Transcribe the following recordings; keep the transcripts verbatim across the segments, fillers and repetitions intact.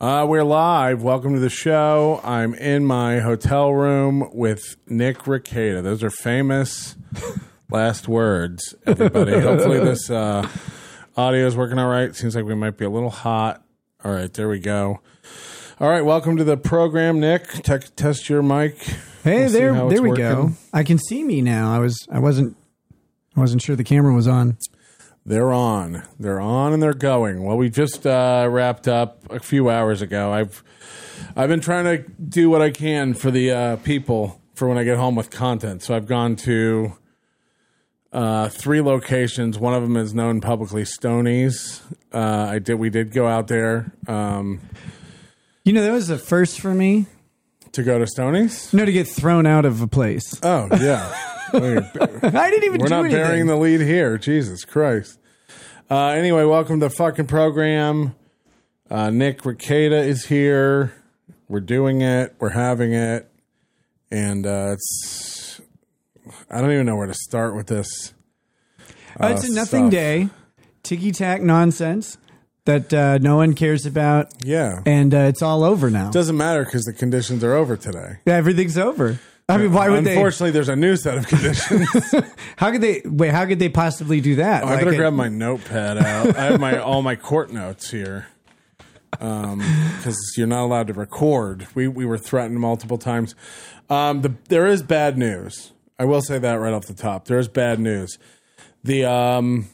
Uh, we're live. Welcome to the show. I'm in my hotel room with Nick Rekieta. Those are famous last words, everybody. Hopefully this uh, audio is working all right. Seems like we might be a little hot. All right, there we go. All right, welcome to the program, Nick. Te- test your mic. Hey, we'll there, there we working. go. I can see me now. I was, I wasn't, I wasn't sure the camera was on. They're on. They're on and they're going. Well, we just uh, wrapped up a few hours ago. I've I've been trying to do what I can for the uh, people for when I get home with content. So I've gone to uh, three locations. One of them is known publicly, Stoney's. Uh, I did. We did go out there. Um, you know, that was a first for me. To go to Stoney's? No, to get thrown out of a place. Oh, yeah. I didn't even We're do not anything. bearing the lead here. Jesus Christ. Uh, anyway, welcome to the fucking program. Uh, Nick Rekieta is here. We're doing it. We're having it. And uh, it's... I don't even know where to start with this. Uh, it's a nothing stuff. day. Ticky-tack nonsense that uh, no one cares about. Yeah. And uh, it's all over now. Doesn't matter because the conditions are over today. Yeah, everything's over. I mean, why would they? Unfortunately, there's a new set of conditions. How could they? Wait, how could they possibly do that? Oh, I Like better it- grab my notepad out. I have my all my court notes here because um, you're not allowed to record. We we were threatened multiple times. Um, the, there is bad news. I will say that right off the top. There is bad news. The um,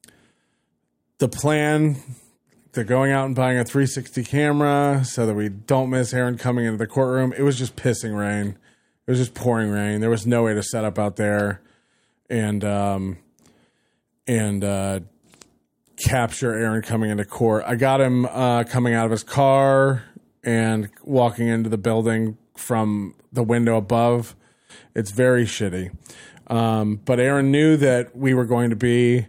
the plan. They're going out and buying a three sixty camera so that we don't miss Aaron coming into the courtroom. It was just pissing rain. It was just pouring rain. There was no way to set up out there and um, and uh, capture Aaron coming into court. I got him uh, coming out of his car and walking into the building from the window above. It's very shitty. Um, but Aaron knew that we were going to be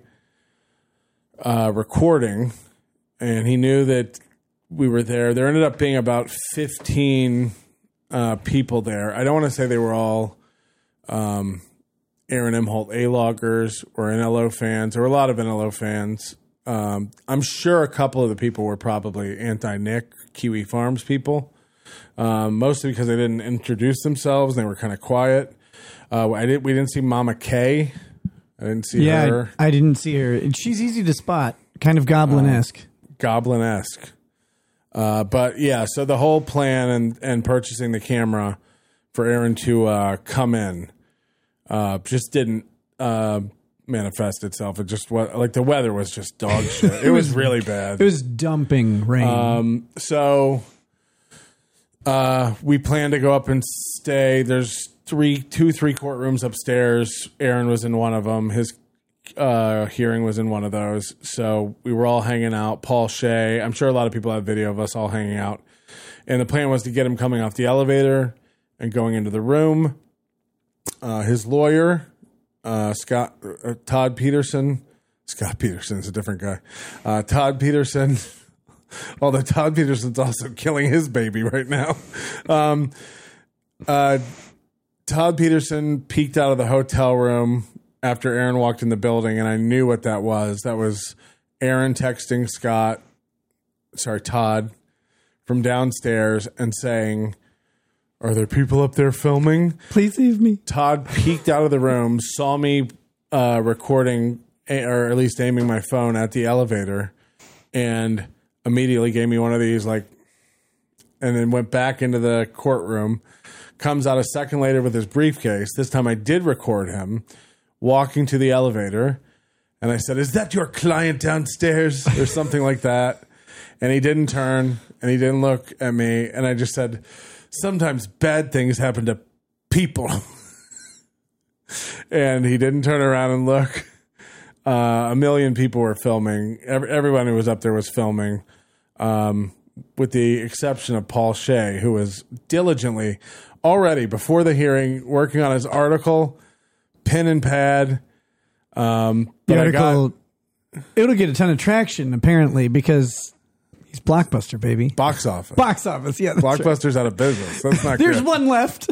uh, recording, and he knew that we were there. There ended up being about fifteen Uh, people there. I don't want to say they were all um, Aaron Imholt A-loggers or N L O fans. There were a lot of N L O fans. Um, I'm sure a couple of the people were probably anti-Nick, Kiwi Farms people, um, mostly because they didn't introduce themselves and they were kind of quiet. Uh, I did. We didn't see Mama Kay. I didn't see Yeah, her. I, I didn't see her. She's easy to spot, kind of goblin-esque. Uh, goblin-esque. Uh, but yeah, so the whole plan and, and purchasing the camera for Aaron to uh, come in uh, just didn't uh, manifest itself. It just was like the weather was just dog shit. It, it was, was really bad. It was dumping rain. Um, so uh, we plan to go up and stay. There's three, two, three courtrooms upstairs. Aaron was in one of them. His Uh, hearing was in one of those. So we were all hanging out. Paul Shea, I'm sure a lot of people have video of us all hanging out. And the plan was to get him coming off the elevator and going into the room. Uh, his lawyer, uh, Scott, uh, Todd Peterson, Scott Peterson is a different guy. Uh, Todd Peterson, although Todd Peterson's also killing his baby right now. Um, uh, Todd Peterson peeked out of the hotel room after Aaron walked in the building, and I knew what that was. That was Aaron texting Scott, sorry, Todd, from downstairs and saying, "Are there people up there filming? Please leave me." Todd peeked out of the room, saw me uh, recording, or at least aiming my phone at the elevator, and immediately gave me one of these, like, and then went back into the courtroom, comes out a second later with his briefcase. This time I did record him walking to the elevator, and I said, "Is that your client downstairs?" or something like that. And he didn't turn, and he didn't look at me, and I just said, "Sometimes bad things happen to people." And he didn't turn around and look. Uh, a million people were filming. Every, everyone who was up there was filming, um, with the exception of Paul Shea, who was diligently, already before the hearing, working on his article, pen and pad. Um, but The article, I got, it'll get a ton of traction, apparently, because he's Blockbuster, baby. box office. Box office, yeah. That's right. Blockbuster's out of business. That's not There's good. one left.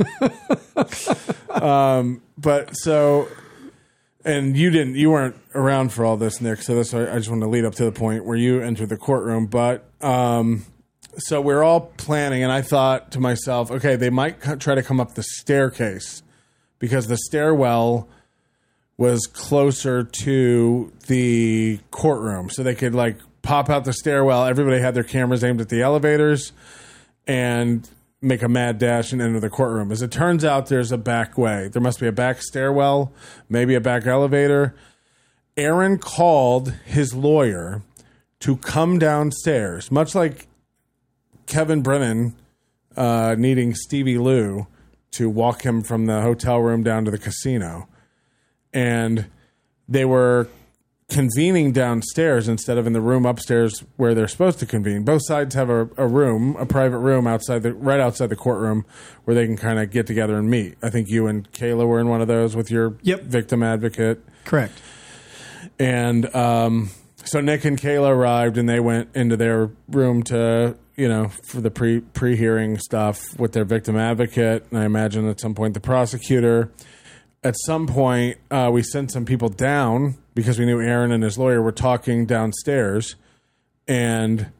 um, but so, and you didn't, you weren't around for all this, Nick. So this, I just want to lead up to the point where you entered the courtroom. But um, so we're all planning, and I thought to myself, okay, they might co- try to come up the staircase because the stairwell was closer to the courtroom, so they could like pop out the stairwell. Everybody had their cameras aimed at the elevators and make a mad dash and enter the courtroom. As it turns out, there's a back way. There must be a back stairwell, maybe a back elevator. Aaron called his lawyer to come downstairs, much like Kevin Brennan uh, needing Stevie Lou to walk him from the hotel room down to the casino. And they were convening downstairs instead of in the room upstairs where they're supposed to convene. Both sides have a, a room, a private room outside the right outside the courtroom where they can kind of get together and meet. I think you and Kayla were in one of those with your yep. victim advocate. Correct. And um, so Nick and Kayla arrived, and they went into their room to, you know, for the pre pre hearing stuff with their victim advocate. And I imagine at some point the prosecutor. At some point, uh, we sent some people down because we knew Aaron and his lawyer were talking downstairs, and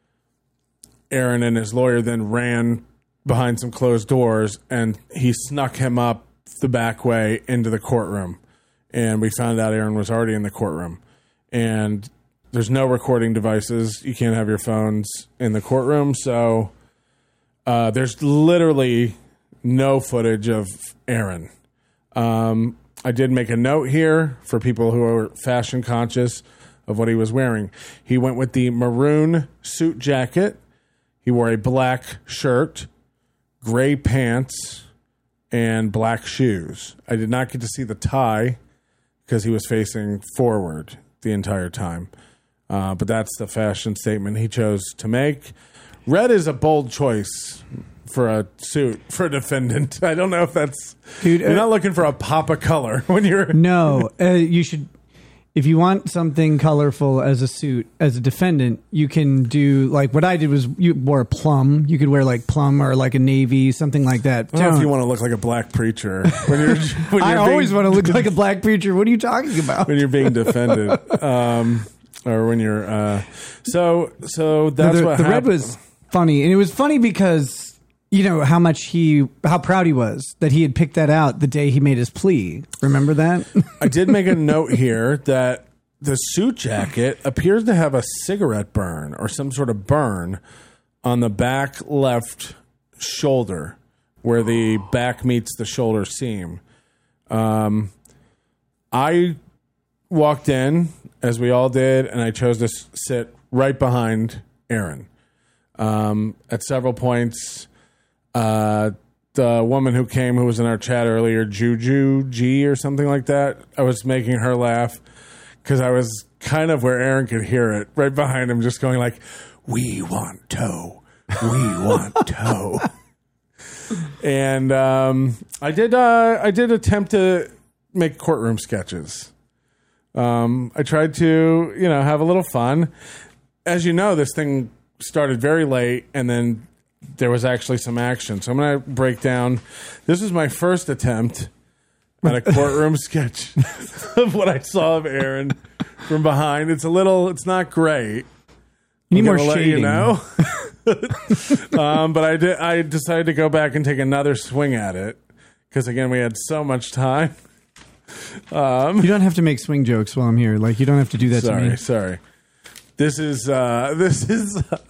Aaron and his lawyer then ran behind some closed doors, and he snuck him up the back way into the courtroom. And we found out Aaron was already in the courtroom. And there's no recording devices. You can't have your phones in the courtroom. So uh, there's literally no footage of Aaron. Um, I did make a note here for people who are fashion conscious of what he was wearing. He went with the maroon suit jacket. He wore a black shirt, gray pants, and black shoes. I did not get to see the tie because he was facing forward the entire time. Uh, but that's the fashion statement he chose to make. Red is a bold choice for a suit for a defendant. I don't know if that's... Dude, you're uh, not looking for a pop of color when you're... No, uh, you should... If you want something colorful as a suit, as a defendant, you can do... Like, what I did was you wore a plum. You could wear, like, plum or, like, a navy, something like that. I don't know if you want to look like a black preacher. When you're, when I you're always being, want to look like a black preacher. What are you talking about? When you're being defended. Um, or when you're... Uh, so, so that's no, the, what the happened. red was funny. And it was funny because... You know how much he, how proud he was that he had picked that out the day he made his plea. Remember that? I did make a note here that the suit jacket appears to have a cigarette burn or some sort of burn on the back left shoulder where the back meets the shoulder seam. Um, I walked in, as we all did, and I chose to sit right behind Aaron. Um, at several points... Uh, the woman who came, who was in our chat earlier, Juju G or something like that, I was making her laugh because I was kind of where Aaron could hear it, right behind him, just going like, "We want toe, we want toe." And um, I did, uh, I did attempt to make courtroom sketches. Um, I tried to, you know, have a little fun. As you know, this thing started very late, and then there was actually some action. So I'm going to break down. This is my first attempt at a courtroom sketch of what I saw of Aaron from behind. It's a little, it's not great. You need more let shading. You know? um, but I did. I decided to go back and take another swing at it because, again, we had so much time. Um, you don't have to make swing jokes while I'm here. Like, you don't have to do that sorry, to me. Sorry, This is, uh, this is... Uh,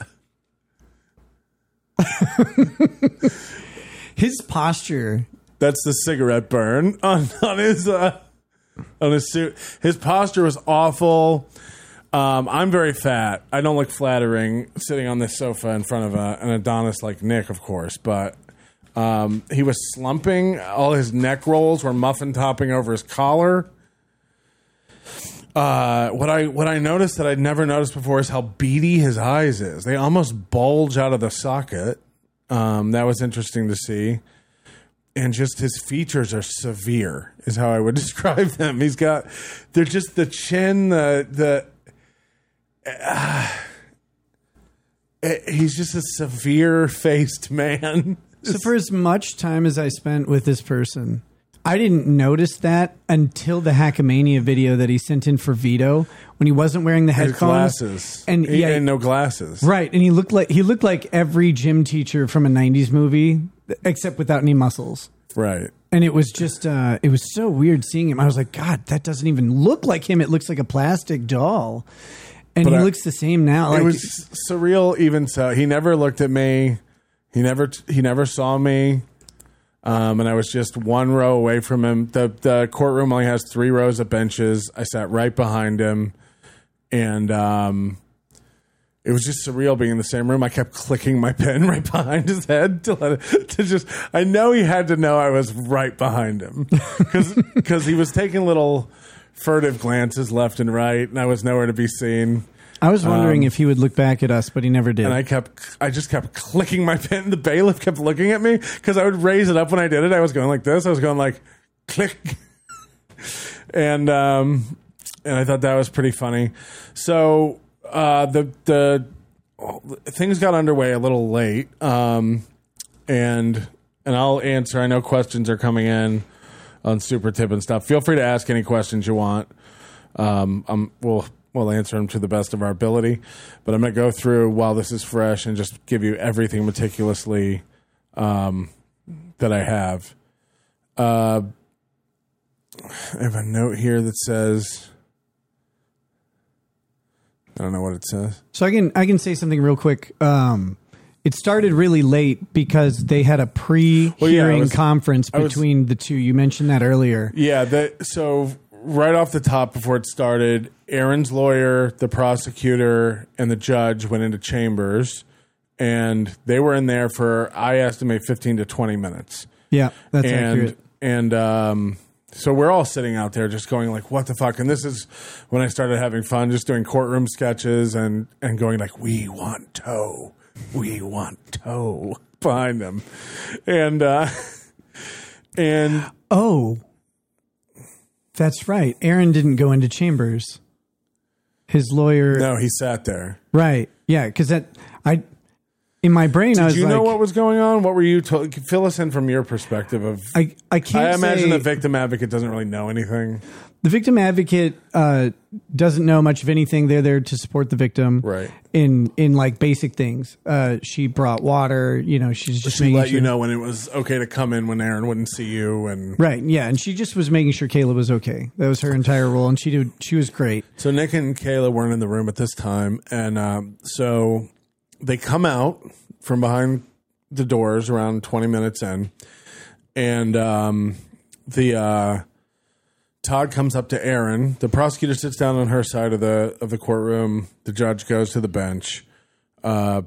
his posture. That's the cigarette burn on, on his uh, on his suit. His posture was awful. Um, I'm very fat. I don't look flattering sitting on this sofa in front of a, an Adonis like Nick, of course. But um, he was slumping. All his neck rolls were muffin topping over his collar. Uh, what I what I noticed that I'd never noticed before is how beady his eyes is. They almost bulge out of the socket. Um, that was interesting to see. And just his features are severe, is how I would describe them. He's got, they're just the chin, the, the, uh, he's just a severe faced man. So for as much time as I spent with this person, I didn't notice that until the Hackamania video that he sent in for Vito when he wasn't wearing the His headphones. glasses. And he yeah, had no glasses. right. And he looked like he looked like every gym teacher from a nineties movie, except without any muscles. Right. And it was just, uh, it was so weird seeing him. I was like, God, that doesn't even look like him. It looks like a plastic doll. And But he I- looks the same now. Like, it was surreal even so. He never looked at me. He never he never saw me. Um, and I was just one row away from him. The the courtroom only has three rows of benches. I sat right behind him. And um, it was just surreal being in the same room. I kept clicking my pen right behind his head to let it, to just. I know he had to know I was right behind him because he was taking little furtive glances left and right, and I was nowhere to be seen. I was wondering um, if he would look back at us, but he never did. And I kept, I just kept clicking my pen. The bailiff kept looking at me because I would raise it up when I did it. I was going like this. I was going like click, and um, and I thought that was pretty funny. So uh, the the things got underway a little late, um, and and I'll answer. I know questions are coming in on Super Tip and stuff. Feel free to ask any questions you want. Um, I'm we'll. We'll answer them to the best of our ability, but I'm going to go through while this is fresh and just give you everything meticulously um, that I have. Uh, I have a note here that says, I don't know what it says. So I can I can say something real quick. Um, it started really late because they had a pre-hearing Well, yeah, I was- conference I was- between the two. You mentioned that earlier. Yeah, that, so right off the top before it started, Aaron's lawyer, the prosecutor, and the judge went into chambers, and they were in there for, I estimate, fifteen to twenty minutes. Yeah, that's and accurate. and um, so we're all sitting out there just going like, what the fuck? And this is when I started having fun, just doing courtroom sketches and and going like, we want toe, we want toe behind them, and uh, and Oh, that's right. Aaron didn't go into chambers. His lawyer, no, he sat there. right? Yeah, because that I in my brain I Did was you like, know what was going on? What were you told? Fill us in from your perspective of. I I can't. I imagine say, the victim advocate doesn't really know anything. the victim advocate uh, doesn't know much of anything. They're there to support the victim, Right. In in like basic things. Uh, she brought water. You know, she's just She making let sure, you know when it was okay to come in when Aaron wouldn't see you, and right? Yeah, and she just was making sure Kayla was okay. That was her entire role, and she did. She was great. so Nick and Kayla weren't in the room at this time, and um, so they come out from behind the doors around twenty minutes in, and um, the uh, Todd comes up to Aaron. The prosecutor sits down on her side of the of the courtroom. The judge goes to the bench. Uh,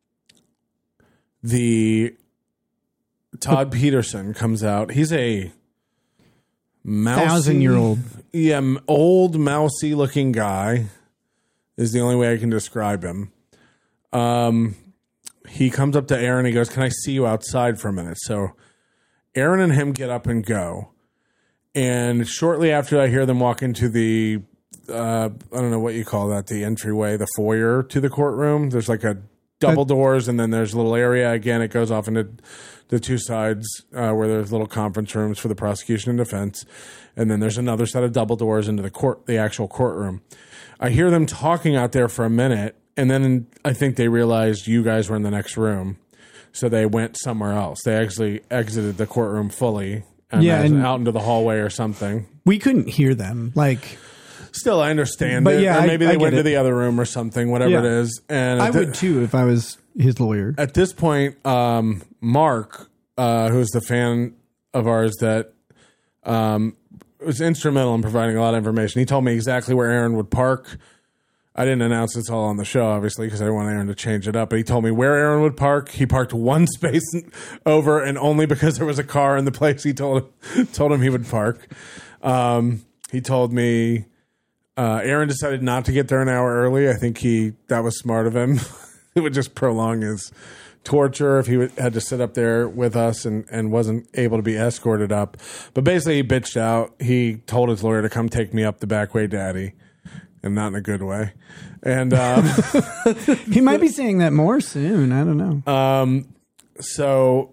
the Todd Peterson comes out. He's a mousy, Thousand-year-old. yeah, m- old mousy looking guy is the only way I can describe him. Um, he comes up to Aaron. He goes, "Can I see you outside for a minute?" So Aaron and him get up and go. And shortly after, I hear them walk into the, uh, I don't know what you call that, the entryway, the foyer to the courtroom. There's like a double doors, and then there's a little area. Again, it goes off into the two sides uh, where there's little conference rooms for the prosecution and defense. And then there's another set of double doors into the court, the actual courtroom. I hear them talking out there for a minute, and then I think they realized you guys were in the next room. So they went somewhere else. They actually exited the courtroom fully. And Yeah, and- out into the hallway or something. We couldn't hear them. Like Still, I understand But it. yeah, or I- maybe I they went get to it. the other room or something, whatever Yeah. it is. And I at, the- would too if I was his lawyer. at this point, um, Mark, uh, who's the fan of ours that um, was instrumental in providing a lot of information, he told me exactly where Aaron would park. I didn't announce this all on the show, obviously, because I didn't want Aaron to change it up. But he told me where Aaron would park. He parked one space over, and only because there was a car in the place he told him, told him he would park. Um, he told me uh, Aaron decided not to get there an hour early. I think he that was smart of him. It would just prolong his torture if he would, had to sit up there with us and, and wasn't able to be escorted up. But basically, he bitched out. He told his lawyer to come take me up the back way, Daddy. And not in a good way. And um, He might be saying that more soon. I don't know. um, so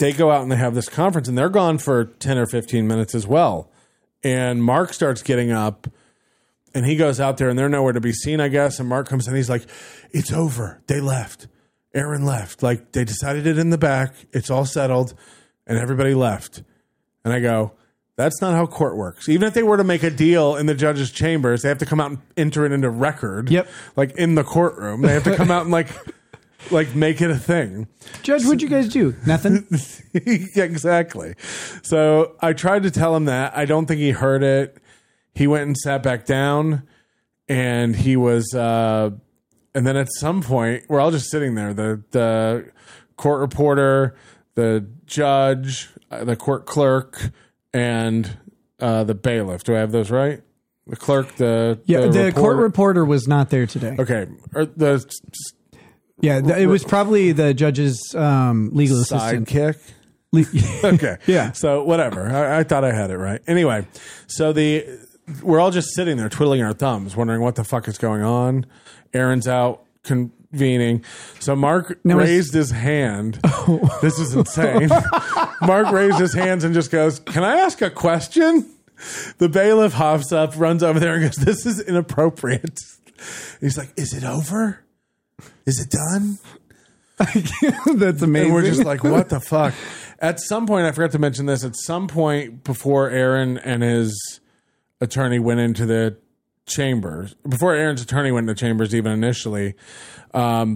they go out and they have this conference, and they're gone for ten or fifteen minutes as well. And Mark starts getting up, and he goes out there, and they're nowhere to be seen, I guess. And Mark comes in, he's like, it's over. They left. Aaron left. Like, they decided it in the back. It's all settled, and everybody left. And I go, that's not how court works. Even if they were to make a deal in the judge's chambers, they have to come out and enter it into record. Yep. Like, in the courtroom. They have to come out and, like, like make it a thing. Judge, what'd you guys do? Nothing? Yeah, exactly. So I tried to tell him that. I don't think he heard it. He went and sat back down, and he was... Uh, and then at some point, we're all just sitting there. The, the court reporter, the judge, uh, the court clerk, and uh, the bailiff. Do I have those right? The clerk, the Yeah, the, the reporter. court reporter was not there today. Okay, or the Yeah, th- it was probably the judge's um, legal assistant. sidekick. Le- Okay, Yeah. So whatever. I, I thought I had it right. Anyway, so the we're all just sitting there twiddling our thumbs, wondering what the fuck is going on. Aaron's out convening. So Mark Now is- raised his hand. Oh. This is insane. Mark raised his hands and just goes, "Can I ask a question?" The bailiff hops up, runs over there, and goes, "This is inappropriate." He's like, "Is it over? Is it done?" That's amazing. And we're just like, what the fuck? At some point, I forgot to mention this. At some point before Aaron and his attorney went into the chambers, before Aaron's attorney went into chambers, even initially, um,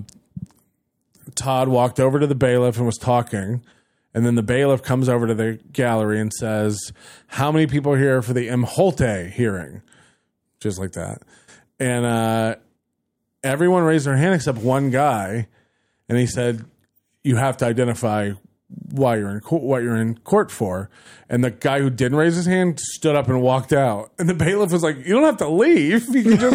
Todd walked over to the bailiff and was talking. And then the bailiff comes over to the gallery and says, "How many people are here for the M. Holte hearing?" Just like that. And uh, everyone raised their hand except one guy. And he said, "You have to identify why you're in court, what you're in court for." And the guy who didn't raise his hand stood up and walked out. And the bailiff was like, "You don't have to leave. You can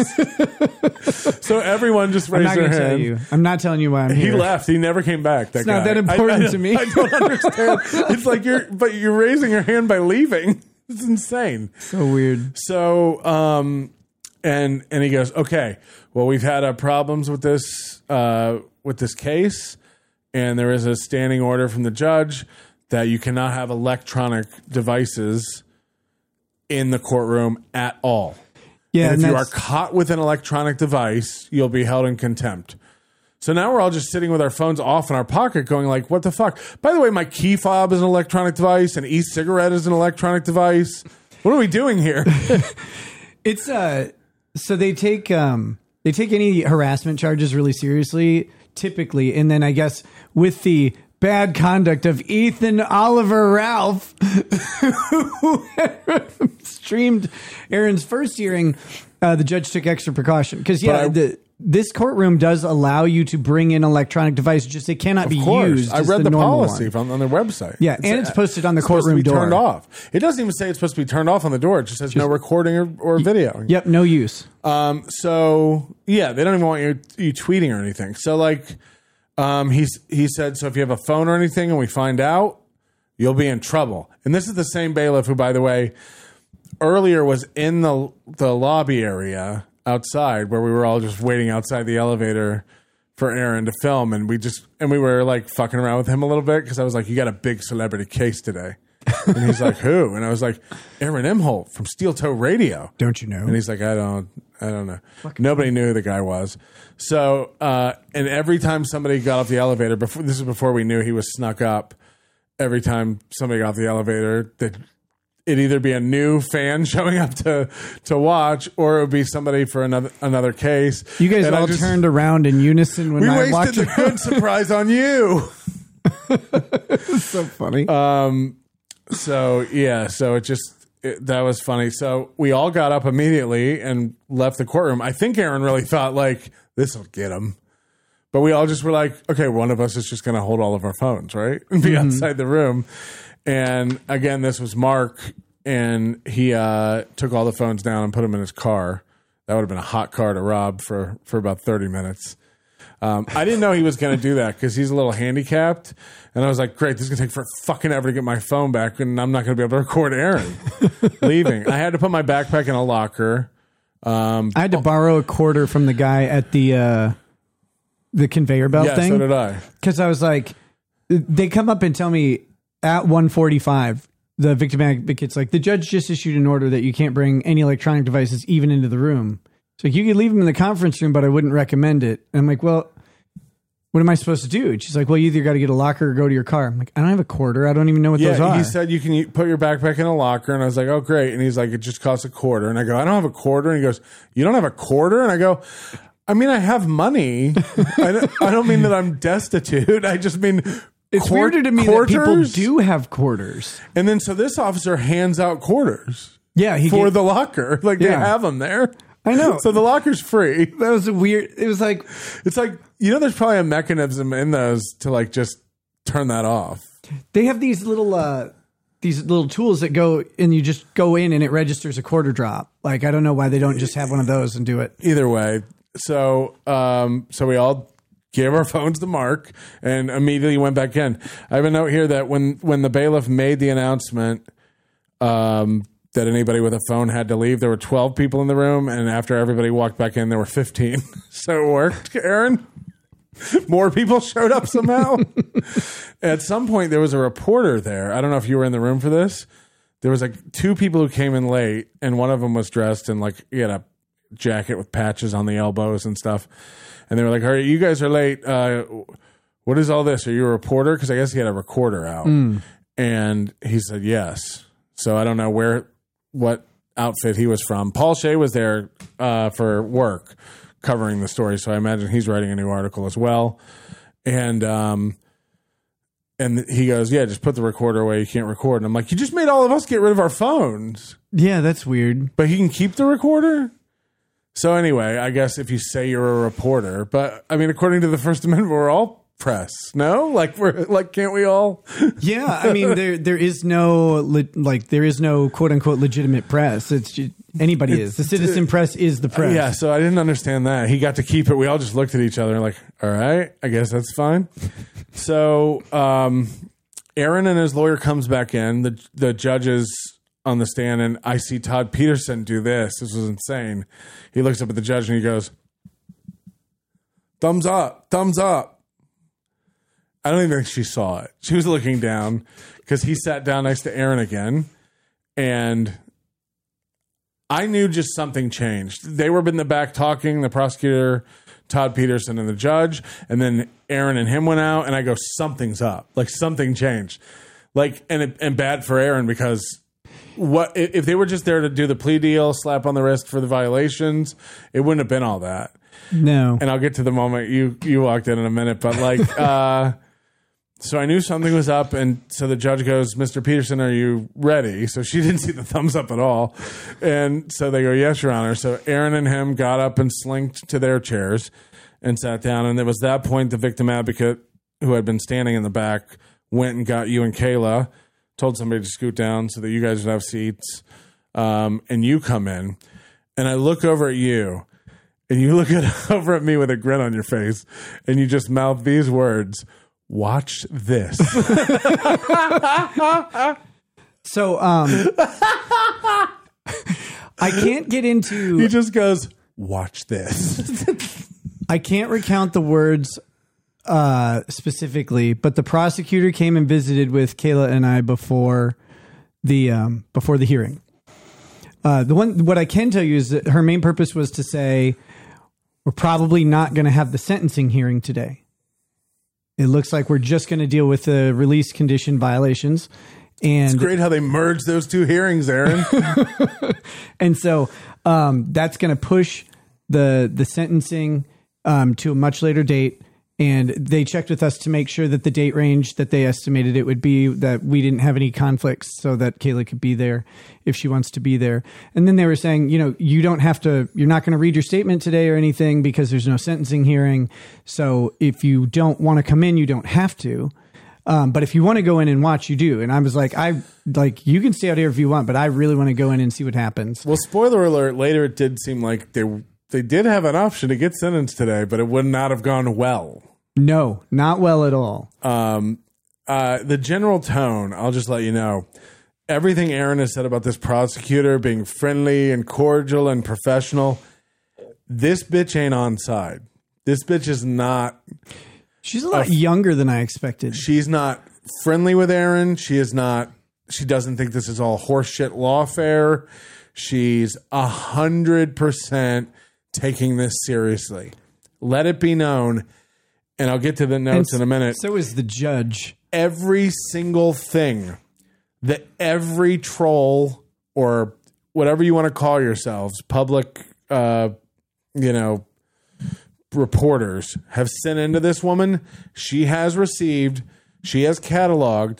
just." So everyone just I'm raised not their going to tell hand. you. I'm not telling you why I'm He here. left. He never came back. That It's guy. not that I- important I, to me. I don't understand. It's like you're, but you're raising your hand by leaving. It's insane. So weird. So, um, and and he goes, "Okay, well, we've had uh, problems with this uh, with this case, and there is a standing order from the judge that you cannot have electronic devices in the courtroom at all. Yeah, and and if you are that's- caught with an electronic device, you'll be held in contempt." So now we're all just sitting with our phones off in our pocket going like, what the fuck? By the way, my key fob is an electronic device, and e-cigarette is an electronic device. What are we doing here? It's uh so they take um they take any harassment charges really seriously typically, and then I guess with the bad conduct of Ethan Oliver Ralph, who streamed Aaron's first hearing, uh, the judge took extra precaution because yeah, I- the, this courtroom does allow you to bring in electronic devices, just they cannot be Of course. used. I as read the, normal policy one. from, on their website. Yeah, and it's posted on the it's supposed to courtroom be door. turned off. It doesn't even say it's supposed to be turned off on the door. It just says no recording or, or video. Yep, no use. Um, so yeah, they don't even want you, you tweeting or anything. So like, um, he's, he said, so if you have a phone or anything and we find out, you'll be in trouble. And this is the same bailiff who, by the way, earlier was in the, the lobby area outside where we were all just waiting outside the elevator for Aaron to film. And we just, and we were like fucking around with him a little bit. Cause I was like, you got a big celebrity case today. And he's like, who? And I was like, Aaron Imholt from Steel Toe Radio. Don't you know? And he's like, I don't, I don't know. Nobody knew who the guy was. So, uh, and every time somebody got off the elevator, before this is before we knew he was snuck up. Every time somebody got off the elevator, that it'd either be a new fan showing up to to watch, or it would be somebody for another another case. You guys And I all just- turned around in unison when We I walked wasted the good surprise on you. so funny. Um. So yeah. So it just it, that was funny. So we all got up immediately and left the courtroom. I think Aaron really thought like this will get him, but we all just were like, okay, one of us is just going to hold all of our phones, right, and be Mm-hmm. outside the room. And again, this was Mark, and he uh, took all the phones down and put them in his car. That would have been a hot car to rob for for about thirty minutes. Um, I didn't know he was going to do that because he's a little handicapped. And I was like, great, this is going to take for fucking ever to get my phone back, and I'm not going to be able to record Aaron leaving. I had to put my backpack in a locker. Um, I had to borrow a quarter from the guy at the uh, the conveyor belt yeah, thing. so did I. Because I was like, they come up and tell me, at one forty-five, the victim advocate's like, the judge just issued an order that you can't bring any electronic devices even into the room. So you could leave them in the conference room, but I wouldn't recommend it. And I'm like, well, what am I supposed to do? And she's like, well, you either got to get a locker or go to your car. I'm like, I don't have a quarter. I don't even know what yeah, those are. He said you can put your backpack in a locker. And I was like, oh, great. And he's like, it just costs a quarter. And I go, I don't have a quarter. And he goes, you don't have a quarter? And I go, I mean, I have money. I, don't, I don't mean that I'm destitute. I just mean it's quart- weirder to me quarters? that people do have quarters. And then so this officer hands out quarters. Yeah, he for gave, the locker. Like yeah. they have them there. I know. So the locker's free. That was a weird. It was like, it's like, you know, there's probably a mechanism in those to like just turn that off. They have these little, uh, these little tools that go and you just go in and it registers a quarter drop. Like, I don't know why they don't just have one of those and do it. Either way. So, um, so we all gave our phones to Mark and immediately went back in. I have a note here that when, when the bailiff made the announcement, um, that anybody with a phone had to leave, there were twelve people in the room, and after everybody walked back in, there were fifteen. So it worked, Aaron. More people showed up somehow. At some point, there was a reporter there. I don't know if you were in the room for this. There was like two people who came in late, and one of them was dressed in like, he had a jacket with patches on the elbows and stuff. And they were like, all right, you guys are late. Uh, what is all this? Are you a reporter? Because I guess he had a recorder out. Mm. And he said, yes. So I don't know where... what outfit he was from. Paul Shea was there uh, for work covering the story, so I imagine he's writing a new article as well. And um, and he goes, yeah, just put the recorder away. You can't record. And I'm like, you just made all of us get rid of our phones. Yeah, that's weird. But he can keep the recorder? So anyway, I guess if you say you're a reporter, but I mean, according to the First Amendment, we're all press. No, like we're like, can't we all? Yeah, I mean, there there is no le- like there is no quote unquote legitimate press. It's just, anybody it's, is the citizen press is the press. Yeah, so I didn't understand that. He got to keep it. We all just looked at each other and like, all right, I guess that's fine. So um, Aaron and his lawyer comes back in. The the judge is on the stand, and I see Todd Peterson do this. This was insane. He looks up at the judge and he goes, "Thumbs up, thumbs up." I don't even think she saw it. She was looking down because he sat down next to Aaron again. And I knew just something changed. They were in the back talking, the prosecutor, Todd Peterson, and the judge. And then Aaron and him went out. And I go, something's up. Like something changed. Like, and, it, and bad for Aaron because what if they were just there to do the plea deal, slap on the wrist for the violations, it wouldn't have been all that. No. And I'll get to the moment you, you walked in in a minute. But like... uh So I knew something was up, and so the judge goes, Mister Peterson, are you ready? So she didn't see the thumbs up at all. And so they go, yes, Your Honor. So Aaron and him got up and slinked to their chairs and sat down. And it was that point the victim advocate, who had been standing in the back, went and got you and Kayla, told somebody to scoot down so that you guys would have seats. Um, and you come in, and I look over at you, and you look at, over at me with a grin on your face, and you just mouth these words, watch this. So, um, I can't get into... He just goes, watch this. I can't recount the words uh, specifically, but the prosecutor came and visited with Kayla and I before the um, before the hearing. Uh, the one, what I can tell you is that her main purpose was to say, we're probably not going to have the sentencing hearing today. It looks like we're just going to deal with the release condition violations. And it's great how they merged those two hearings, Aaron. And so um, that's going to push the the sentencing um, to a much later date. And they checked with us to make sure that the date range that they estimated it would be, that we didn't have any conflicts, so that Kayla could be there if she wants to be there. And then they were saying, you know, you don't have to, you're not going to read your statement today or anything because there's no sentencing hearing. So if you don't want to come in, you don't have to. Um, but if you want to go in and watch, you do. And I was like, I like, you can stay out here if you want, but I really want to go in and see what happens. Well, spoiler alert, later it did seem like they they did have an option to get sentenced today, but it would not have gone well. No, not well at all. Um, uh, the general tone, I'll just let you know, everything Aaron has said about this prosecutor being friendly and cordial and professional, this bitch ain't on side. This bitch is not... She's a lot a, younger than I expected. She's not friendly with Aaron. She is not. She doesn't think this is all horseshit lawfare. She's a hundred percent taking this seriously. Let it be known, and I'll get to the notes And in a minute. So is the judge. Every single thing that every troll or whatever you want to call yourselves, public, uh, you know, reporters have sent into this woman, she has received, she has cataloged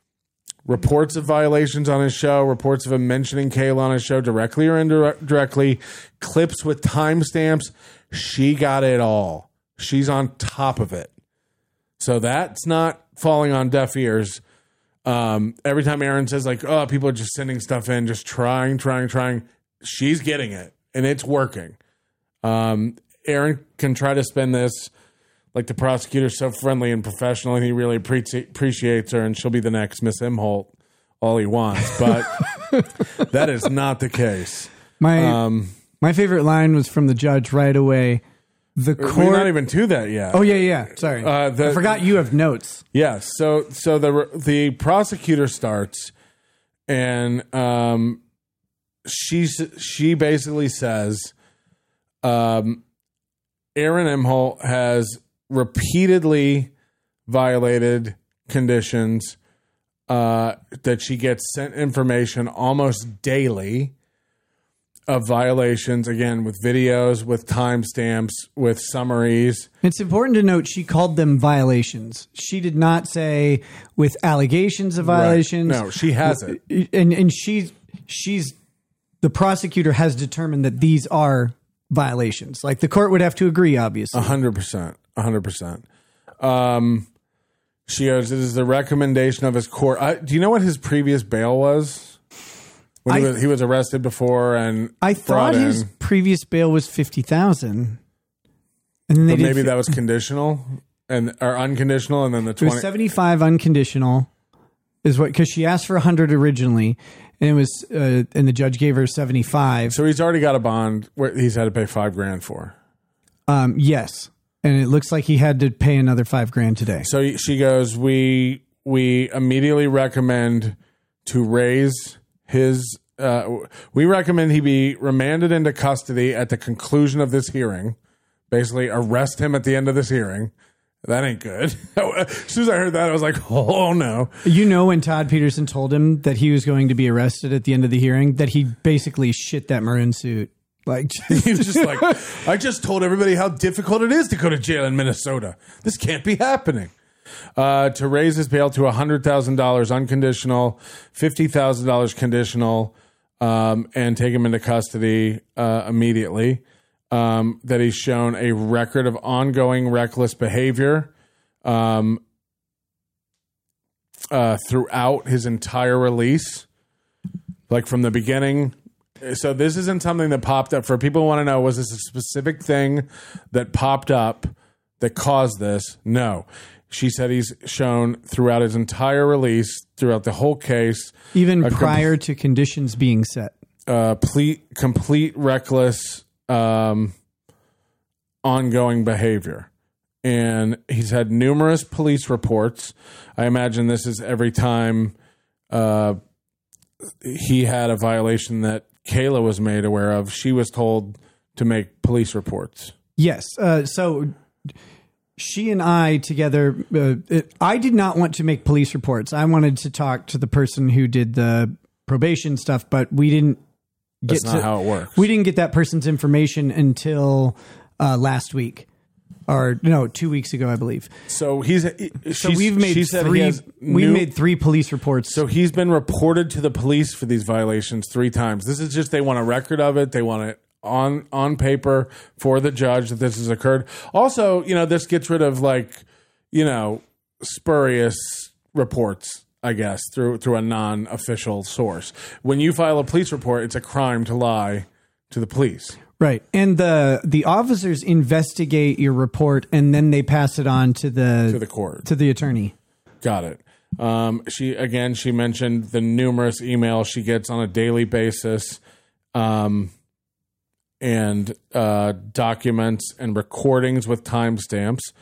reports of violations on his show, reports of him mentioning Kayla on his show directly or indirectly, clips with timestamps. She got it all. She's on top of it. So that's not falling on deaf ears. Um, every time Aaron says like, oh, people are just sending stuff in, just trying, trying, trying, she's getting it and it's working. Um, Aaron can try to spin this like the prosecutor's so friendly and professional and he really appreci- appreciates her and she'll be the next Miss Imholt all he wants. But that is not the case. My Um, my favorite line was from the judge right away. The we're court. not even to that yet. Oh yeah, yeah. Sorry, Uh, the- I forgot you have notes. Yes. So so the the prosecutor starts, and um, she she basically says, um, Aaron Imholt has repeatedly violated conditions. Uh, that she gets sent information almost daily of violations, again, with videos, with timestamps, with summaries. It's important to note she called them violations. She did not say with allegations of violations. Right. No, she has it. And and she's she's the prosecutor has determined that these are violations. Like the court would have to agree, obviously. A hundred percent. A hundred percent. Um, she goes, it is the recommendation of his court. I, do you know what his previous bail was? When he, I- was, he was arrested before and I brought thought in, his previous bail was fifty thousand. And then they but did maybe fi- that was conditional and or unconditional, and then the it was twenty. seventy-five unconditional is what, because she asked for one hundred originally, and it was uh, and the judge gave her seventy-five. So he's already got a bond where he's had to pay five grand for. Um, yes, and it looks like he had to pay another five grand today. So she goes, we we immediately recommend to raise his. Uh, we recommend he be remanded into custody at the conclusion of this hearing. Basically, arrest him at the end of this hearing. That ain't good. As soon as I heard that, I was like, oh no. You know, when Todd Peterson told him that he was going to be arrested at the end of the hearing, that he basically shit that maroon suit. Like, He was just like, I just told everybody how difficult it is to go to jail in Minnesota. This can't be happening. Uh, to raise his bail to one hundred thousand dollars unconditional, fifty thousand dollars conditional, um, and take him into custody uh, immediately. Um, that he's shown a record of ongoing reckless behavior um, uh, throughout his entire release, like from the beginning. So this isn't something that popped up. For people who want to know, was this a specific thing that popped up that caused this? No. She said he's shown throughout his entire release, throughout the whole case, even a com- prior to conditions being set. uh, complete, complete reckless, um, ongoing behavior. And he's had numerous police reports. I imagine this is every time uh, he had a violation that Kayla was made aware of, she was told to make police reports. Yes. Uh, so she and I together, uh, it, I did not want to make police reports. I wanted to talk to the person who did the probation stuff, but we didn't get That's not to, how it works. We didn't get that person's information until uh, last week. Or no, two weeks ago, I believe. So he's. So we've made she said he three. has We new- made three police reports. So he's been reported to the police for these violations three times. This is just they want a record of it. They want it on on paper for the judge that this has occurred. Also, you know, this gets rid of like, you know, spurious reports, I guess, through through a non-official source. When you file a police report, it's a crime to lie to the police. Right. And the the officers investigate your report and then they pass it on to the To the court. to the attorney. Got it. Um, she again, she mentioned the numerous emails she gets on a daily basis, um, and uh, documents and recordings with timestamps.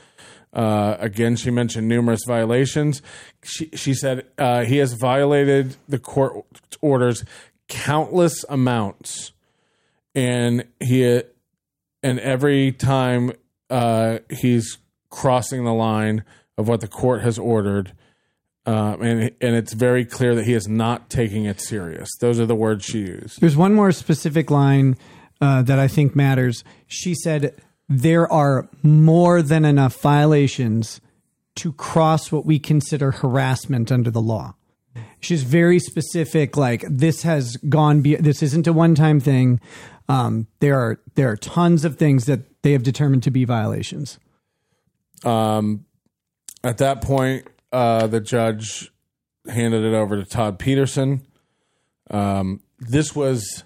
Uh, again, she mentioned numerous violations. She, she said uh, he has violated the court orders countless amounts, and he and every time uh, he's crossing the line of what the court has ordered, uh, and and it's very clear that he is not taking it serious. Those are the words she used. There's one more specific line uh, that I think matters. She said, there are more than enough violations to cross what we consider harassment under the law. She's very specific. Like, this has gone, be- this isn't a one-time thing. Um, there are, there are tons of things that they have determined to be violations. Um, at that point, uh, the judge handed it over to Todd Peterson. Um, this was...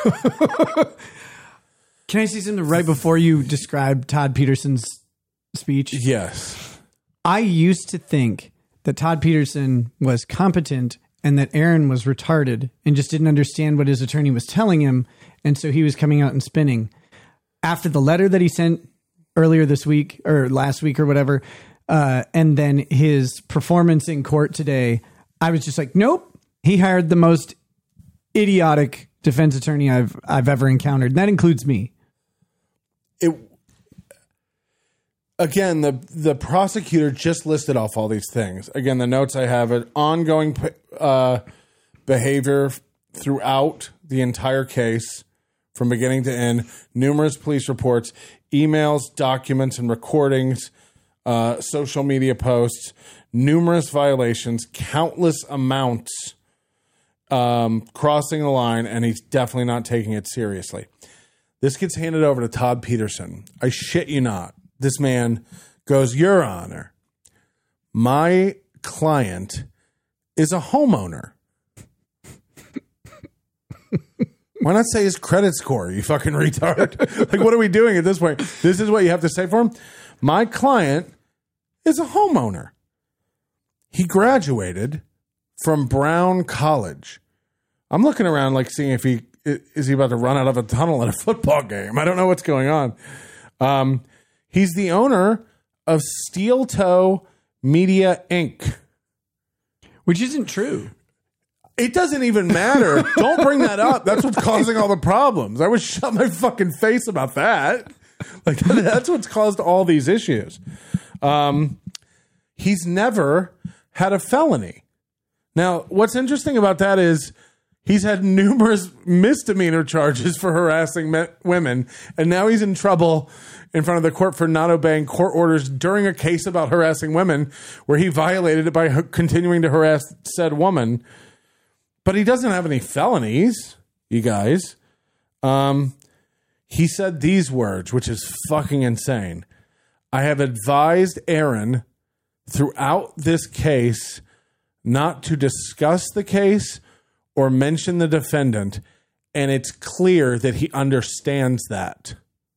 Can I say something right before you describe Todd Peterson's speech? Yes. I used to think that Todd Peterson was competent and that Aaron was retarded and just didn't understand what his attorney was telling him. And so he was coming out and spinning. After the letter that he sent earlier this week or last week or whatever, uh, and then his performance in court today, I was just like, nope, he hired the most idiotic defense attorney I've I've ever encountered. And that includes me. It again, the the prosecutor just listed off all these things. Again, the notes I have are ongoing uh, behavior throughout the entire case, from beginning to end. Numerous police reports, emails, documents, and recordings, uh, social media posts, numerous violations, countless amounts um, crossing the line, and he's definitely not taking it seriously. This gets handed over to Todd Peterson. I shit you not. This man goes, Your Honor, my client is a homeowner. Why not say his credit score, you fucking retard? Like, what are we doing at this point? This is what you have to say for him? My client is a homeowner. He graduated from Brown College. I'm looking around like seeing if he is he about to run out of a tunnel at a football game. I don't know what's going on. Um, he's the owner of Steel Toe Media Incorporated. Which isn't true. It doesn't even matter. Don't bring that up. That's what's causing all the problems. I would shut my fucking face about that. Like, that's what's caused all these issues. Um, he's never had a felony. Now, what's interesting about that is he's had numerous misdemeanor charges for harassing me- women, and now he's in trouble in front of the court for not obeying court orders during a case about harassing women where he violated it by h- continuing to harass said woman. But he doesn't have any felonies, you guys. Um, he said these words, which is fucking insane. I have advised Aaron throughout this case not to discuss the case or mention the defendant, and it's clear that he understands that.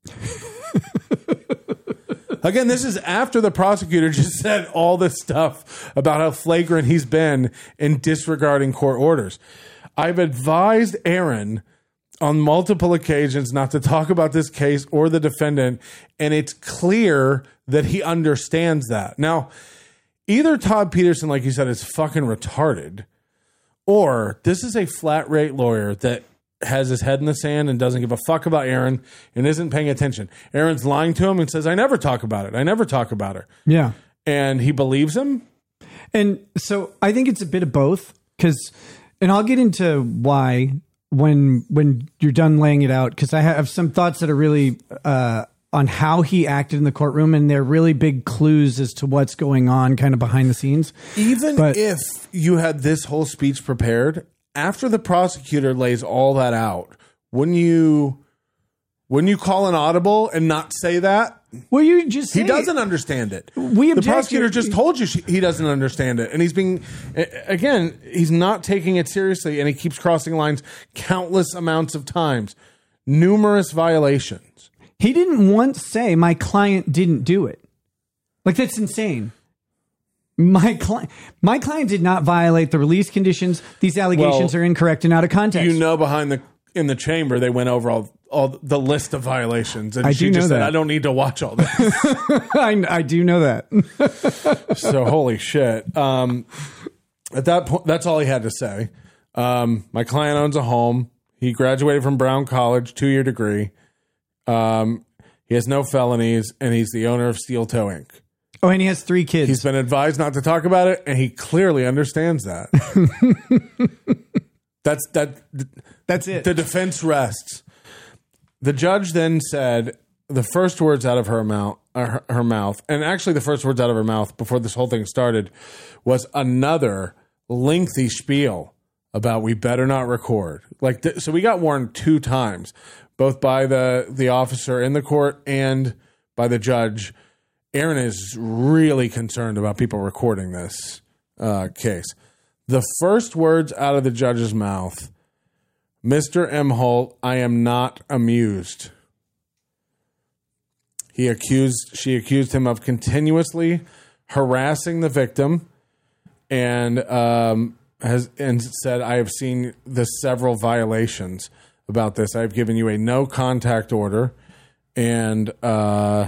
Again, this is after the prosecutor just said all this stuff about how flagrant he's been in disregarding court orders. I've advised Aaron on multiple occasions not to talk about this case or the defendant, and it's clear that he understands that. Now, either Todd Peterson, like you said, is fucking retarded, or this is a flat rate lawyer that has his head in the sand and doesn't give a fuck about Aaron and isn't paying attention. Aaron's lying to him and says, I never talk about it. I never talk about her. Yeah. And he believes him. And so I think it's a bit of both, because, and I'll get into why when, when you're done laying it out, because I have some thoughts that are really, uh, on how he acted in the courtroom, and they're really big clues as to what's going on kind of behind the scenes. Even but, if you had this whole speech prepared, after the prosecutor lays all that out, wouldn't you wouldn't you call an audible and not say that? Well, you just say he doesn't understand it. We the prosecutor just told you she, he doesn't understand it, and he's being again he's not taking it seriously, and he keeps crossing lines countless amounts of times, numerous violations. He didn't once say my client didn't do it. Like, that's insane. My client, my client did not violate the release conditions. These allegations well, are incorrect and out of context. You know, behind the in the chamber, they went over all all the list of violations, and I she do know just said, that. "I don't need to watch all this." I, I do know that. So holy shit. Um, at that point, that's all he had to say. Um, my client owns a home. He graduated from Brown College, two year degree. Um, he has no felonies, and he's the owner of Steel Toe Incorporated. Oh, and he has three kids. He's been advised not to talk about it, and he clearly understands that. That's that. That's it. The defense rests. The judge then said the first words out of her mouth, her, her mouth, and actually the first words out of her mouth before this whole thing started was another lengthy spiel about we better not record. Like, th- so we got warned two times, both by the the officer in the court and by the judge. Aaron is really concerned about people recording this uh, case. The first words out of the judge's mouth, Mister Emholt, I am not amused. He accused, she accused him of continuously harassing the victim, and um, has and said, I have seen the several violations about this. I've given you a no contact order, and uh,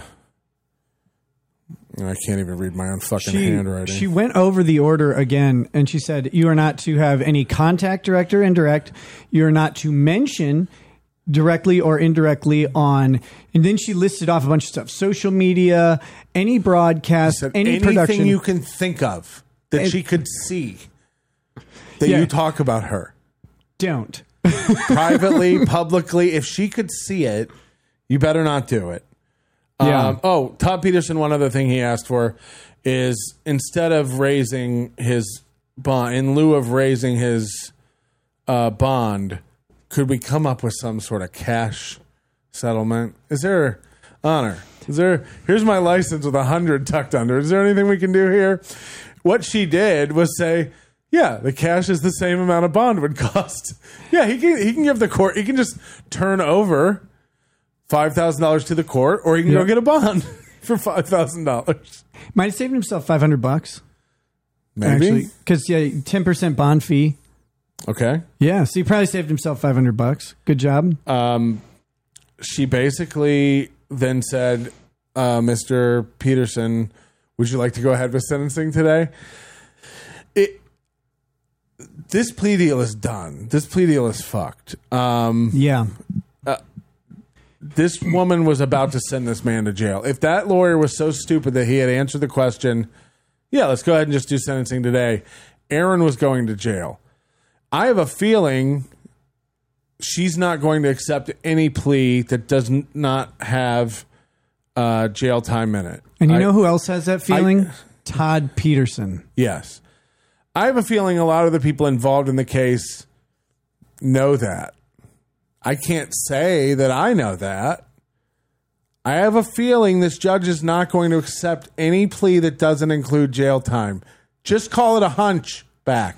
I can't even read my own fucking she, handwriting. She went over the order again, and she said, you are not to have any contact, direct or indirect. You are not to mention directly or indirectly on, and then she listed off a bunch of stuff: social media, any broadcast, Said any anything production you can think of that And- she could see that Yeah. you talk about her Don't. privately, publicly. If she could see it, you better not do it. Yeah. Um, oh, Todd Peterson, one other thing he asked for is instead of raising his bond, in lieu of raising his uh, bond, could we come up with some sort of cash settlement? Is there, Honor, is there, here's my license with a hundred tucked under. Is there anything we can do here? What she did was say, yeah, the cash is the same amount of bond would cost. Yeah, he can, he can give the court, he can just turn over five thousand dollars to the court, or he can Yep. go get a bond for five thousand dollars. Might have saved himself five hundred bucks. Maybe. Actually, because yeah, ten percent bond fee. Okay. Yeah, so he probably saved himself five hundred bucks. Good job. Um, she basically then said, uh, Mister Peterson, would you like to go ahead with sentencing today? It, this plea deal is done. This plea deal is fucked. Um, Yeah. this woman was about to send this man to jail. If that lawyer was so stupid that he had answered the question, yeah, let's go ahead and just do sentencing today, Aaron was going to jail. I have a feeling she's not going to accept any plea that does n- not have uh, jail time in it. And you I- know who else has that feeling? I- Todd Peterson. Yes. I have a feeling a lot of the people involved in the case know that. I can't say that I know that. I have a feeling this judge is not going to accept any plea that doesn't include jail time. Just call it a hunch back.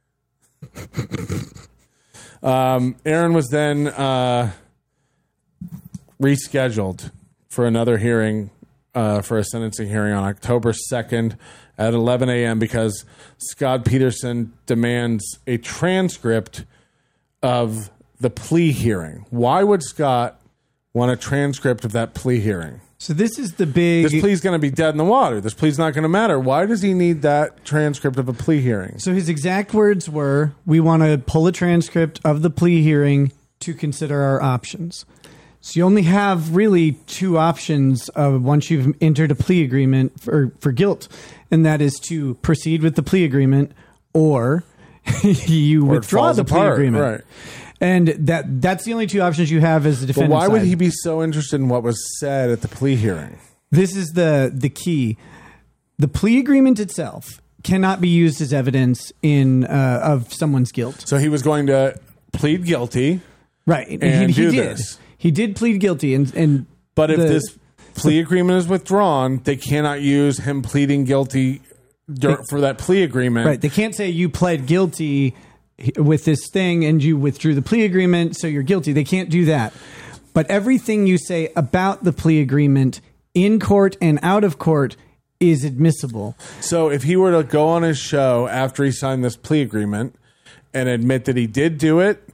um, Aaron was then uh, rescheduled for another hearing, uh, for a sentencing hearing on October second at eleven a.m. because Scott Peterson demands a transcript of the plea hearing. Why would Scott want a transcript of that plea hearing? So this is the big. This plea's going to be dead in the water. This plea's not going to matter. Why does he need that transcript of a plea hearing? So his exact words were, we want to pull a transcript of the plea hearing to consider our options. So you only have really two options uh, once you've entered a plea agreement for, for guilt, and that is to proceed with the plea agreement or you Or it withdraw falls the plea apart, agreement. right. And that that's the only two options you have as the But defendant. why would side. he be so interested in what was said at the plea hearing? This is the the key. The plea agreement itself cannot be used as evidence in uh, of someone's guilt. So he was going to plead guilty. Right. And, And he, he do did. this. He did plead guilty. And, and But if the- this plea agreement is withdrawn, they cannot use him pleading guilty dur- for that plea agreement. Right. They can't say you pled guilty with this thing and you withdrew the plea agreement, so you're guilty. They can't do that. But everything you say about the plea agreement in court and out of court is admissible. So if he were to go on his show after he signed this plea agreement and admit that he did do it,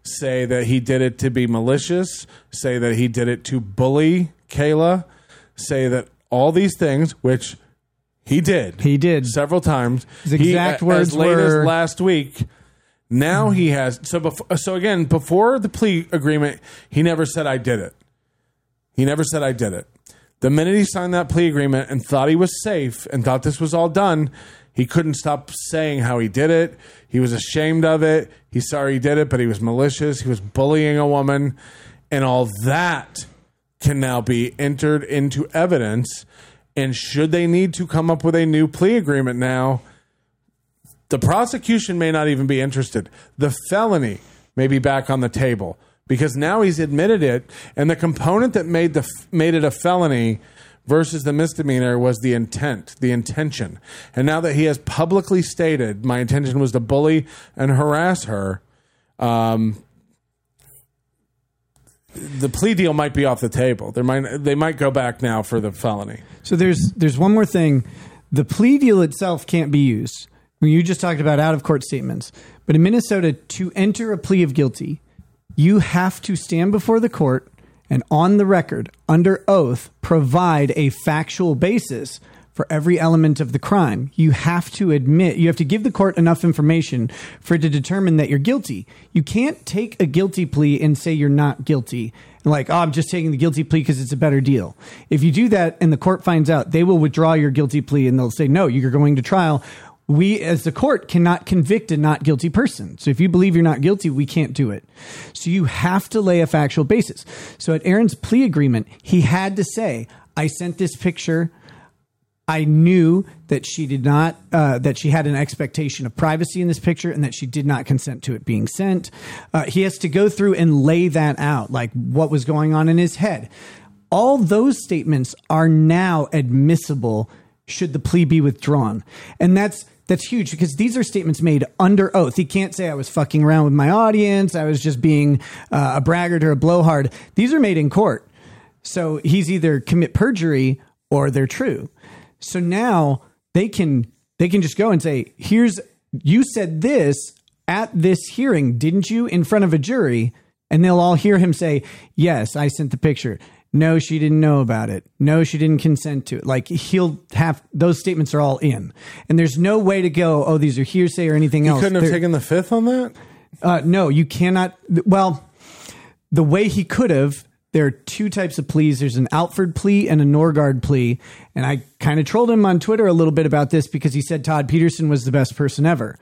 say that he did it to be malicious, say that he did it to bully Kayla, say that all these things, which he did. He did. Several times. His exact he, words as late were... as last week. Now he has... So, before, so again, before the plea agreement, he never said, I did it. He never said, I did it. The minute he signed that plea agreement and thought he was safe and thought this was all done, he couldn't stop saying how he did it. He was ashamed of it. He's sorry he did it, but he was malicious. He was bullying a woman. And all that can now be entered into evidence. And should they need to come up with a new plea agreement now, the prosecution may not even be interested. The felony may be back on the table because now he's admitted it. And the component that made the made it a felony versus the misdemeanor was the intent, the intention. And now that he has publicly stated, my intention was to bully and harass her, um, the plea deal might be off the table. There might they might go back now for the felony. So there's there's one more thing. The plea deal itself can't be used. You just talked about out of court statements. But in Minnesota, to enter a plea of guilty, you have to stand before the court and on the record, under oath, provide a factual basis for every element of the crime. You have to admit, you have to give the court enough information for it to determine that you're guilty. You can't take a guilty plea and say you're not guilty. Like, oh, I'm just taking the guilty plea because it's a better deal. If you do that and the court finds out, they will withdraw your guilty plea and they'll say, no, you're going to trial. We, as the court, cannot convict a not guilty person. So if you believe you're not guilty, we can't do it. So you have to lay a factual basis. So at Aaron's plea agreement, he had to say, I sent this picture. I knew that she did not, uh, that she had an expectation of privacy in this picture and that she did not consent to it being sent. Uh, he has to go through and lay that out, like what was going on in his head. All those statements are now admissible should the plea be withdrawn. And that's, That's huge because these are statements made under oath. He can't say I was fucking around with my audience. I was just being uh, a braggart or a blowhard. These are made in court. So he's either commit perjury or they're true. So now they can they can just go and say, here's, you said this at this hearing, didn't you, in front of a jury? And they'll all hear him say, yes, I sent the picture. No, she didn't know about it. No, she didn't consent to it. Like he'll have, those statements are all in. And there's no way to go, oh, these are hearsay or anything else. You couldn't have They're, taken the fifth on that? Uh, no, you cannot. Well, the way he could have, there are two types of pleas. There's an Outford plea and a Norgard plea. And I kind of trolled him on Twitter a little bit about this because he said Todd Peterson was the best person ever.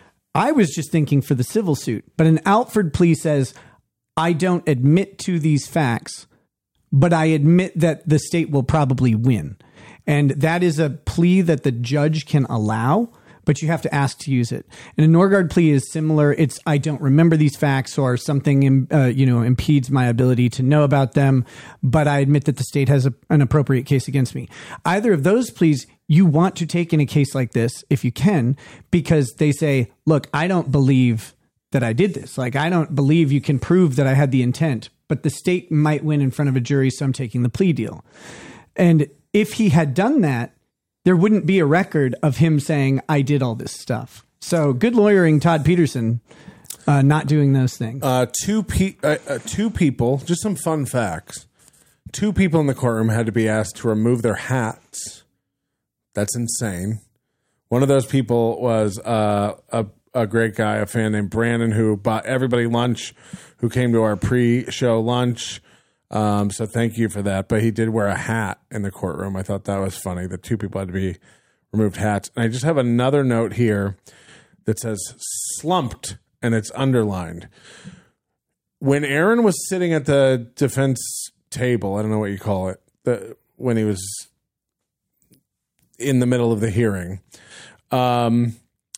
I was just thinking for the civil suit. But an Outford plea says, I don't admit to these facts, but I admit that the state will probably win. And that is a plea that the judge can allow, but you have to ask to use it. And a Norgard plea is similar. It's, I don't remember these facts or something, uh, you know, impedes my ability to know about them, but I admit that the state has a, an appropriate case against me. Either of those pleas you want to take in a case like this, if you can, because they say, look, I don't believe that I did this. Like, I don't believe you can prove that I had the intent, but the state might win in front of a jury, so I'm taking the plea deal. And if he had done that, there wouldn't be a record of him saying, I did all this stuff. So good lawyering, Todd Peterson, uh, not doing those things. Uh, two, pe- uh, uh, two people, just some fun facts. Two people in the courtroom had to be asked to remove their hats. That's insane. One of those people was uh, a a great guy, a fan named Brandon, who bought everybody lunch, who came to our pre-show lunch. Um, so thank you for that. But he did wear a hat in the courtroom. I thought that was funny. The two people had to be removed hats. And I just have another note here that says slumped, and it's underlined. When Aaron was sitting at the defense table, I don't know what you call it, the, when he was in the middle of the hearing, um,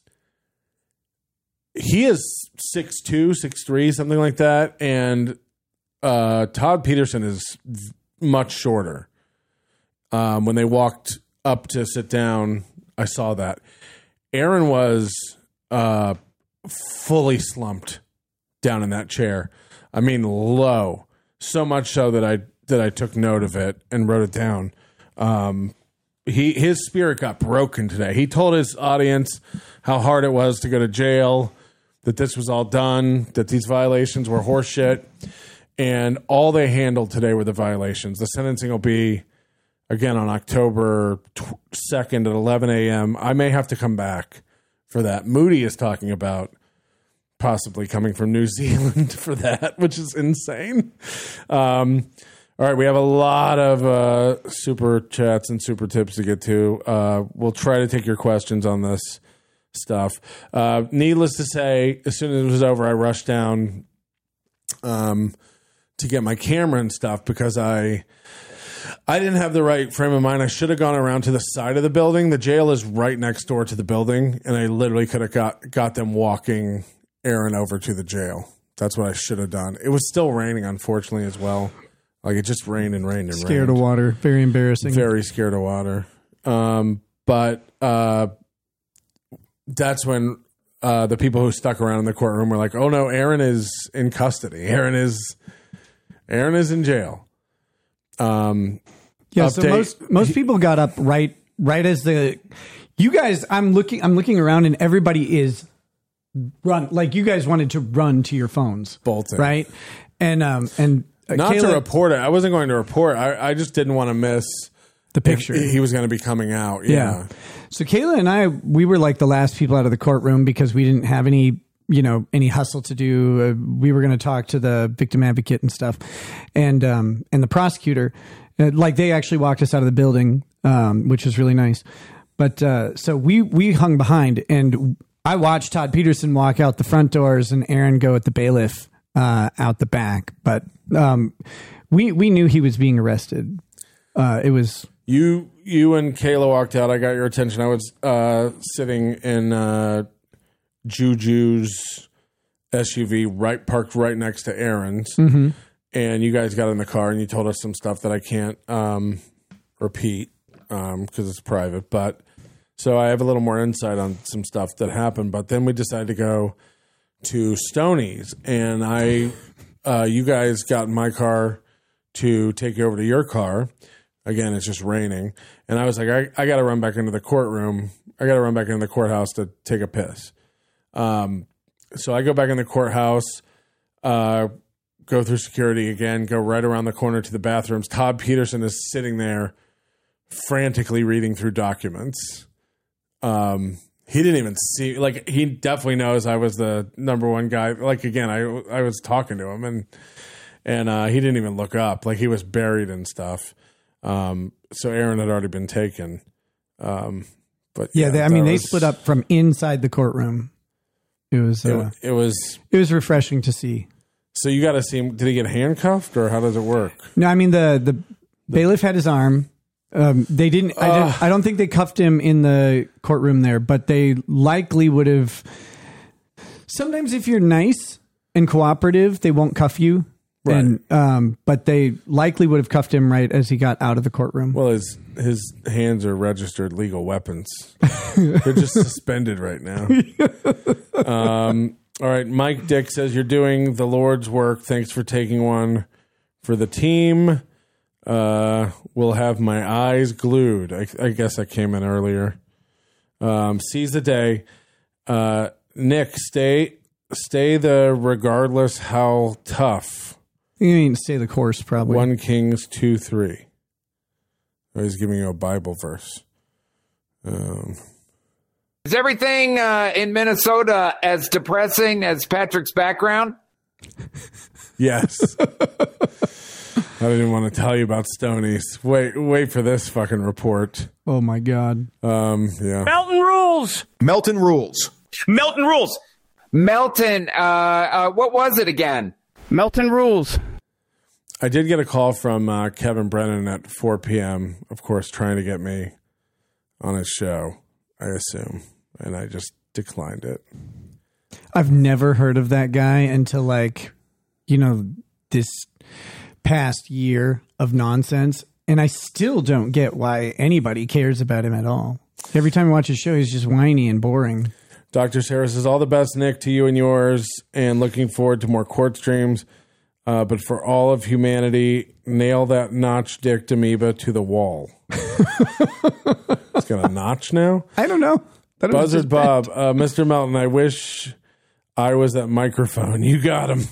he is six two, six three, something like that. And uh, Todd Peterson is much shorter. Um, when they walked up to sit down, I saw that. Aaron was uh, fully slumped down in that chair. I mean, low. So much so that I that I took note of it and wrote it down. Um, he his spirit got broken today. He told his audience how hard it was to go to jail. that this was all done, that these violations were horseshit, and all they handled today were the violations. The sentencing will be, again, on October second at eleven a.m. I may have to come back for that. Moody is talking about possibly coming from New Zealand for that, which is insane. Um, all right, we have a lot of uh, super chats and super tips to get to. Uh, we'll try to take your questions on this stuff. Uh, needless to say, as soon as it was over, I rushed down um, to get my camera and stuff because I I didn't have the right frame of mind. I should have gone around to the side of the building. The jail is right next door to the building, and I literally could have got, got them walking Aaron over to the jail. That's what I should have done. It was still raining, unfortunately, as well. Like, it just rained and rained and scared rained. of water. Very embarrassing. Very scared of water. Um, but uh, that's when uh, the people who stuck around in the courtroom were like, oh, no, Aaron is in custody. Aaron is Aaron is in jail. Um, yeah, update. so most most people got up right right as the you guys. I'm looking. I'm looking around, and everybody is run like you guys wanted to run to your phones, bolting, right? And um and uh, not Kayla, to report it. I wasn't going to report. I, I just didn't want to miss the picture. He was going to be coming out. Yeah. yeah. So Kayla and I, we were like the last people out of the courtroom because we didn't have any. you know, any hustle to do. Uh, we were going to talk to the victim advocate and stuff. And, um, and the prosecutor, uh, like they actually walked us out of the building, um, which was really nice. But, uh, so we, we hung behind and I watched Todd Peterson walk out the front doors and Aaron go at the bailiff, uh, out the back. But, um, we, we knew he was being arrested. Uh, it was, you, you and Kayla walked out. I got your attention. I was, uh, sitting in, uh, Juju's S U V right parked right next to Aaron's, mm-hmm. and you guys got in the car and you told us some stuff that I can't um, repeat because um, it's private. But so I have a little more insight on some stuff that happened. But then we decided to go to Stoney's, and I, uh, you guys got in my car to take you over to your car. Again, it's just raining, and I was like, I, I got to run back into the courtroom. I got to run back into the courthouse to take a piss. Um, so I go back in the courthouse, uh, go through security again, go right around the corner to the bathrooms. Todd Peterson is sitting there frantically reading through documents. Um, he didn't even see, like, he definitely knows I was the number one guy. Like, again, I, I was talking to him and, and, uh, he didn't even look up. Like, he was buried and stuff. Um, so Aaron had already been taken. Um, but yeah, yeah they, I mean, was, they split up from inside the courtroom. It was uh, it, it was it was refreshing to see. So you got to see him. Did he get handcuffed or how does it work? No, I mean the the bailiff had his arm. Um, they didn't. I, didn't. I don't think they cuffed him in the courtroom there, but they likely would have. Sometimes, if you're nice and cooperative, they won't cuff you. Right. And um, but they likely would have cuffed him right as he got out of the courtroom. Well, his his hands are registered legal weapons. They're just suspended right now. Um, all right, Mike Dick says you're doing the Lord's work. Thanks for taking one for the team. Uh, we'll have my eyes glued. I, I guess I came in earlier. Um, seize the day. Uh, Nick, stay stay the regardless how tough. You mean stay the course, probably. One Kings two three. Oh, he's giving you a Bible verse. Um, Is everything uh, in Minnesota as depressing as Patrick's background? Yes. I didn't want to tell you about Stoney's. Wait, wait for this fucking report. Oh my God. Um, yeah. Melton rules. Melton rules. Melton rules. Melton, uh, uh, what was it again? Melton rules. I did get a call from uh, Kevin Brennan at four p.m., of course, trying to get me on his show, I assume. And I just declined it. I've never heard of that guy until, like, you know, this past year of nonsense. And I still don't get why anybody cares about him at all. Every time I watch his show, he's just whiny and boring. Doctor Sarah says, all the best, Nick, to you and yours, and looking forward to more court streams. Uh, but for all of humanity, nail that notch dick amoeba to the wall. It's got a notch now? I don't know. That Buzzard Bob, uh, Mister Melton, I wish I was that microphone. You got him.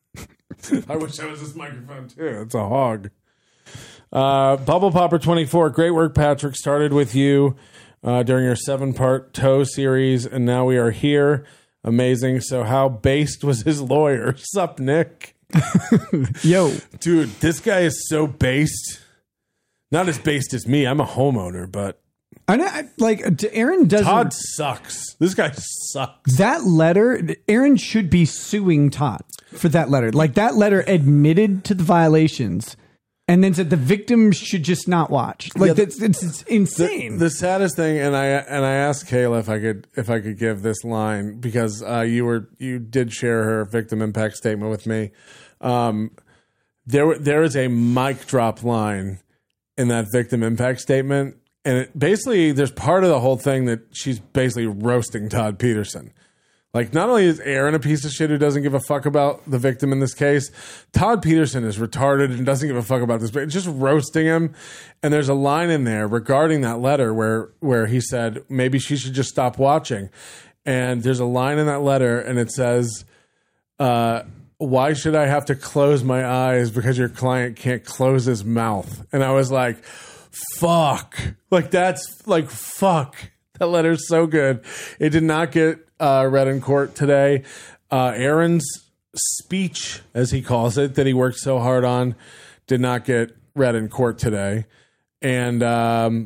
I wish I was this microphone too. It's a hog. Uh, Bubble Popper twenty-four. Great work, Patrick. Started with you uh, during your seven-part Toe series, and now we are here. Amazing. So how based was his lawyer? Sup, Nick? Yo. Dude, this guy is so based. Not as based as me. I'm a homeowner, but I know, I- like Aaron doesn't. Todd sucks. This guy sucks. That letter, Aaron should be suing Todd for that letter. Like that letter admitted to the violations, and then said the victim should just not watch. Like Yeah, that's it's, it's insane. The, the saddest thing, and I and I asked Kayla if I could if I could give this line because uh, you were you did share her victim impact statement with me. Um, there there is a mic drop line in that victim impact statement, and it, basically there's part of the whole thing that she's basically roasting Todd Peterson. Like, not only is Aaron a piece of shit who doesn't give a fuck about the victim in this case, Todd Peterson is retarded and doesn't give a fuck about this, but it's just roasting him. And there's a line in there regarding that letter where where he said maybe she should just stop watching. And there's a line in that letter, and it says, uh, why should I have to close my eyes because your client can't close his mouth? And I was like, fuck. Like, that's like, fuck. That letter's so good. It did not get uh, read in court today. Uh, Aaron's speech, as he calls it, that he worked so hard on, did not get read in court today. And um,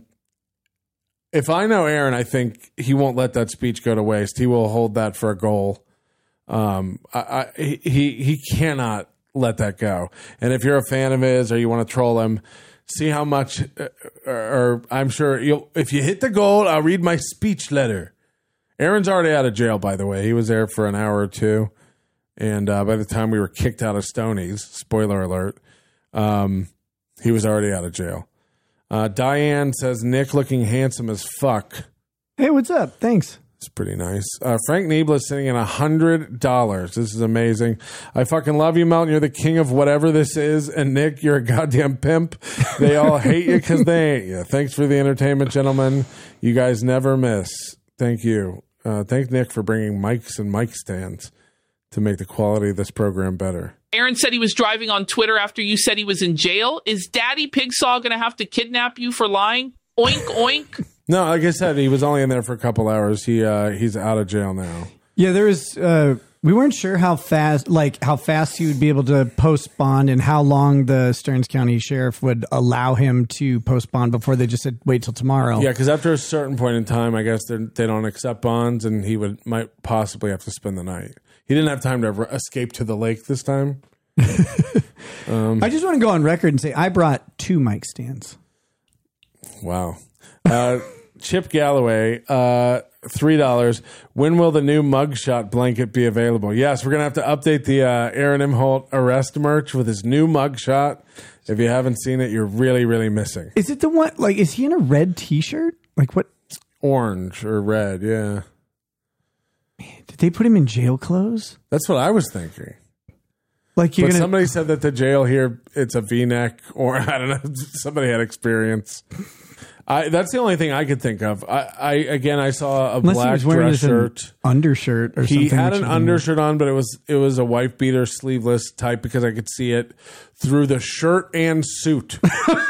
if I know Aaron, I think he won't let that speech go to waste. He will hold that for a goal. Um, I, I, he he cannot let that go. And if you're a fan of his or you want to troll him, see how much, uh, or, or I'm sure you'll, if you hit the goal, I'll read my speech letter. Aaron's already out of jail, by the way. He was there for an hour or two. And uh, by the time we were kicked out of Stoney's, spoiler alert, um, he was already out of jail. Uh, Diane says, Nick looking handsome as fuck. Hey, what's up? Thanks. It's pretty nice. Uh, Frank Niebla is sitting in one hundred dollars. This is amazing. I fucking love you, Melton. You're the king of whatever this is. And Nick, you're a goddamn pimp. They all hate you because they ain't you. Thanks for the entertainment, gentlemen. You guys never miss. Thank you. Uh, thank Nick for bringing mics and mic stands to make the quality of this program better. Aaron said he was driving on Twitter after you said he was in jail. Is Daddy Pigsaw going to have to kidnap you for lying? Oink, oink. No, like I said, he was only in there for a couple hours. He uh, he's out of jail now. Yeah, there was. Uh, we weren't sure how fast, like how fast he would be able to post bond, and how long the Stearns County Sheriff would allow him to post bond before they just said wait till tomorrow. Yeah, because after a certain point in time, I guess they're- they don't accept bonds, and he would might possibly have to spend the night. He didn't have time to re- escape to the lake this time. um, I just want to go on record and say I brought two mic stands. Wow. Uh, Chip Galloway, uh, three dollars. When will the new mugshot blanket be available? Yes, we're going to have to update the uh, Aaron Imholt arrest merch with his new mugshot. If you haven't seen it, you're really, really missing. Is it the one, like, is he in a red t-shirt? Like what? Orange or red, yeah. Did they put him in jail clothes? That's what I was thinking. Like you're But gonna, somebody said that the jail here, it's a V-neck, or I don't know, somebody had experience. I, that's the only thing I could think of. I, I again, I saw a unless he black was wearing dress his shirt. undershirt or something. He had which an is- undershirt on, but it was it was a wife beater, sleeveless type because I could see it through the shirt and suit,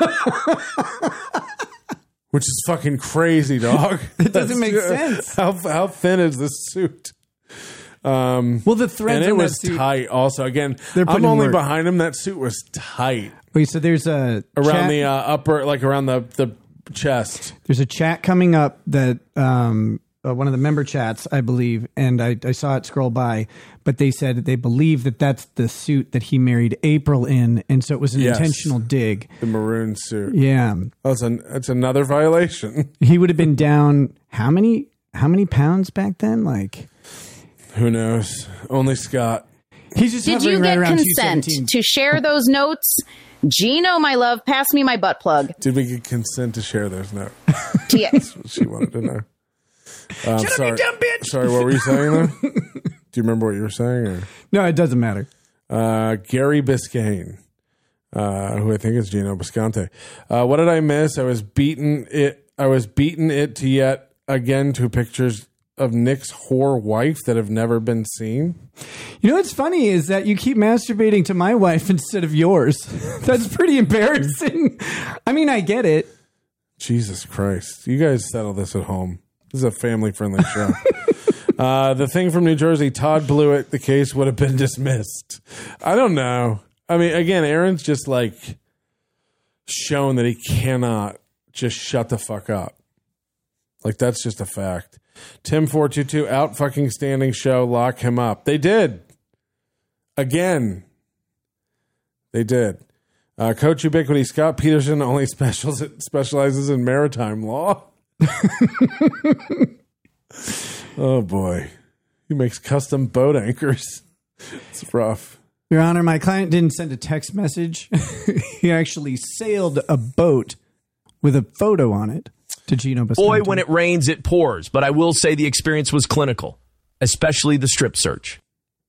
which is fucking crazy, dog. It doesn't That's- make sense. How how thin is this suit? Um, Well, the threads and it in that was suit- tight. Also, again, They're I'm putting in only work. behind him. That suit was tight Wait, so there's a around chat, the uh, upper, like around the the chest. there's a chat coming up that um, uh, one of the member chats, I believe, and I, I saw it scroll by, but they said that they believe that that's the suit that he married April in, and so it was an Yes. intentional dig. The maroon suit. Yeah, Oh, that's, an, that's another violation. he would have been down how many how many pounds back then? Like Who knows? Only Scott. he's just Did hovering you right get around consent two seventeen. to share those notes? Gino, my love, pass me my butt plug. Did we get consent to share those notes? T X. She wanted to know. Um, Shut up, sorry. you dumb bitch! Sorry, what were you saying though? Do you remember what you were saying? Or? No, it doesn't matter. Uh, Gary Biscayne, uh, who I think is Gino Bisconte. Uh, what did I miss? I was beaten it. I was beaten it to yet again to pictures of Nick's whore wife that have never been seen? You know what's funny is that you keep masturbating to my wife instead of yours. That's pretty embarrassing. I mean, I get it. Jesus Christ. You guys settle this at home. This is a family-friendly show. uh, the thing from New Jersey, Todd Blewett, the case would have been dismissed. I don't know. I mean, again, Aaron's just like shown that he cannot just shut the fuck up. Like, that's just a fact. Tim four two two, out fucking standing show, lock him up. They did. Again. They did. Uh, Coach Ubiquity, Scott Peterson only specials, specializes in maritime law. Oh, boy. He makes custom boat anchors. It's rough. Your Honor, my client didn't send a text message. He actually sailed a boat with a photo on it to Gino Bisconti. Boy, when it rains, it pours. But I will say the experience was clinical, especially the strip search.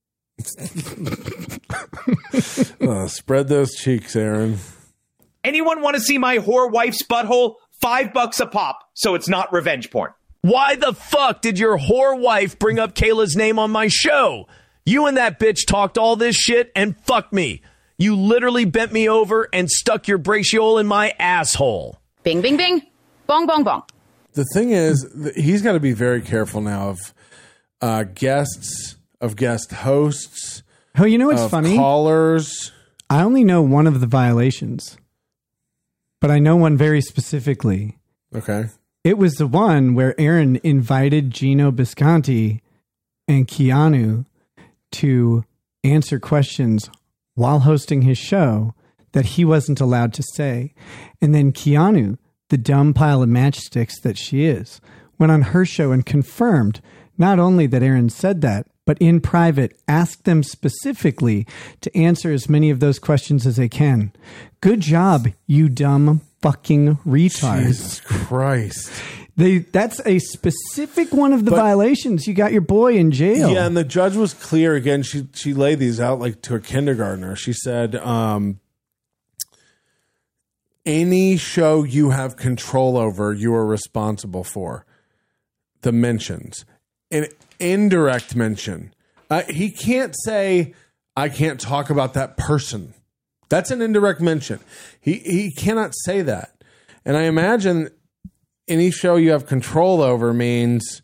Oh, spread those cheeks, Aaron. Anyone want to see my whore wife's butthole? Five bucks a pop, so it's not revenge porn. Why the fuck did your whore wife bring up Kayla's name on my show? You and that bitch talked all this shit and fucked me. You literally bent me over and stuck your brachiole in my asshole. Bing, bing, bing. Bong, bong, bong. The thing is, th- he's got to be very careful now of uh, guests, of guest hosts. Oh, you know what's of funny? Callers. I only know one of the violations, but I know one very specifically. Okay. It was the one where Aaron invited Gino Bisconti and Keanu to answer questions while hosting his show that he wasn't allowed to say. And then Keanu, the dumb pile of matchsticks that she is, went on her show and confirmed not only that Aaron said that, but in private asked them specifically to answer as many of those questions as they can. Good job, you dumb fucking retards. Jesus Christ. They, that's a specific one of the But- violations. You got your boy in jail. Yeah, and the judge was clear. Again, she she laid these out like to a kindergartner. She said, um, any show you have control over, you are responsible for. The mentions. An indirect mention. Uh, he can't say, I can't talk about that person. That's an indirect mention. He he cannot say that. And I imagine any show you have control over means,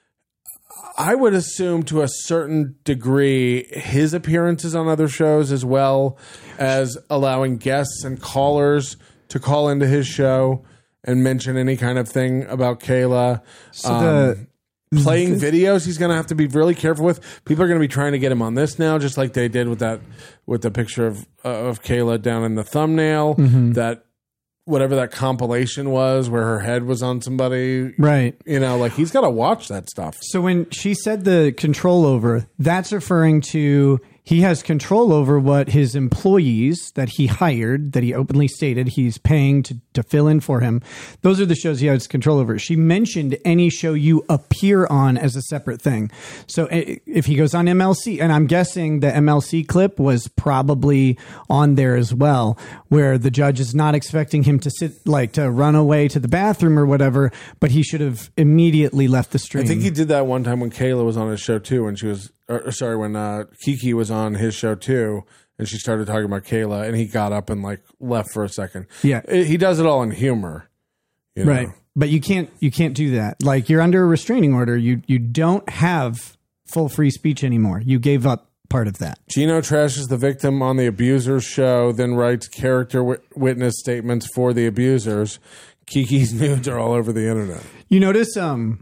I would assume to a certain degree, his appearances on other shows as well as allowing guests and callers to call into his show and mention any kind of thing about Kayla. So the- Um, playing videos, he's going to have to be really careful with. People are going to be trying to get him on this now, just like they did with that, with the picture of uh, of Kayla down in the thumbnail. Mm-hmm. That whatever that compilation was, where her head was on somebody, Right. You know, like he's got to watch that stuff. So when she said the control over, that's referring to he has control over what his employees that he hired, that he openly stated he's paying to, to fill in for him. Those are the shows he has control over. She mentioned any show you appear on as a separate thing. So if he goes on M L C, and I'm guessing the M L C clip was probably on there as well, where the judge is not expecting him to sit, like to run away to the bathroom or whatever, but he should have immediately left the stream. I think he did that one time when Kayla was on his show too, when she was, or, sorry, when uh, Kiki was on his show too, and she started talking about Kayla, and he got up and like left for a second. Yeah. It- he does it all in humor, you know? Right. But you can't you can't do that. Like, you're under a restraining order. You you don't have full free speech anymore. You gave up part of that. Gino trashes the victim on the abuser's show, then writes character wi- witness statements for the abusers. Kiki's nudes are all over the internet. You notice um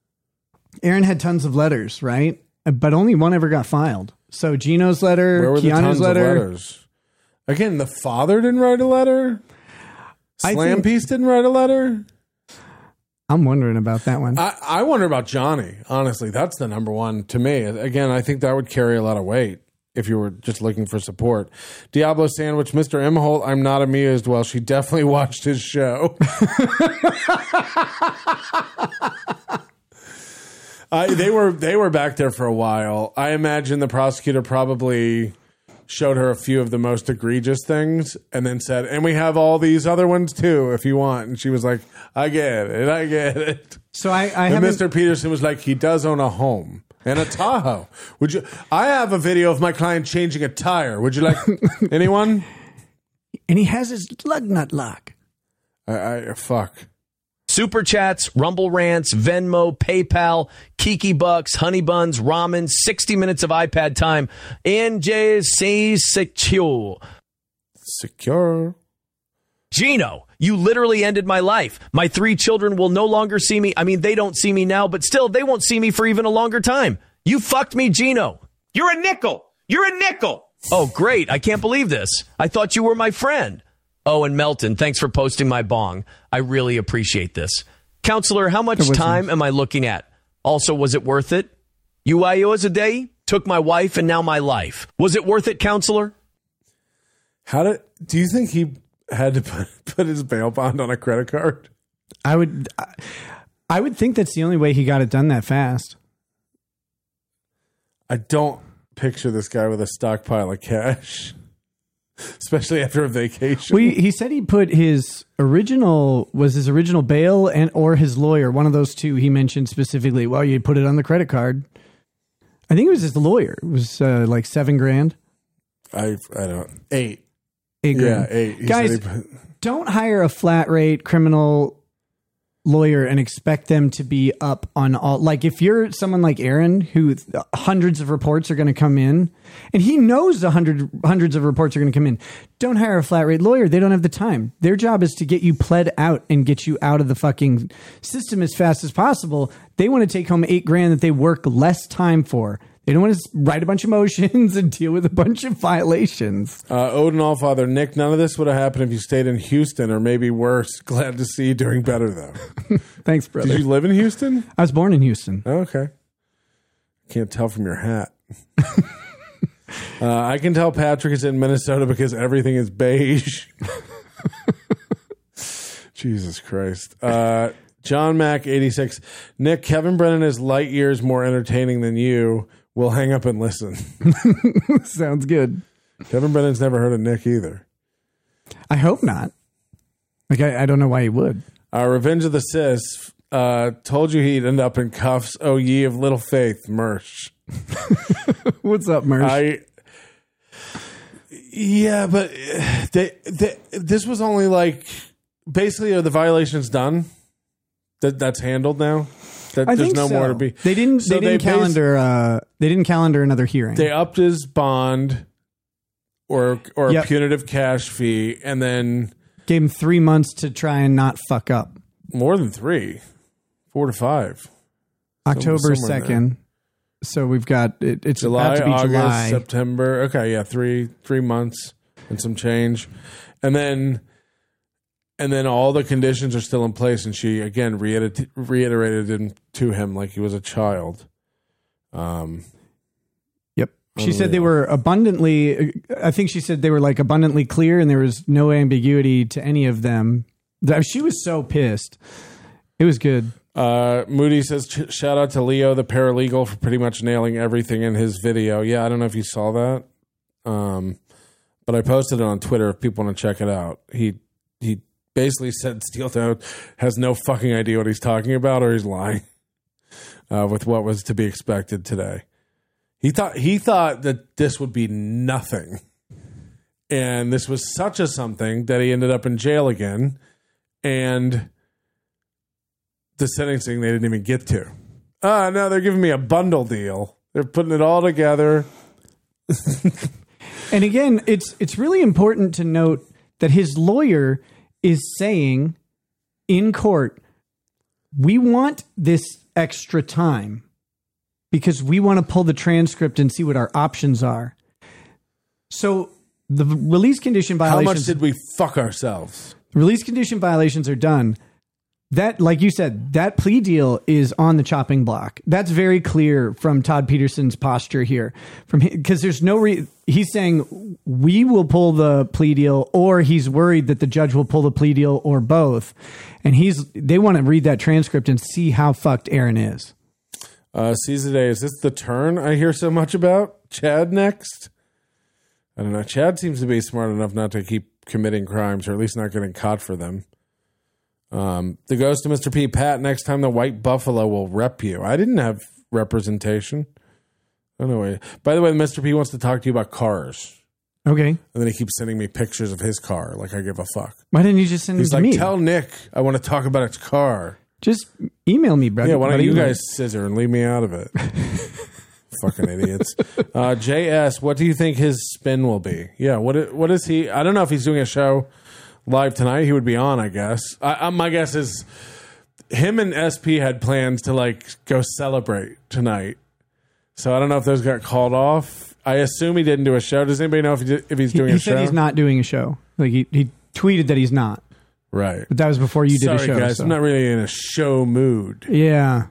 Aaron had tons of letters, right? But only one ever got filed. So Gino's letter, Where were the Keanu's tons letter. of letters? Again, the father didn't write a letter. I Slam think- Piece didn't write a letter. I'm wondering about that one. I, I wonder about Johnny. Honestly, that's the number one to me. Again, I think that would carry a lot of weight if you were just looking for support. Diablo Sandwich, Mister Imholt, I'm not amused. Well, she definitely watched his show. Uh, they were they were back there for a while. I imagine the prosecutor probably showed her a few of the most egregious things and then said, and we have all these other ones too, if you want. And she was like, I get it. I get it. So I, I and haven't... Mister Peterson was like, he does own a home and a Tahoe. Would you? I have a video of my client changing a tire. Would you like anyone? And he has his lug nut lock. I, I fuck. Super Chats, Rumble Rants, Venmo, PayPal, Kiki Bucks, Honey Buns, Ramen, sixty minutes of iPad time. N J C Secure. Secure. Gino, you literally ended my life. My three children will no longer see me. I mean, they don't see me now, but still, they won't see me for even a longer time. You fucked me, Gino. You're a nickel. You're a nickel. Oh, great. I can't believe this. I thought you were my friend. Oh, and Melton, thanks for posting my bong. I really appreciate this. Counselor, how much time am I looking at? Also, was it worth it? U I O as a day took my wife and now my life. Was it worth it, Counselor? How did, do you think he had to put, put his bail bond on a credit card? I would, I would think that's the only way he got it done that fast. I don't picture this guy with a stockpile of cash. Especially after a vacation. We, he said he put his original, was his original bail and or his lawyer, one of those two he mentioned specifically. Well, you put it on the credit card. I think it was his lawyer. It was uh, like seven grand. I I don't eight. Eight grand. Yeah, eight. He Guys, put, don't hire a flat rate criminal lawyer and expect them to be up on all. Like if you're someone like Aaron, who hundreds of reports are going to come in, and he knows the hundred hundreds of reports are going to come in, don't hire a flat rate lawyer. They don't have the time. Their job is to get you pled out and get you out of the fucking system as fast as possible. They want to take home eight grand that they work less time for. They don't want to write a bunch of motions and deal with a bunch of violations. Uh, Odin Allfather, Nick, none of this would have happened if you stayed in Houston, or maybe worse. Glad to see you doing better, though. Thanks, brother. Did you live in Houston? I was born in Houston. Oh, okay. Can't tell from your hat. uh, I can tell Patrick is in Minnesota because everything is beige. Jesus Christ. Uh, John Mack, eighty-six. Nick, Kevin Brennan is light years more entertaining than you. We'll hang up and listen. Sounds good. Kevin Brennan's never heard of Nick either. I hope not. Like, I, I don't know why he would. Uh, Revenge of the Sis uh, told you he'd end up in cuffs. Oh, ye of little faith, Mersh. What's up, Mersh? I, yeah, but they, they, this was only like, basically, are the violations done? That That's handled now? That I there's think no so. more to be. They didn't. So they didn't they bas- calendar. Uh, they didn't calendar another hearing. They upped his bond, or or Yep. a punitive cash fee, and then Gave him three months to try and not fuck up. more than three, four to five. October somewhere in there. second. So we've got it, it's July, about to be August, July. September. Okay, yeah, three three months and some change, and then and then all the conditions are still in place. And she again reiter- reiterated it to him like he was a child. Um. Yep. She said they were abundantly. I think she said they were like abundantly clear, and there was no ambiguity to any of them. That- She was so pissed. It was good. Uh, Moody says, Ch- shout out to Leo, the paralegal, for pretty much nailing everything in his video. Yeah, I don't know if you saw that. Um, but I posted it on Twitter if people want to check it out. He he basically said Steel Toe has no fucking idea what he's talking about, or he's lying uh, with what was to be expected today. He thought he thought that this would be nothing. And this was such a something that he ended up in jail again. And the sentencing they didn't even get to. Ah, no, they're giving me a bundle deal. They're putting it all together. And again, it's it's really important to note that his lawyer is saying in court, we want this extra time because we want to pull the transcript and see what our options are. So the release condition violations. How much did we fuck ourselves? Release condition violations are done. That, like you said, that plea deal is on the chopping block. That's very clear from Todd Peterson's posture here. From because there's no re- he's saying we will pull the plea deal, or he's worried that the judge will pull the plea deal, or both. And he's they want to read that transcript and see how fucked Aaron is. Uh, Caesar Day, is this the turn I hear so much about? Chad next? I don't know. Chad seems to be smart enough not to keep committing crimes, or at least not getting caught for them. Um, the ghost of Mister P. Pat, next time the white buffalo will rep you. I didn't have representation. I don't know. By the way, Mister P wants to talk to you about cars. Okay. And then he keeps sending me pictures of his car, like I give a fuck. Why didn't you just send He's them to like, me? tell Nick I want to talk about its car. Just email me, brother. Yeah, why don't Buddy. you guys scissor and leave me out of it? Fucking idiots. Uh, J S, what do you think his spin will be? Yeah, what what is he? I don't know if he's doing a show live tonight. He would be on, I guess. I, I, my guess is him and S P had plans to like go celebrate tonight. So I don't know if those got called off. I assume he didn't do a show. Does anybody know if, he did, if he's doing he, he a show? He said he's not doing a show. Like he, he tweeted that he's not. Right. But that was before you did Sorry, a show. guys. So. I'm not really in a show mood. Yeah.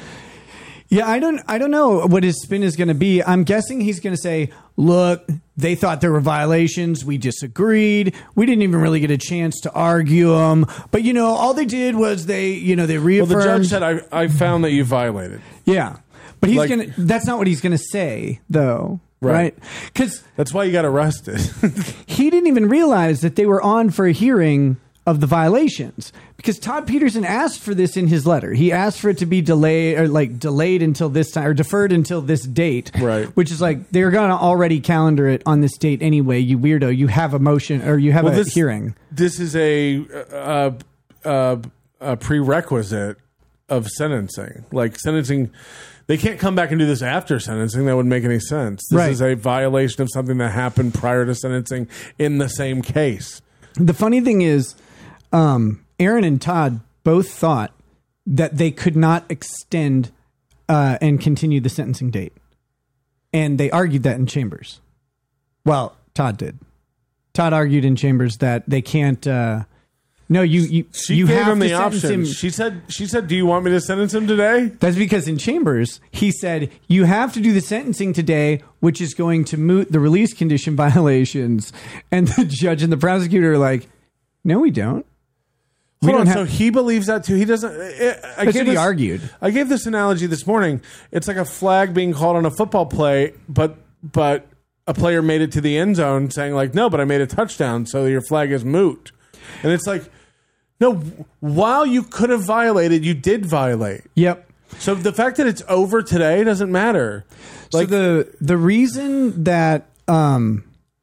Yeah, I don't I don't know what his spin is going to be. I'm guessing he's going to say, look, they thought there were violations. We disagreed. We didn't even really get a chance to argue them. But, you know, all they did was they, you know, they reaffirmed. Well, the judge said, I, I found that you violated. Yeah. But he's Like- going to, that's not what he's going to say, though. Right. Right? Because That's why you got arrested. he didn't even realize that they were on for a hearing of the violations, because Todd Peterson asked for this in his letter. He asked for it to be delayed, or like delayed until this time, or deferred until this date. Right. Which is like, they're going to already calendar it on this date anyway. You weirdo. You have a motion, or you have Well, a this- hearing. This is a, uh, uh, a prerequisite of sentencing. Like sentencing, they can't come back and do this after sentencing. That wouldn't make any sense. This Right. is a violation of something that happened prior to sentencing in the same case. The funny thing is, um, Aaron and Todd both thought that they could not extend uh, and continue the sentencing date. And they argued that in chambers. Well, Todd did. Todd argued in chambers that they can't. Uh, no, you you She you gave have him to the sentence option. him. She said, "She said, do you want me to sentence him today?" That's because in chambers, he said, you have to do the sentencing today, which is going to moot the release condition violations. And the judge and the prosecutor are like, no, we don't. We Hold don't on, have. so he believes that too. He doesn't. I, I That's gave what he this- argued. I gave this analogy this morning. It's like a flag being called on a football play, but but a player made it to the end zone, saying like, "No, but I made a touchdown, so your flag is moot." And it's like, no, while you could have violated, you did violate. Yep. So the fact that it's over today doesn't matter. Like so the the reason that um,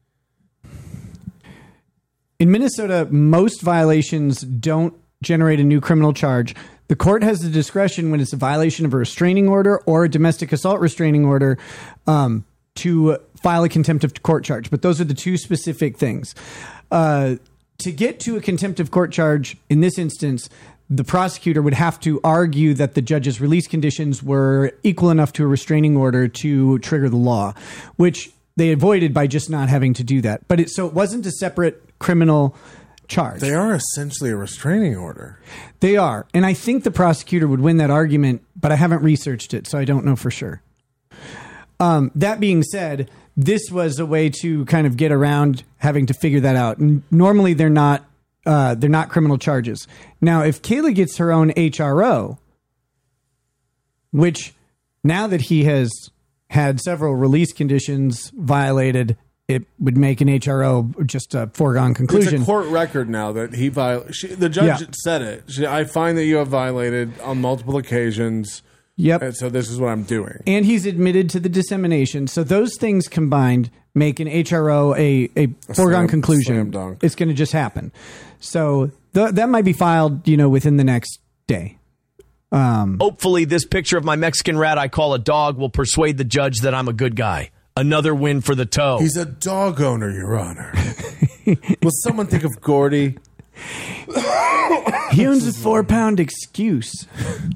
in Minnesota most violations don't generate a new criminal charge. The court has the discretion when it's a violation of a restraining order or a domestic assault restraining order um, to file a contempt of court charge. But those are the two specific things. Uh, to get to a contempt of court charge in this instance, the prosecutor would have to argue that the judge's release conditions were equal enough to a restraining order to trigger the law, which they avoided by just not having to do that. But it, so it wasn't a separate criminal charge. they are essentially a restraining order. They are. And I think the prosecutor would win that argument, but I haven't researched it, so I don't know for sure. Um, that being said, this was a way to kind of get around having to figure that out. N- Normally, they're not uh, they're not criminal charges. Now, if Kayla gets her own H R O, which now that he has had several release conditions violated, it would make an H R O just a foregone conclusion. It's a court record now that he violated. The judge Yeah. said it. She, I find that you have violated on multiple occasions. Yep. And so this is what I'm doing. And he's admitted to the dissemination. So those things combined make an H R O a, a foregone slam- conclusion. slam dunk. It's going to just happen. So th- that might be filed, you know, within the next day. Hopefully, this picture of my Mexican rat I call a dog will persuade the judge that I'm a good guy. Another win for the toe. He's a dog owner, Your Honor. Will someone think of Gordy? He owns a four-pound excuse.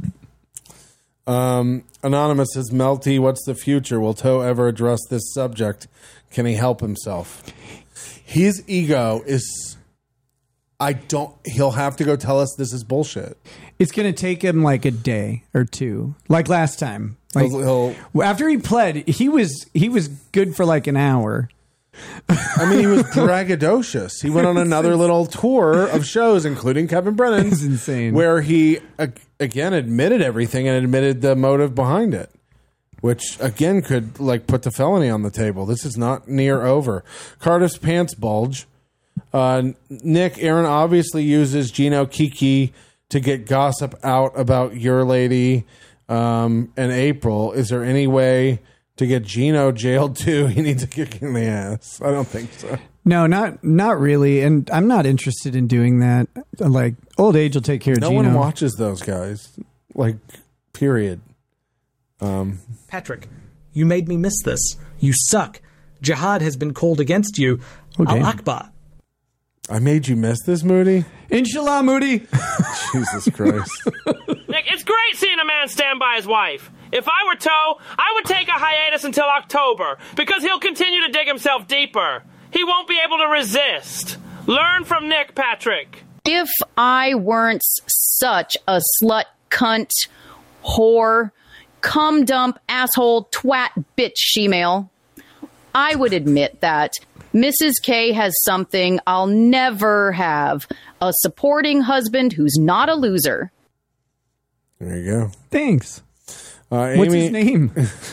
Um, Anonymous says, Melty, what's the future? Will Toe ever address this subject? Can he help himself? His ego is... I don't... He'll have to go tell us this is bullshit. It's going to take him like a day or two, like last time. Like He'll- he'll- after he pled, he was he was good for like an hour. I mean, he was braggadocious. He went on another little tour of shows, including Kevin Brennan's. That's insane. Where he, ag- again, admitted everything and admitted the motive behind it. which again could like put the felony on the table. This is not near over. Cardiff's pants bulge. Uh, Nick, Aaron obviously uses Gino Kiki to get gossip out about your lady um, and April. Is there any way to get Gino jailed too? He needs a kick in the ass. I don't think so. No, not not really, and I'm not interested in doing that. Like, old age will take care of No Gino. one watches those guys. Like, period. Um, Patrick, you made me miss this. You suck. Jihad has been called against you. Okay. Al Akbar. I made you miss this, Moody? Inshallah, Moody. Jesus Christ. Nick, it's great seeing a man stand by his wife. If I were Toe, I would take a hiatus until October, because he'll continue to dig himself deeper. He won't be able to resist. Learn from Nick, Patrick. If I weren't such a slut, cunt, whore, cum dump, asshole, twat, bitch, shemale, I would admit that Missus K has something I'll never have. A supporting husband who's not a loser. There you go. Thanks. Uh, What's Amy, his name?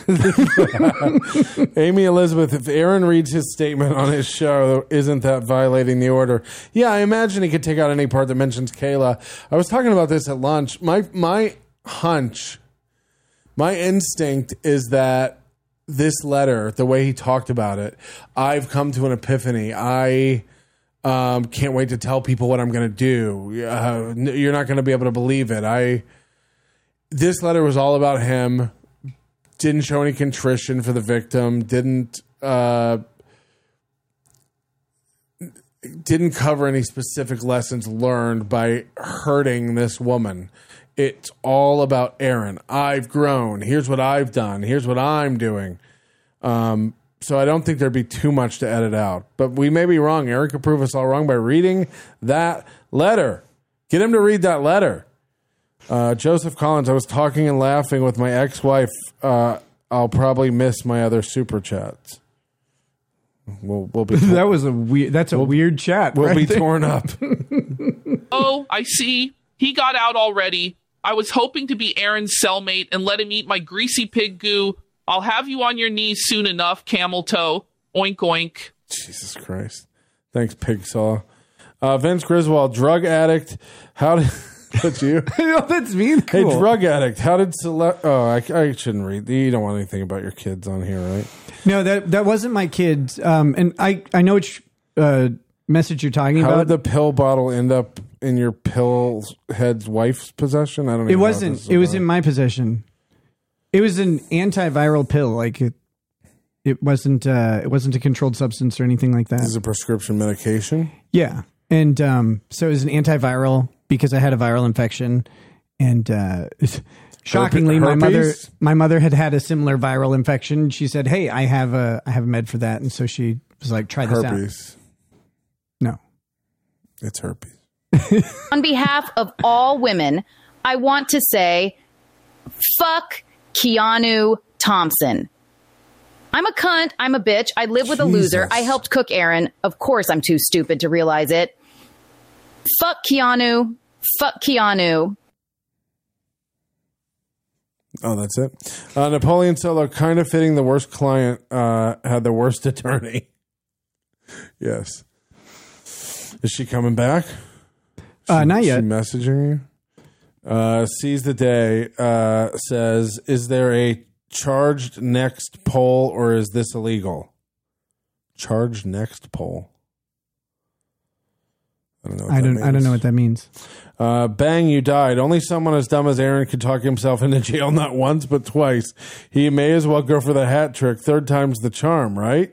Amy Elizabeth, if Aaron reads his statement on his show, isn't that violating the order? Yeah, I imagine he could take out any part that mentions Kayla. I was talking about this at lunch. My my hunch, my instinct is that this letter, the way he talked about it, I've come to an epiphany. I um, can't wait to tell people what I'm going to do. Uh, you're not going to be able to believe it. I... This letter was all about him. Didn't show any contrition for the victim. Didn't uh, didn't cover any specific lessons learned by hurting this woman. It's all about Aaron. I've grown. Here's what I've done. Here's what I'm doing. Um, so I don't think there'd be too much to edit out. But we may be wrong. Aaron could prove us all wrong by reading that letter. Get him to read that letter. Uh, Joseph Collins, I was talking and laughing with my ex-wife. Uh, I'll probably miss my other super chats. We'll, we'll be. That was a weird. That's a we'll, weird chat. We'll right be there. torn up. Oh, I see. He got out already. I was hoping to be Aaron's cellmate and let him eat my greasy pig goo. I'll have you on your knees soon enough, camel toe. Oink, oink. Jesus Christ. Thanks, Pig Saw. Uh, Vince Griswold, drug addict. How did... That's you? No, that's me. Cool. Hey, drug addict. How did select? Oh, I, I shouldn't read. You don't want anything about your kids on here, right? No, that that wasn't my kids. Um, and I I know which uh, message you're talking How about. did the pill bottle end up in your pill head's wife's possession? I don't. It even wasn't. Know it was in my possession. It was an antiviral pill. Like it. It wasn't. Uh, it wasn't a controlled substance or anything like that. This is a prescription medication. Yeah, and um, so it was an antiviral. Because I had a viral infection, and uh, shockingly, my mother my mother had had a similar viral infection. She said, "Hey, I have a I have a med for that," and so she was like, "Try this herpes. out." No, it's herpes. On behalf of all women, I want to say, fuck Keanu Thompson. I'm a cunt. I'm a bitch. I live with Jesus. a loser. I helped cook Aaron. Of course, I'm too stupid to realize it. Fuck Keanu. Fuck Keanu. Oh, that's it. Uh, Napoleon Solo, kind of fitting the worst client, uh, had the worst attorney. Yes. Is she coming back? She, uh, not yet. She messaging you? Uh, Seize the Day uh, says, is there a charged next poll or is this illegal? Charged next poll. I don't know. What I that don't. means. I don't know what that means. Uh, bang! You died. Only someone as dumb as Aaron could talk himself into jail not once but twice. He may as well go for the hat trick. Third time's the charm, right?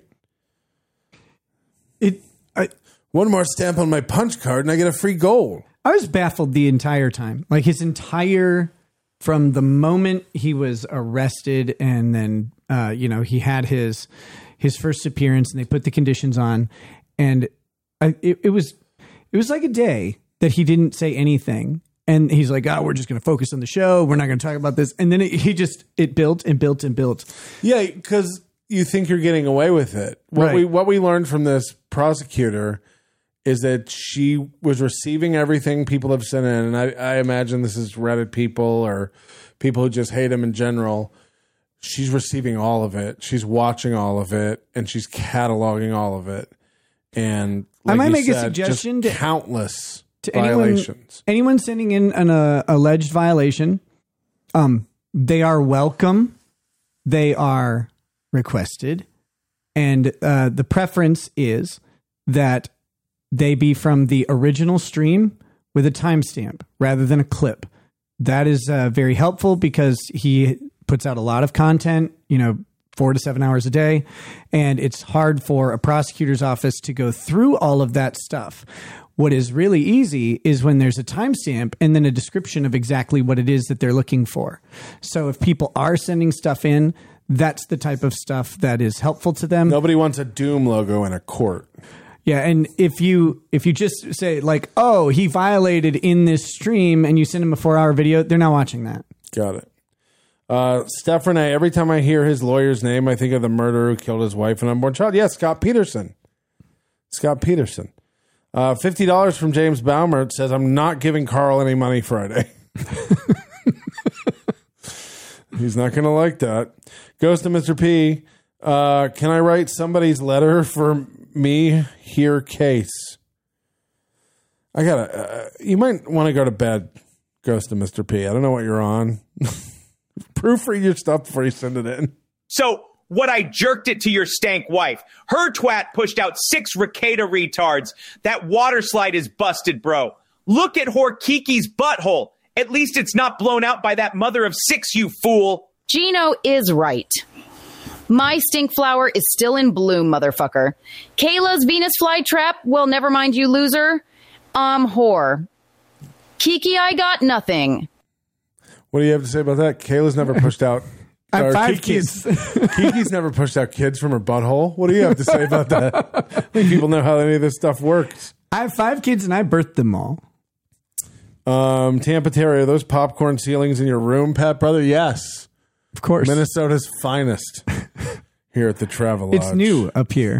It. I, One more stamp on my punch card, and I get a free goal. I was baffled the entire time. Like his entire, from the moment he was arrested, and then uh, you know he had his his first appearance, and they put the conditions on, and I, it, it was. It was like a day that he didn't say anything. And he's like, oh, we're just going to focus on the show. We're not going to talk about this. And then it, he just, it built and built and built. Yeah, because you think you're getting away with it. What Right. we what we learned from this prosecutor is that she was receiving everything people have sent in. And I, I imagine this is Reddit people or people who just hate him in general. she's receiving all of it. She's watching all of it, and she's cataloging all of it. And like I might you make said, a suggestion just to countless to violations. anyone, anyone sending in an uh, alleged violation. Um, they are welcome. They are requested, and uh, the preference is that they be from the original stream with a timestamp rather than a clip. That is uh, very helpful because he puts out a lot of content, you know, four to seven hours a day. And it's hard for a prosecutor's office to go through all of that stuff. What is really easy is when there's a timestamp and then a description of exactly what it is that they're looking for. So if people are sending stuff in, that's the type of stuff that is helpful to them. Nobody wants a Doom logo in a court. Yeah, and if you if you just say like, oh, he violated in this stream, and you send him a four hour video, they're not watching that. Got it. Uh, Steph Renee, every time I hear his lawyer's name, I think of the murderer who killed his wife and unborn child. Yes, Scott Peterson. Scott Peterson. Uh, fifty dollars from James Baumert says, I'm not giving Carl any money Friday. He's not going to like that. Goes to Mister P. Uh, can I write somebody's letter for me here case? I gotta, uh, you might want to go to bed. Goes to Mister P. I don't know what you're on. Proofread your stuff before you send it in. So what I jerked it to your stank wife. Her twat pushed out six Ricada retards. That water slide is busted, bro. Look at Horkiki's butthole. At least it's not blown out by that mother of six, you fool. Gino is right. My stink flower is still in bloom, motherfucker. Kayla's Venus flytrap, well, never mind you, loser. Um, whore. Kiki, I got nothing. What do you have to say about that? Kayla's never pushed out. I have or five Kiki's, kids. Kiki's never pushed out kids from her butthole. What do you have to say about that? I think people know how any of this stuff works. I have five kids, and I birthed them all. Um, Tampa Terry, are those popcorn ceilings in your room, Pat Brother? Yes. Of course. Minnesota's finest here at the Travelodge. It's new up here.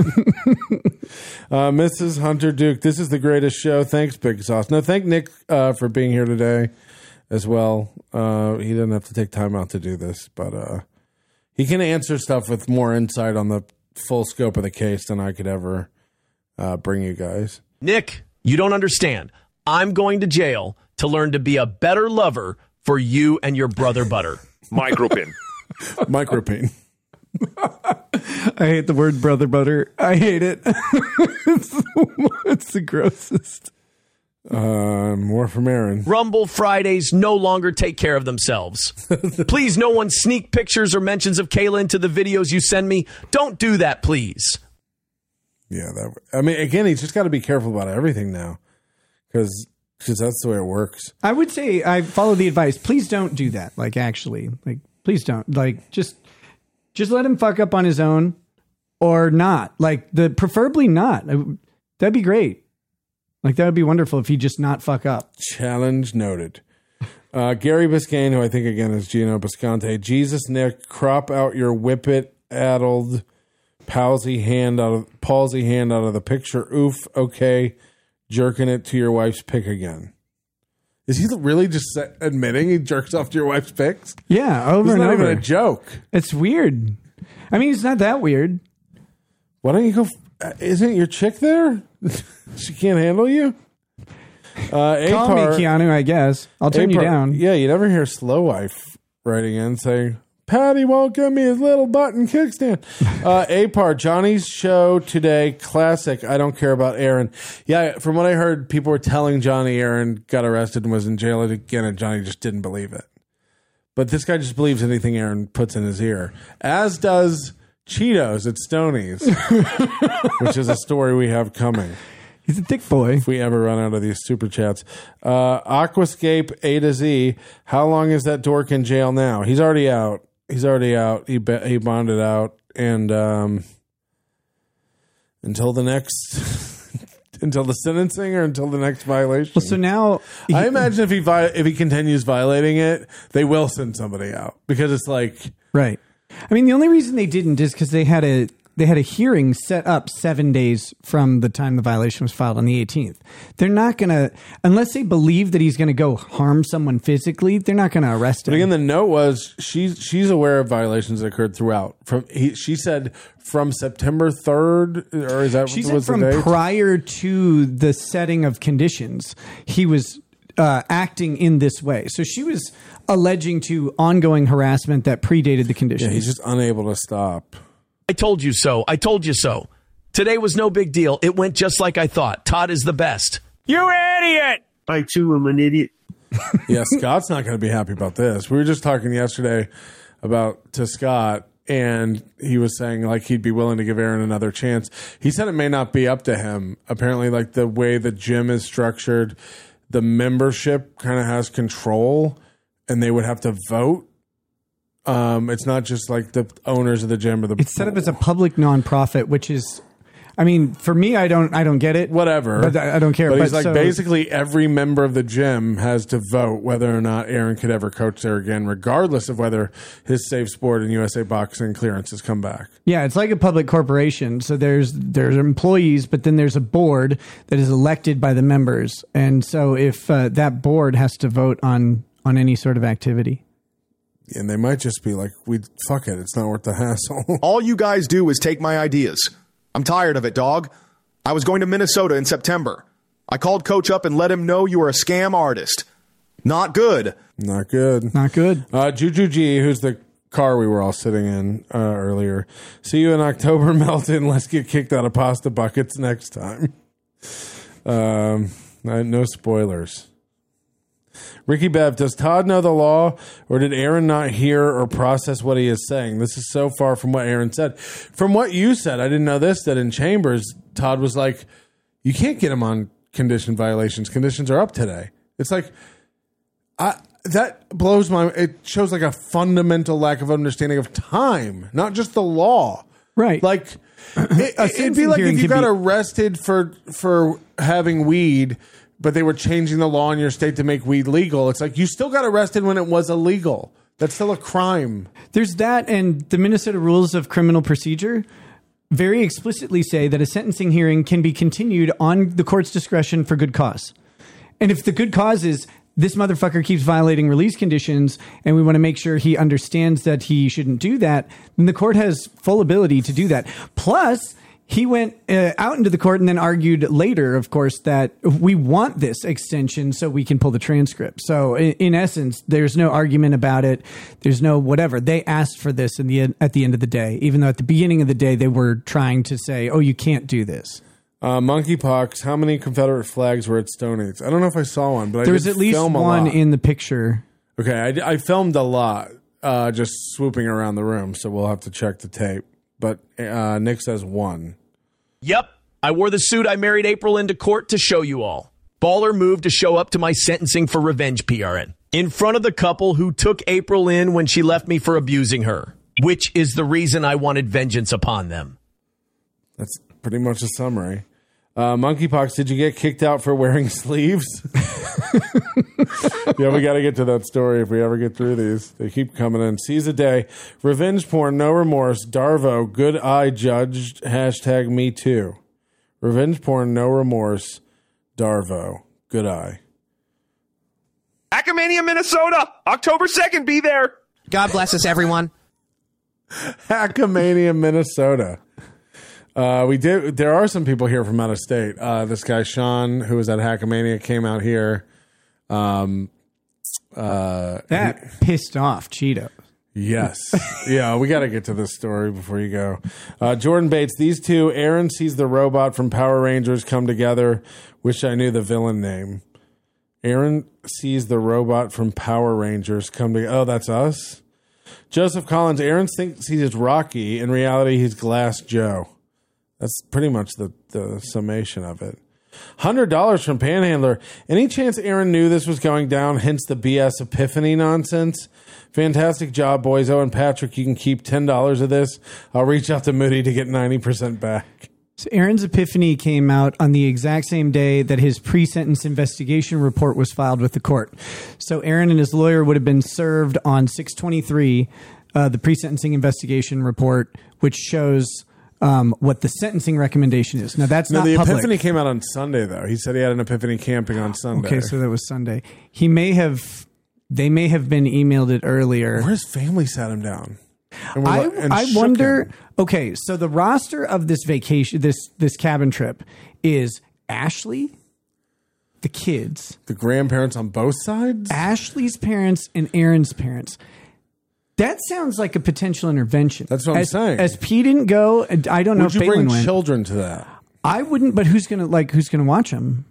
uh, Missus Hunter Duke, this is the greatest show. Thanks, Big Sauce. No, thank Nick uh, for being here today as well. Uh, he didn't have to take time out to do this, but uh, he can answer stuff with more insight on the full scope of the case than I could ever uh, bring you guys. Nick, you don't understand. I'm going to jail to learn to be a better lover for you and your brother Butter. Micropin. Micropene. I hate the word brother butter. I hate it. it's, the, it's the grossest. Uh, more from Aaron. Rumble Fridays no longer take care of themselves. Please, no one sneak pictures or mentions of Kayla into the videos you send me. Don't do that, please. Yeah, that, I mean, again, he's just got to be careful about everything now, because because that's the way it works. I would say I follow the advice. Please don't do that. Like, actually, like, please don't. Like, just just let him fuck up on his own, or not. Like, the preferably not. That'd be great. Like, that would be wonderful if he just not fuck up. Challenge noted. Uh, Gary Biscayne, who I think again is Gino Bisconte. Jesus, Nick, crop out your whippet-addled palsy hand out of palsy hand out of the picture. Oof. Okay. Jerking it to your wife's pic again. Is he really just admitting he jerks off to your wife's pics? Yeah, over it's and not over. Even a joke. It's weird. I mean, it's not that weird. Why don't you go? F- Isn't your chick there? She can't handle you. Uh, Call Apar, me Keanu, I guess. I'll turn Apar, you down. Yeah, you never hear Slow Wife writing in saying, Patty won't give me his little button kickstand. Uh, Apar, Johnny's show today, classic. I don't care about Aaron. Yeah, from what I heard, people were telling Johnny Aaron got arrested and was in jail again, and Johnny just didn't believe it. But this guy just believes anything Aaron puts in his ear, as does Cheetos at Stoney's, which is a story we have coming. He's a thick boy. If we ever run out of these super chats. Uh, Aquascape A to Z. How long is that dork in jail now? He's already out. He's already out. He be- he bonded out, and um, until the next, until the sentencing or until the next violation. Well, so now he, I imagine if he vi- if he continues violating it, they will send somebody out because it's like right. I mean, the only reason they didn't is because they had a they had a hearing set up seven days from the time the violation was filed on the eighteenth. They're not going to, unless they believe that he's going to go harm someone physically, they're not going to arrest him. But again, the note was she's she's aware of violations that occurred throughout. From he, she said from September third, or is that She what said was from the date? prior to the setting of conditions, he was uh, acting in this way. So she was alleging to ongoing harassment that predated the conditions. Yeah, he's just unable to stop. I told you so. I told you so. Today was no big deal. It went just like I thought. Todd is the best. You idiot! I too am an idiot. Yeah, Scott's not going to be happy about this. We were just talking yesterday about to Scott, and he was saying like he'd be willing to give Aaron another chance. He said it may not be up to him. Apparently, like the way the gym is structured, the membership kind of has control, and they would have to vote. Um, it's not just like the owners of the gym or the. It's set up as a public nonprofit, which is, I mean, for me, I don't, I don't get it. Whatever, but I I don't care. But, But he's like so- basically every member of the gym has to vote whether or not Aaron could ever coach there again, regardless of whether his Safe Sport and U S A Boxing clearances come back. Yeah, it's like a public corporation. So there's there's employees, but then there's a board that is elected by the members, and so if uh, that board has to vote on on any sort of activity. And they might just be like, "We fuck it, it's not worth the hassle." All you guys do is take my ideas. I'm tired of it, dog. I was going to Minnesota in September. I called Coach up and let him know you were a scam artist. Not good. Not good. Not good. Uh, Juju G, who's the car we were all sitting in uh, earlier. See you in October, Melton. Let's get kicked out of pasta buckets next time. Um, no spoilers. Ricky Bev, does Todd know the law, or did Aaron not hear or process what he is saying? This is so far from what Aaron said. From what you said, I didn't know this, that in Chambers, Todd was like, you can't get him on condition violations. Conditions are up today. It's like, I that blows my, it shows like a fundamental lack of understanding of time, not just the law. Right. Like, it, it'd be like if you got arrested for for having weed, but they were changing the law in your state to make weed legal. It's like you still got arrested when it was illegal. That's still a crime. There's that, and the Minnesota Rules of Criminal Procedure very explicitly say that a sentencing hearing can be continued on the court's discretion for good cause. And if the good cause is this motherfucker keeps violating release conditions and we want to make sure he understands that he shouldn't do that, then the court has full ability to do that. Plus, he went uh, out into the court and then argued later, of course, that we want this extension so we can pull the transcript. So in, in essence, there's no argument about it. There's no whatever. They asked for this in the at the end of the day, even though at the beginning of the day they were trying to say, oh, you can't do this. Uh, monkeypox, how many Confederate flags were at Stone Age? I don't know if I saw one, but there I was did at least film a one lot. in the picture. Okay, I, I filmed a lot, uh, just swooping around the room, so we'll have to check the tape. But uh, Nick says one. Yep. I wore the suit I married April into court to show you all. Baller moved to show up to my sentencing for revenge, P R N. In front of the couple who took April in when she left me for abusing her, which is the reason I wanted vengeance upon them. That's pretty much a summary. Uh, monkeypox, did you get kicked out for wearing sleeves? Yeah, we got to get to that story if we ever get through these. They keep coming in. Seize a day. Revenge porn, no remorse. Darvo, good eye judged. Hashtag me too. Revenge porn, no remorse. Darvo, good eye. Hackmania, Minnesota, October second, be there. God bless us, everyone. Hackmania, Minnesota. Uh, we did. There are some people here from out of state. Uh, this guy Sean, who was at Hackmania, came out here. Um, uh, That he, pissed off Cheeto. Yes. Yeah, we got to get to this story before you go. Uh, Jordan Bates, these two, Aaron sees the robot from Power Rangers come together. Wish I knew the villain name. Aaron sees the robot from Power Rangers come together. Oh, that's us? Joseph Collins, Aaron thinks he's Rocky. In reality, he's Glass Joe. That's pretty much the, the summation of it. one hundred dollars from Panhandler. Any chance Aaron knew this was going down, hence the B S Epiphany nonsense? Fantastic job, boys. Oh, and Patrick, you can keep ten dollars of this. I'll reach out to Moody to get ninety percent back. So Aaron's epiphany came out on the exact same day that his pre-sentence investigation report was filed with the court. So Aaron and his lawyer would have been served on six twenty-three, uh, the pre-sentencing investigation report, which shows um, what the sentencing recommendation is. Now, that's no, not the public. epiphany came out on Sunday, though. He said he had an epiphany camping on Sunday. Okay, so that was Sunday. He may have, they may have been emailed it earlier. Or his family sat him down. And I, like, and I shook wonder. him. Okay, so the roster of this vacation, this this cabin trip, is Ashley, the kids, the grandparents on both sides, Ashley's parents, and Aaron's parents. That sounds like a potential intervention. That's what I'm as, saying. As P didn't go, and I don't know Would if you Balin bring went. children to that? I wouldn't, but who's gonna like? Who's gonna watch him?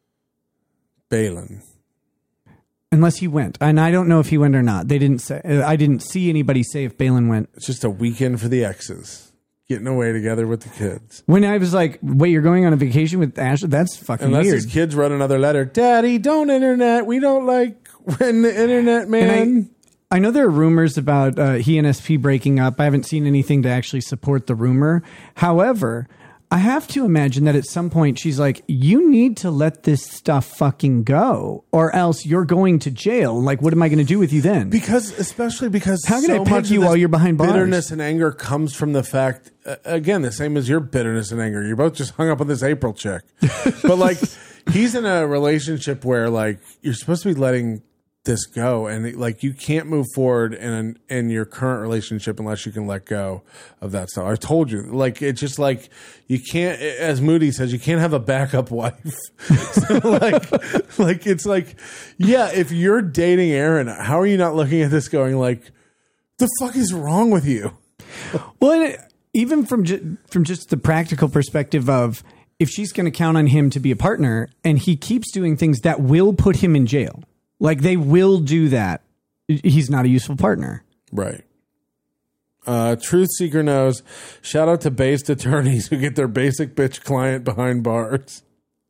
Balin. Unless he went, and I don't know if he went or not. They didn't say. I didn't see anybody say if Balin went. It's just a weekend for the exes, getting away together with the kids. When I was like, "Wait, you're going on a vacation with Ashley?" That's fucking Unless weird. his kids wrote another letter, Daddy, don't internet. We don't like when the internet, man. And I, I know there are rumors about uh, he and S P breaking up. I haven't seen anything to actually support the rumor. However, I have to imagine that at some point she's like, you need to let this stuff fucking go, or else you're going to jail. Like, what am I going to do with you then? Because, especially because how can so I peg much you of while this you're behind bars? Bitterness and anger comes from the fact, uh, again, the same as your bitterness and anger. You're both just hung up on this April chick. But like, he's in a relationship where like you're supposed to be letting this go, and like you can't move forward in in your current relationship unless you can let go of that stuff. I told you, like it's just like you can't, as Moody says, you can't have a backup wife. So like, like it's like, yeah, if you're dating Aaron, how are you not looking at this going like, the fuck is wrong with you? Well, and even from ju- from just the practical perspective of if she's going to count on him to be a partner, and he keeps doing things that will put him in jail. Like, they will do that. He's not a useful partner. Right. Uh, Truth Seeker knows. Shout out to based attorneys who get their basic bitch client behind bars.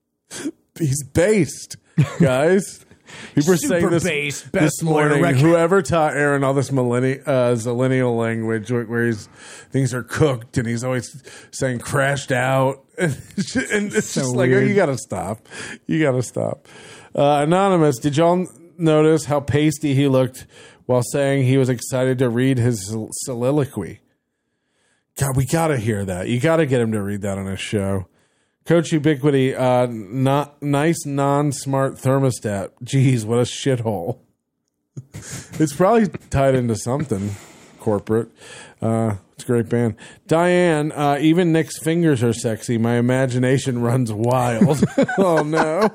He's based, guys. People are saying Super this, based, this best lawyer morning. record. Whoever taught Aaron all this millennial, uh, zillennial language where, where he's things are cooked and he's always saying crashed out. And it's just, and it's So just like, oh, weird. you got to stop. You got to stop. Uh, Anonymous, did y'all notice how pasty he looked while saying he was excited to read his soliloquy? God, we got to hear that. You got to get him to read that on his show. Coach Ubiquity, uh, not nice, non-smart thermostat. Jeez, what a shithole. It's probably tied into something corporate. Uh, it's a great band. Diane, uh, even Nick's fingers are sexy. My imagination runs wild. Oh, no.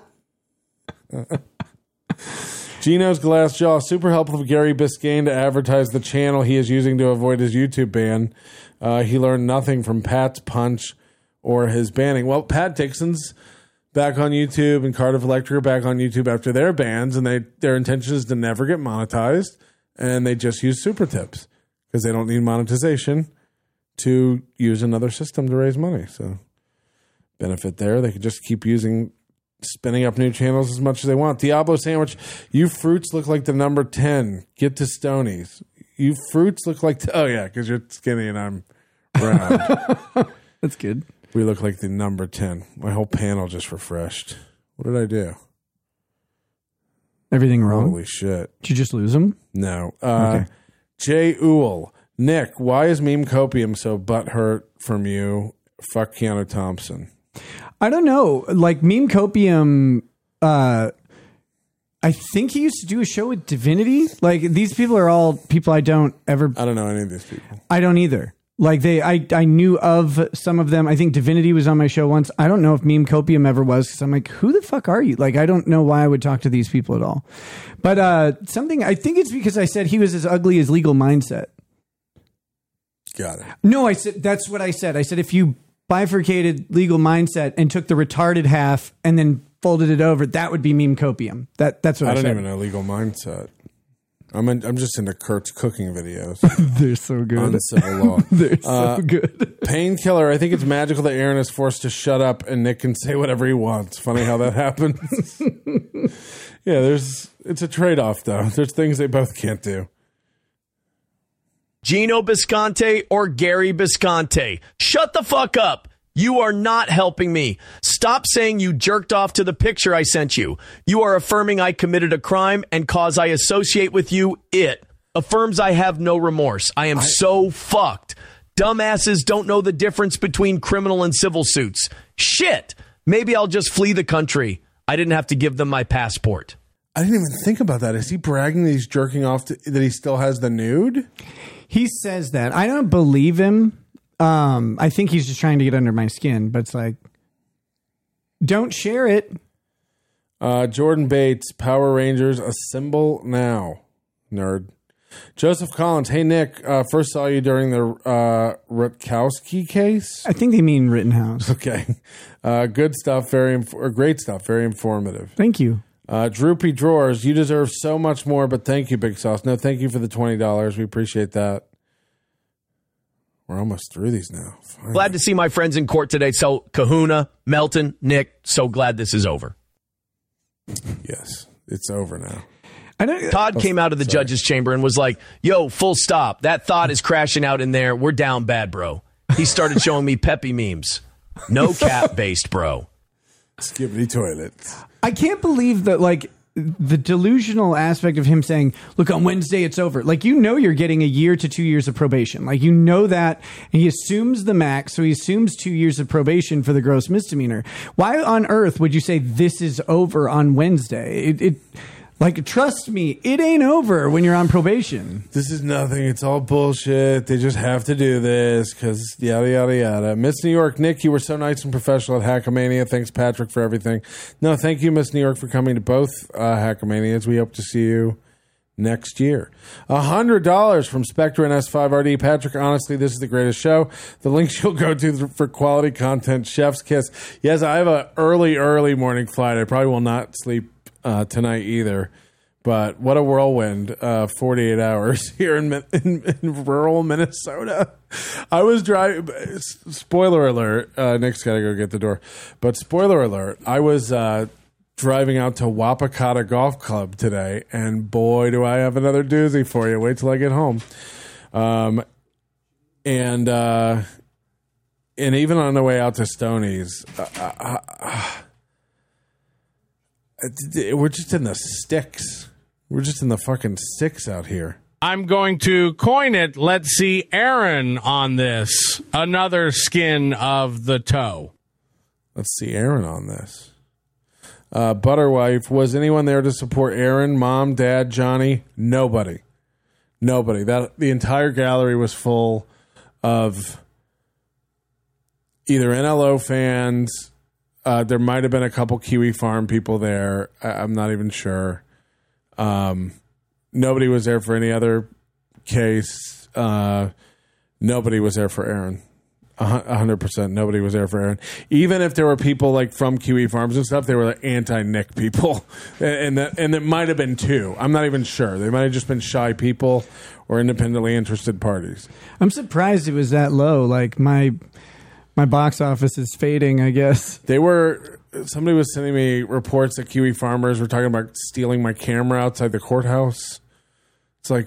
Gino's glass jaw. Super helpful for Gary Biscayne to advertise the channel he is using to avoid his YouTube ban. Uh, he learned nothing from Pat's punch or his banning. Well, Pat Dixon's back on YouTube and Cardiff Electric are back on YouTube after their bans, and they their intention is to never get monetized, and they just use super tips because they don't need monetization to use another system to raise money. So benefit there. They could just keep using spinning up new channels as much as they want. Diablo Sandwich, you fruits look like the number ten. Get to Stonies. You fruits look like, the, oh yeah, because you're skinny and I'm round. That's good. We look like the number ten. My whole panel just refreshed. What did I do? Everything wrong? Holy shit. Did you just lose him? No. Uh, Okay. Jay Uhl. Nick, why is Meme Copium so butthurt from you? Fuck Keanu Thompson. I don't know. Like, Meme Copium, uh, I think he used to do a show with Divinity. Like, these people are all people I don't ever... I don't know any of these people. I don't either. Like, they, I, I knew of some of them. I think Divinity was on my show once. I don't know if Meme Copium ever was, because I'm like, who the fuck are you? Like, I don't know why I would talk to these people at all. But uh, something, I think it's because I said he was as ugly as Legal Mindset. Got it. No, I said, that's what I said. I said, if you bifurcated Legal Mindset and took the retarded half and then folded it over, that would be Meme Copium. That, that's what I, I don't said. even know Legal Mindset. I'm in, I'm just into Kurt's cooking videos. They're so good. On civil law. They're so Uh, good. Painkiller. I think it's magical that Aaron is forced to shut up and Nick can say whatever he wants. Funny how that happens. Yeah, there's it's a trade-off though. There's things they both can't do. Gino Bisconte or Gary Bisconte. Shut the fuck up. You are not helping me. Stop saying you jerked off to the picture I sent you. You are affirming I committed a crime, and cause I associate with you, it affirms I have no remorse. I am so fucked. Dumbasses don't know the difference between criminal and civil suits. Shit. Maybe I'll just flee the country. I didn't have to give them my passport. I didn't even think about that. Is he bragging that he's jerking off to, that he still has the nude? He says that. I don't believe him. Um, I think he's just trying to get under my skin, but it's like, don't share it. Uh, Jordan Bates, Power Rangers, assemble now. Nerd. Joseph Collins, hey Nick, uh, first saw you during the uh, Rutkowski case. I think they mean Rittenhouse. Okay, uh, good stuff, very inf- or great stuff, very informative. Thank you. Uh, Droopy Drawers, you deserve so much more, but thank you, Big Sauce. No, thank you for the twenty dollars. We appreciate that. We're almost through these now. Finally. Glad to see my friends in court today. So Kahuna, Melton, Nick, so glad this is over. Yes, it's over now. I know, Todd oh, came out of the sorry. judge's chamber and was like, yo, full stop. That thought is crashing out in there. We're down bad, bro. He started showing me Peppy memes. No cap based, bro. Skibbity toilets. I can't believe that, like, the delusional aspect of him saying, look, on Wednesday it's over. Like, you know you're getting a year to two years of probation. Like, you know that. And he assumes the max, so he assumes two years of probation for the gross misdemeanor. Why on earth would you say this is over on Wednesday? It... it Like, trust me, it ain't over when you're on probation. This is nothing. It's all bullshit. They just have to do this because yada, yada, yada. Miss New York, Nick, you were so nice and professional at Hackamania. Thanks, Patrick, for everything. No, thank you, Miss New York, for coming to both uh, Hackamanias. We hope to see you next year. one hundred dollars from Spectre and S five R D. Patrick, honestly, this is the greatest show. The links you'll go to for quality content. Chef's kiss. Yes, I have an early, early morning flight. I probably will not sleep Uh, tonight either, but what a whirlwind! Uh, Forty-eight hours here in, in, in rural Minnesota. I was driving. Spoiler alert! Uh, Nick's got to go get the door. But spoiler alert! I was uh, driving out to Wapakata Golf Club today, and boy, do I have another doozy for you! Wait till I get home. Um, and uh, and even on the way out to Stoney's. Uh, uh, We're just in the sticks. We're just in the fucking sticks out here. I'm going to coin it. Let's see Aaron on this. Another skin of the toe. Let's see Aaron on this. Uh, Butterwife, was anyone there to support Aaron? Mom, Dad, Johnny? Nobody. Nobody. That the entire gallery was full of either N L O fans. Uh, there might have been a couple Kiwi Farm people there. I, I'm not even sure. Um, nobody was there for any other case. Uh, nobody was there for Aaron. A hundred percent. Nobody was there for Aaron. Even if there were people like from Kiwi Farms and stuff, they were like anti-Nick people, and that and it might have been two. I'm not even sure. They might have just been shy people or independently interested parties. I'm surprised it was that low. Like my. My box office is fading, I guess. They were, somebody was sending me reports that Kiwi farmers were talking about stealing my camera outside the courthouse. It's like,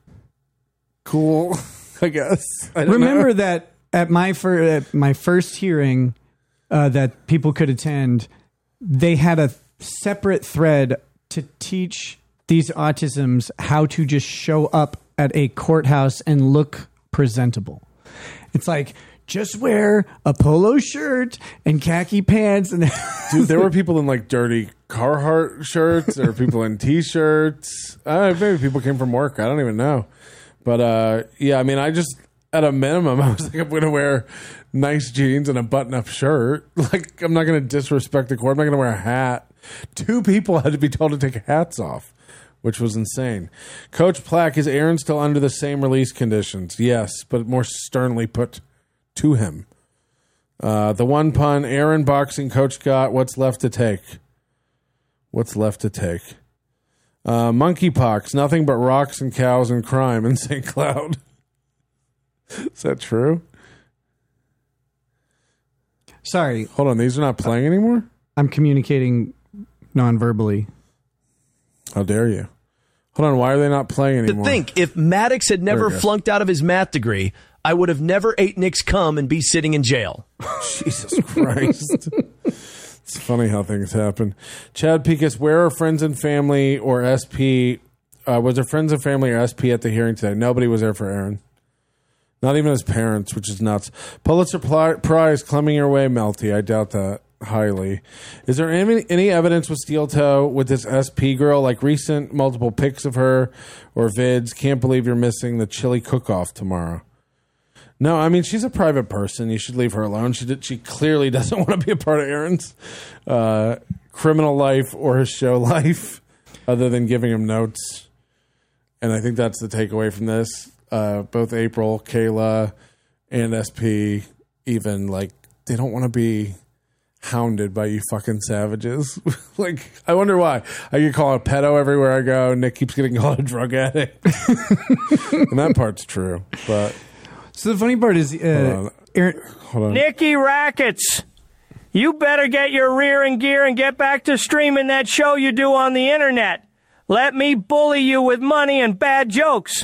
cool, I guess. I don't Remember know. that at my, fir- at my first hearing uh, that people could attend, they had a separate thread to teach these autisms how to just show up at a courthouse and look presentable. It's like, just wear a polo shirt and khaki pants. And dude, there were people in like dirty Carhartt shirts. There were people in T-shirts. Uh, maybe people came from work. I don't even know. But uh, yeah, I mean, I just, at a minimum, I was like, I'm going to wear nice jeans and a button-up shirt. Like, I'm not going to disrespect the court. I'm not going to wear a hat. Two people had to be told to take hats off, which was insane. Coach Plack, is Aaron still under the same release conditions? Yes, but more sternly put to him. Uh, the one pun, Aaron boxing coach got what's left to take. What's left to take? Uh, monkeypox, nothing but rocks and cows and crime in Saint Cloud. Is that true? Sorry. Hold on, these are not playing anymore? I'm communicating non-verbally. How dare you? Hold on, why are they not playing anymore? To think, if Maddox had never flunked out of his math degree, I would have never ate Nick's cum and be sitting in jail. Jesus Christ. It's funny how things happen. Chad Picas, where are friends and family or S P? Uh, was there friends and family or S P at the hearing today? Nobody was there for Aaron. Not even his parents, which is nuts. Pulitzer Prize coming your way, Melty. I doubt that highly. Is there any, any evidence with Steel Toe with this S P girl, like recent multiple pics of her or vids? Can't believe you're missing the chili cook-off tomorrow. No, I mean, she's a private person. You should leave her alone. She did, she clearly doesn't want to be a part of Aaron's uh, criminal life or his show life, other than giving him notes. And I think that's the takeaway from this. Uh, both April, Kayla, and S P, even, like, they don't want to be hounded by you fucking savages. Like, I wonder why. I get called a pedo everywhere I go. Nick keeps getting called a drug addict. And that part's true. But so the funny part is, uh, hold on. Aaron, Hold on. Nikki Rackets, you better get your rear in gear and get back to streaming that show you do on the internet. Let me bully you with money and bad jokes.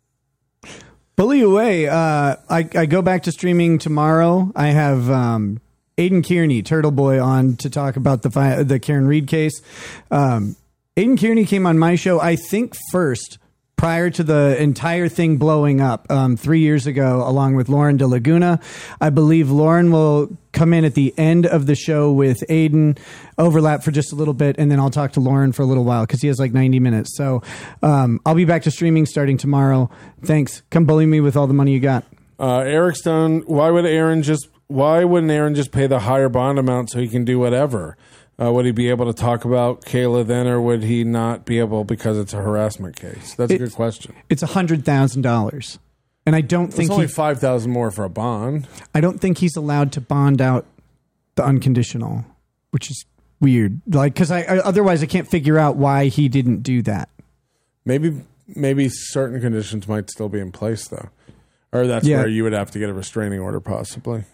bully away. Uh, I, I go back to streaming tomorrow. I have um, Aiden Kearney, Turtle Boy, on to talk about the fi- the Karen Reed case. Um, Aiden Kearney came on my show, I think, first, prior to the entire thing blowing up um, three years ago, along with Lauren De Laguna. I believe Lauren will come in at the end of the show with Aiden, overlap for just a little bit, and then I'll talk to Lauren for a little while because he has like ninety minutes. So um, I'll be back to streaming starting tomorrow. Thanks. Come bully me with all the money you got. Uh, Eric Stone, why would Aaron just... Why wouldn't Aaron just pay the higher bond amount so he can do whatever? Uh, would he be able to talk about Kayla then, or would he not be able because it's a harassment case? That's It- a good question. It's one hundred thousand dollars. And I don't It's think only he, five thousand more for a bond. I don't think he's allowed to bond out the unconditional, which is weird. Like, because I, I otherwise I can't figure out why he didn't do that. Maybe maybe certain conditions might still be in place though, or that's Yeah. where you would have to get a restraining order possibly.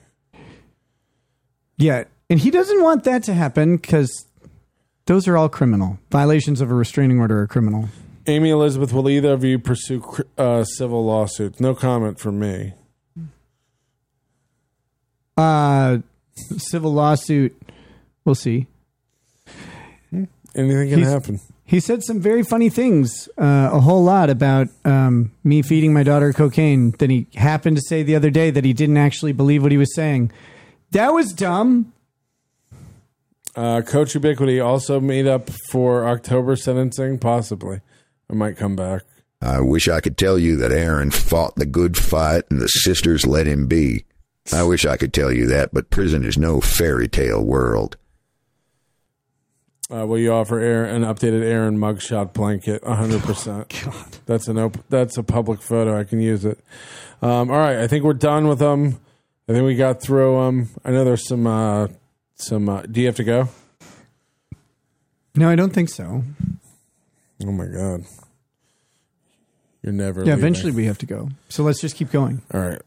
Yeah, and he doesn't want that to happen because those are all criminal. Violations of a restraining order are criminal. Amy Elizabeth, will either of you pursue uh, civil lawsuits? No comment from me. Uh, civil lawsuit, we'll see. Anything can He's- happen. He said some very funny things, uh, a whole lot about um, me feeding my daughter cocaine. Then he happened to say the other day that he didn't actually believe what he was saying. That was dumb. Uh, Coach Ubiquity also made up for October sentencing, possibly. I might come back. I wish I could tell you that Aaron fought the good fight and the sisters let him be. I wish I could tell you that, but prison is no fairy tale world. Uh, will you offer Aaron an updated Aaron mugshot blanket? one hundred percent. Oh, God. That's an op- That's a public photo. I can use it. Um, all right. I think we're done with them. I think we got through them. I know there's some... Uh, some. Uh, do you have to go? No, I don't think so. Oh, my God. You're never Yeah, leaving. eventually we have to go. So let's just keep going. All right.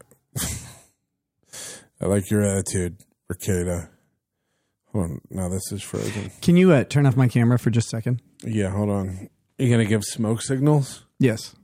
I like your attitude, Ricada. Hold on. Now this is frozen. Can you uh, turn off my camera for just a second? Yeah, hold on. You going to give smoke signals? Yes.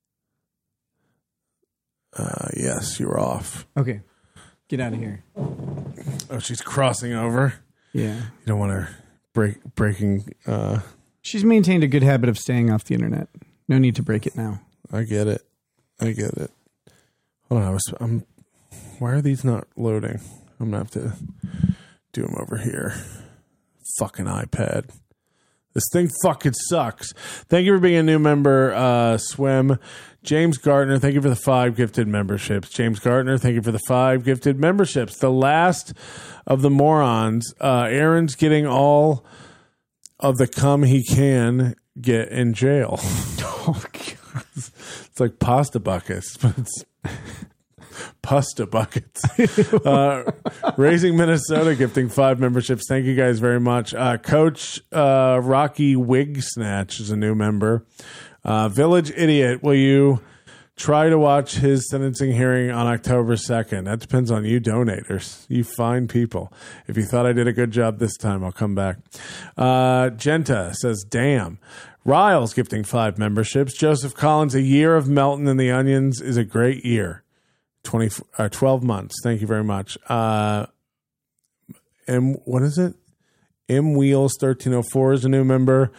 Uh, yes, you're off. Okay. Get out of here. Oh, she's crossing over. Yeah. You don't want her break breaking. Uh, She's maintained a good habit of staying off the internet. No need to break it now. I get it. I get it. Hold on. I was. I'm. Why are these not loading? I'm gonna have to do them over here. Fucking iPad. This thing fucking sucks. Thank you for being a new member, uh, Swim. James Gardner, thank you for the five gifted memberships. James Gardner, thank you for the five gifted memberships. The last of the morons. Uh, Aaron's getting all of the cum he can get in jail. Oh, God. It's like pasta buckets, but it's pasta buckets. uh, Raising Minnesota gifting five memberships. Thank you guys very much. Uh, Coach uh, Rocky Wig Snatch is a new member. Uh, Village Idiot, will you try to watch his sentencing hearing on October second? That depends on you donators. You fine people. If you thought I did a good job this time, I'll come back. Uh, Genta says, damn. Riles gifting five memberships. Joseph Collins, a year of Melton and the Onions is a great year. twenty, uh, twelve months. Thank you very much. Uh, M, what is it? M Wheels thirteen oh four is a new member.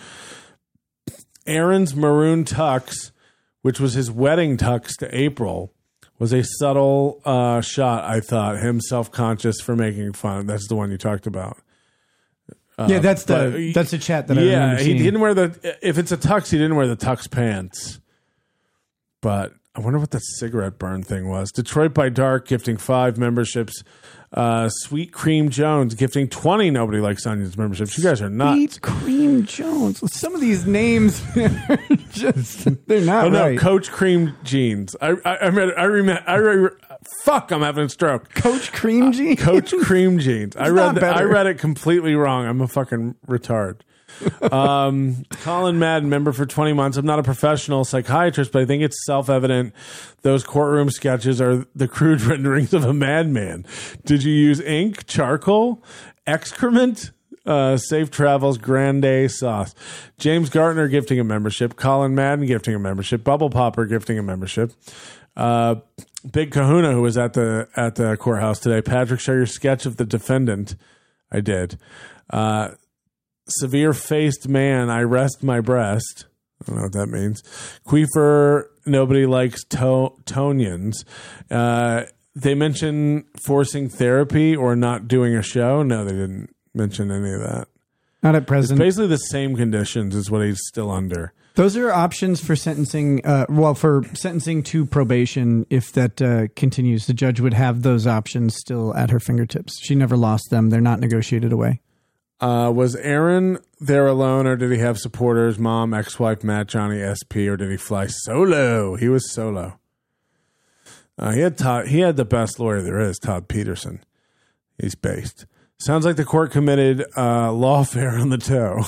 Aaron's maroon tux, which was his wedding tux to April, was a subtle uh, shot, I thought. Him self-conscious for making fun. That's the one you talked about. Uh, yeah, that's the but, that's the chat that I yeah, remember seeing. he didn't wear the... If it's a tux, he didn't wear the tux pants. But I wonder what that cigarette burn thing was. Detroit by Dark gifting five memberships. Uh, Sweet Cream Jones gifting twenty Nobody Likes Onions memberships. You guys are nuts. Sweet Cream Jones. Some of these names are just, they're not oh, no, right. Coach Cream Jeans. I I, I, read, I remember. I re- fuck, I'm having a stroke. Coach Cream Jeans? Coach Cream Jeans. I read the, I read it completely wrong. I'm a fucking retard. um, Colin Madden, member for twenty months. I'm not a professional psychiatrist, but I think it's self-evident those courtroom sketches are the crude renderings of a madman. Did you use ink, charcoal, excrement? Uh, safe travels, grande sauce. James Gartner gifting a membership. Colin Madden gifting a membership. Bubble Popper gifting a membership. Uh, Big Kahuna, who was at the at the courthouse today. Patrick, show your sketch of the defendant. I did. Uh, Severe-faced man, I rest my breast. I don't know what that means. Queefer, nobody likes to- Tonians. Uh, they mention forcing therapy or not doing a show. No, they didn't mention any of that. Not at present. It's basically the same conditions as what he's still under. Those are options for sentencing. Uh, well, for sentencing to probation, if that uh, continues, the judge would have those options still at her fingertips. She never lost them. They're not negotiated away. Uh, was Aaron there alone, or did he have supporters, mom, ex-wife, Matt, Johnny, S P, or did he fly solo? He was solo. Uh, he had Todd, he had the best lawyer there is, Todd Peterson. He's based. Sounds like the court committed uh, lawfare on the toe.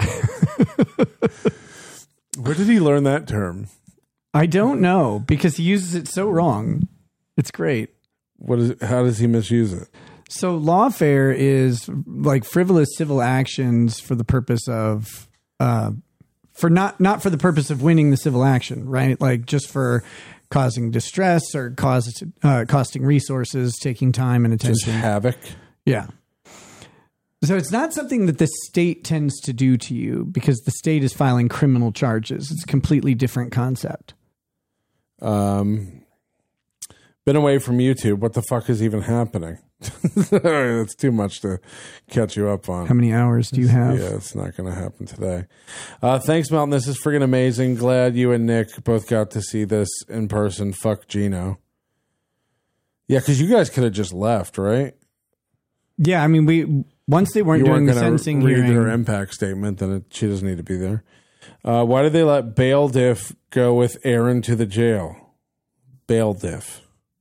Where did he learn that term? I don't know, because he uses it so wrong. It's great. What is? How does he misuse it? So lawfare is like frivolous civil actions for the purpose of, uh, for not not for the purpose of winning the civil action, right? Like just for causing distress or cause uh, costing resources, taking time and attention, just havoc. Yeah. So it's not something that the state tends to do to you because the state is filing criminal charges. It's a completely different concept. Um, been away from YouTube. What the fuck is even happening? That's too much to catch you up on. How many hours do you have? Yeah, it's not going to happen today. Uh, thanks, Melton. This is friggin' amazing. Glad you and Nick both got to see this in person. Fuck Gino. Yeah, because you guys could have just left, right? Yeah, I mean, we once they weren't you doing weren't the sentencing read hearing. her impact statement, then it, she doesn't need to be there. Uh, why did they let Bail Diff go with Aaron to the jail? Bail Diff.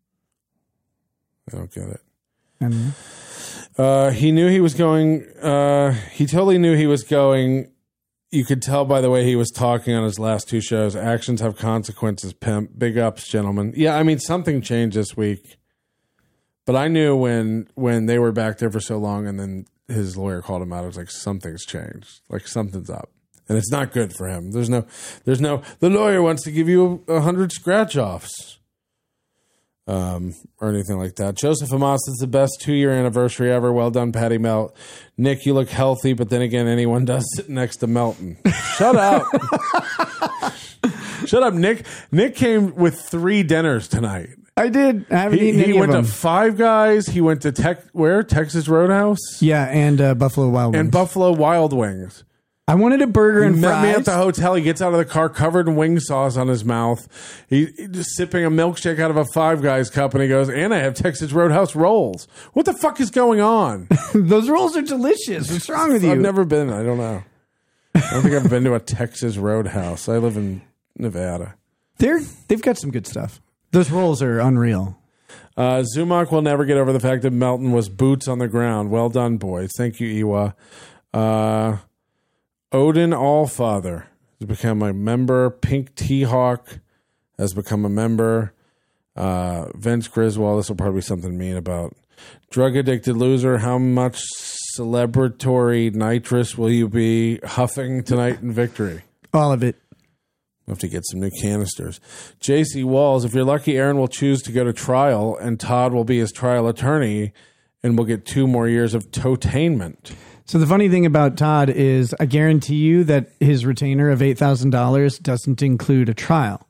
I don't get it. And uh, he knew he was going. Uh, he totally knew he was going. You could tell by the way he was talking on his last two shows. Actions have consequences, pimp. Big ups, gentlemen. Yeah, I mean, something changed this week. But I knew when when they were back there for so long and then his lawyer called him out, I was like, something's changed. Like, something's up. And it's not good for him. There's no, there's no, the lawyer wants to give you a hundred scratch offs. Um, or anything like that. Joseph Amos, it's the best two-year anniversary ever. Well done, Patty Melt. Nick, you look healthy, but then again, anyone does sit next to Melton. Shut up. Shut up, Nick. Nick came with three dinners tonight. I did. I haven't he, eaten he any went of them. to Five Guys. He went to Tech, where? Texas Roadhouse? Yeah, and uh, Buffalo Wild Wings. And Buffalo Wild Wings. I wanted a burger he and met fries. me at the hotel. He gets out of the car covered in wing sauce on his mouth. He, he's just sipping a milkshake out of a Five Guys cup, and he goes, and I have Texas Roadhouse rolls. What the fuck is going on? Those rolls are delicious. What's wrong with you? I've never been. I don't know. I don't think I've been to a Texas Roadhouse. I live in Nevada. They're, they've got some good stuff. Those rolls are unreal. Uh, Zumach will never get over the fact that Melton was boots on the ground. Well done, boys. Thank you, Iwa. Uh... Odin Allfather has become a member. Pink T-Hawk has become a member. Uh, Vince Griswold, this will probably be something mean about. Drug-addicted loser, how much celebratory nitrous will you be huffing tonight in victory? All of it. We'll have to get some new canisters. J C Walls, if you're lucky, Aaron will choose to go to trial, and Todd will be his trial attorney, and we'll get two more years of totainment. So the funny thing about Todd is I guarantee you that his retainer of eight thousand dollars doesn't include a trial.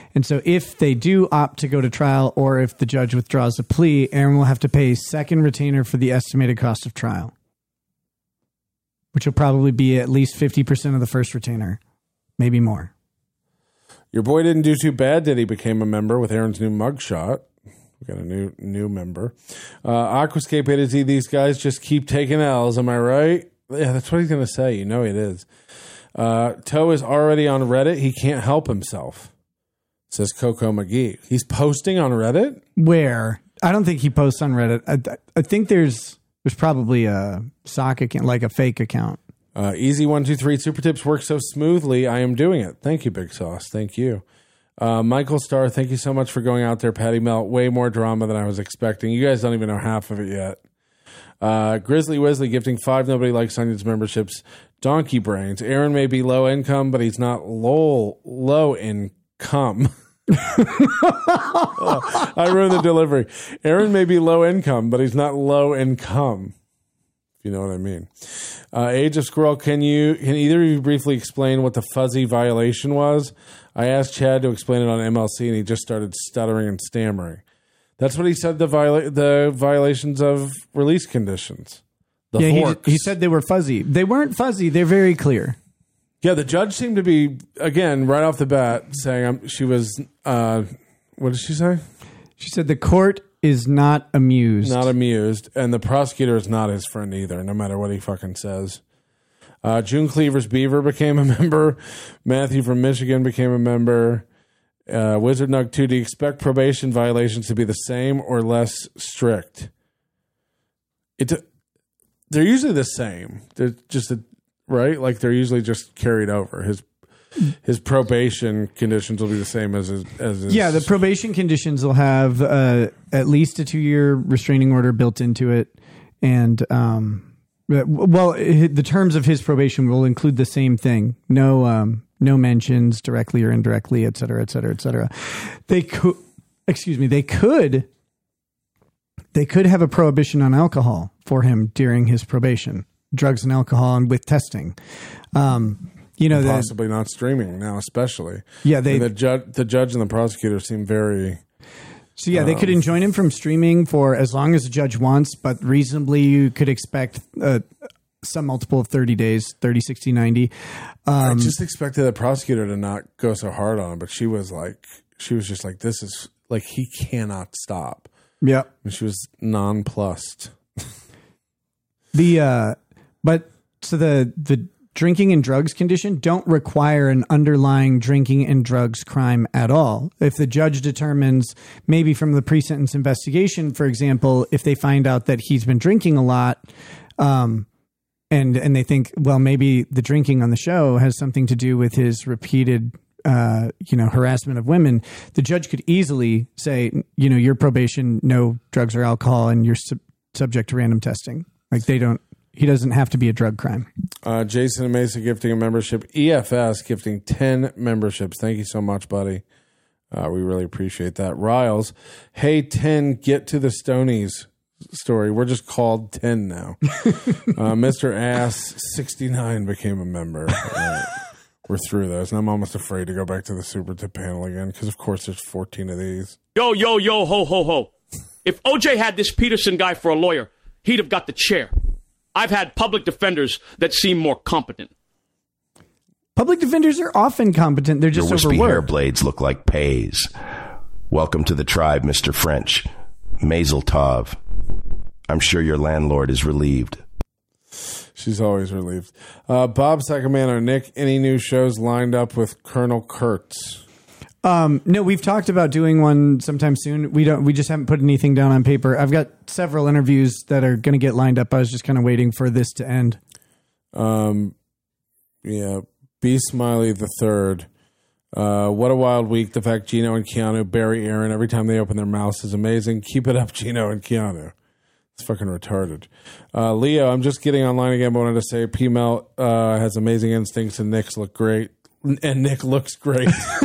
And so if they do opt to go to trial, or if the judge withdraws the plea, Aaron will have to pay second retainer for the estimated cost of trial, which will probably be at least fifty percent of the first retainer, maybe more. Your boy didn't do too bad, did he? Became a member with Aaron's new mugshot. We got a new new member. Uh, Aquascape A to Z, these guys just keep taking L's. Am I right? Yeah, that's what he's going to say. You know it is. Uh, Toe is already on Reddit. He can't help himself, says Coco McGee. He's posting on Reddit? Where? I don't think he posts on Reddit. I, I think there's there's probably a sock account, like a fake account. Uh, Easy one two three Super Tips work so smoothly. I am doing it. Thank you, Big Sauce. Thank you. Uh, Michael Starr, thank you so much for going out there. Patty Melt, way more drama than I was expecting. You guys don't even know half of it yet. Uh, Grizzly Wesley gifting five Nobody Likes Onions memberships. Donkey Brains. Aaron may be low income, but he's not low, low income. oh, I ruined the delivery. Aaron may be low income, but he's not low income. If you know what I mean. Uh, Age of Squirrel, can you can either of you briefly explain what the fuzzy violation was? I asked Chad to explain it on M L C, and he just started stuttering and stammering. That's what he said, the viola- the violations of release conditions. The yeah, he, he said they were fuzzy. They weren't fuzzy. They're very clear. Yeah, the judge seemed to be, again, right off the bat, saying um, she was, uh, what did she say? She said the court is not amused. Not amused. And the prosecutor is not his friend either, no matter what he fucking says. Uh, June Cleaver's Beaver became a member. Matthew from Michigan became a member. Uh, Wizard Nug two, do you expect probation violations to be the same or less strict? It, they're usually the same. They're just, a, right? Like they're usually just carried over. His his probation conditions will be the same as his. As his yeah, the probation conditions will have uh, at least a two-year restraining order built into it. And, um, well, the terms of his probation will include the same thing. No, um, no mentions directly or indirectly, et cetera, et cetera, et cetera. They could, excuse me, they could, they could have a prohibition on alcohol for him during his probation, drugs and alcohol, and with testing. Um, you know, and possibly that, not streaming now, especially. Yeah, they and the judge, the judge and the prosecutor seem very. So yeah, they could enjoin him from streaming for as long as the judge wants, but reasonably you could expect uh, some multiple of thirty days, thirty, sixty, ninety. Um, I just expected the prosecutor to not go so hard on him, but she was like, she was just like, this is like, he cannot stop. Yeah. And she was nonplussed. the, uh, but so the, the drinking and drugs condition don't require an underlying drinking and drugs crime at all. If the judge determines, maybe from the pre-sentence investigation, for example, if they find out that he's been drinking a lot, um, And and they think, well, maybe the drinking on the show has something to do with his repeated, uh, you know, harassment of women. The judge could easily say, you know, your probation, no drugs or alcohol, and you're sub- subject to random testing. Like they don't. He doesn't have to be a drug crime. Uh, Jason and Mesa gifting a membership. E F S gifting ten memberships. Thank you so much, buddy. Uh, we really appreciate that. Riles, hey, ten, get to the Stonies story. We're just called ten now. uh, Mister Ass sixty-nine became a member. Uh, we're through those, and I'm almost afraid to go back to the Super Tip panel again because, of course, there's fourteen of these. Yo, yo, yo, ho, ho, ho. If O J had this Peterson guy for a lawyer, he'd have got the chair. I've had public defenders that seem more competent. Public defenders are often competent. They're just Your wispy overworked. hair blades look like pays. Welcome to the tribe, Mister French. Mazel tov. I'm sure your landlord is relieved. She's always relieved. Uh, Bob Sacamano, Nick, any new shows lined up with Colonel Kurtz? Um, no, we've talked about doing one sometime soon. We don't. We just haven't put anything down on paper. I've got several interviews that are going to get lined up. I was just kind of waiting for this to end. Um, yeah. B. Smiley the third. Uh, what a wild week. The fact Gino and Keanu bury Aaron every time they open their mouths is amazing. Keep it up, Gino and Keanu. It's fucking retarded. Uh, Leo, I'm just getting online again, but wanted to say P. Mel uh, has amazing instincts and Nick's look great. And Nick looks great.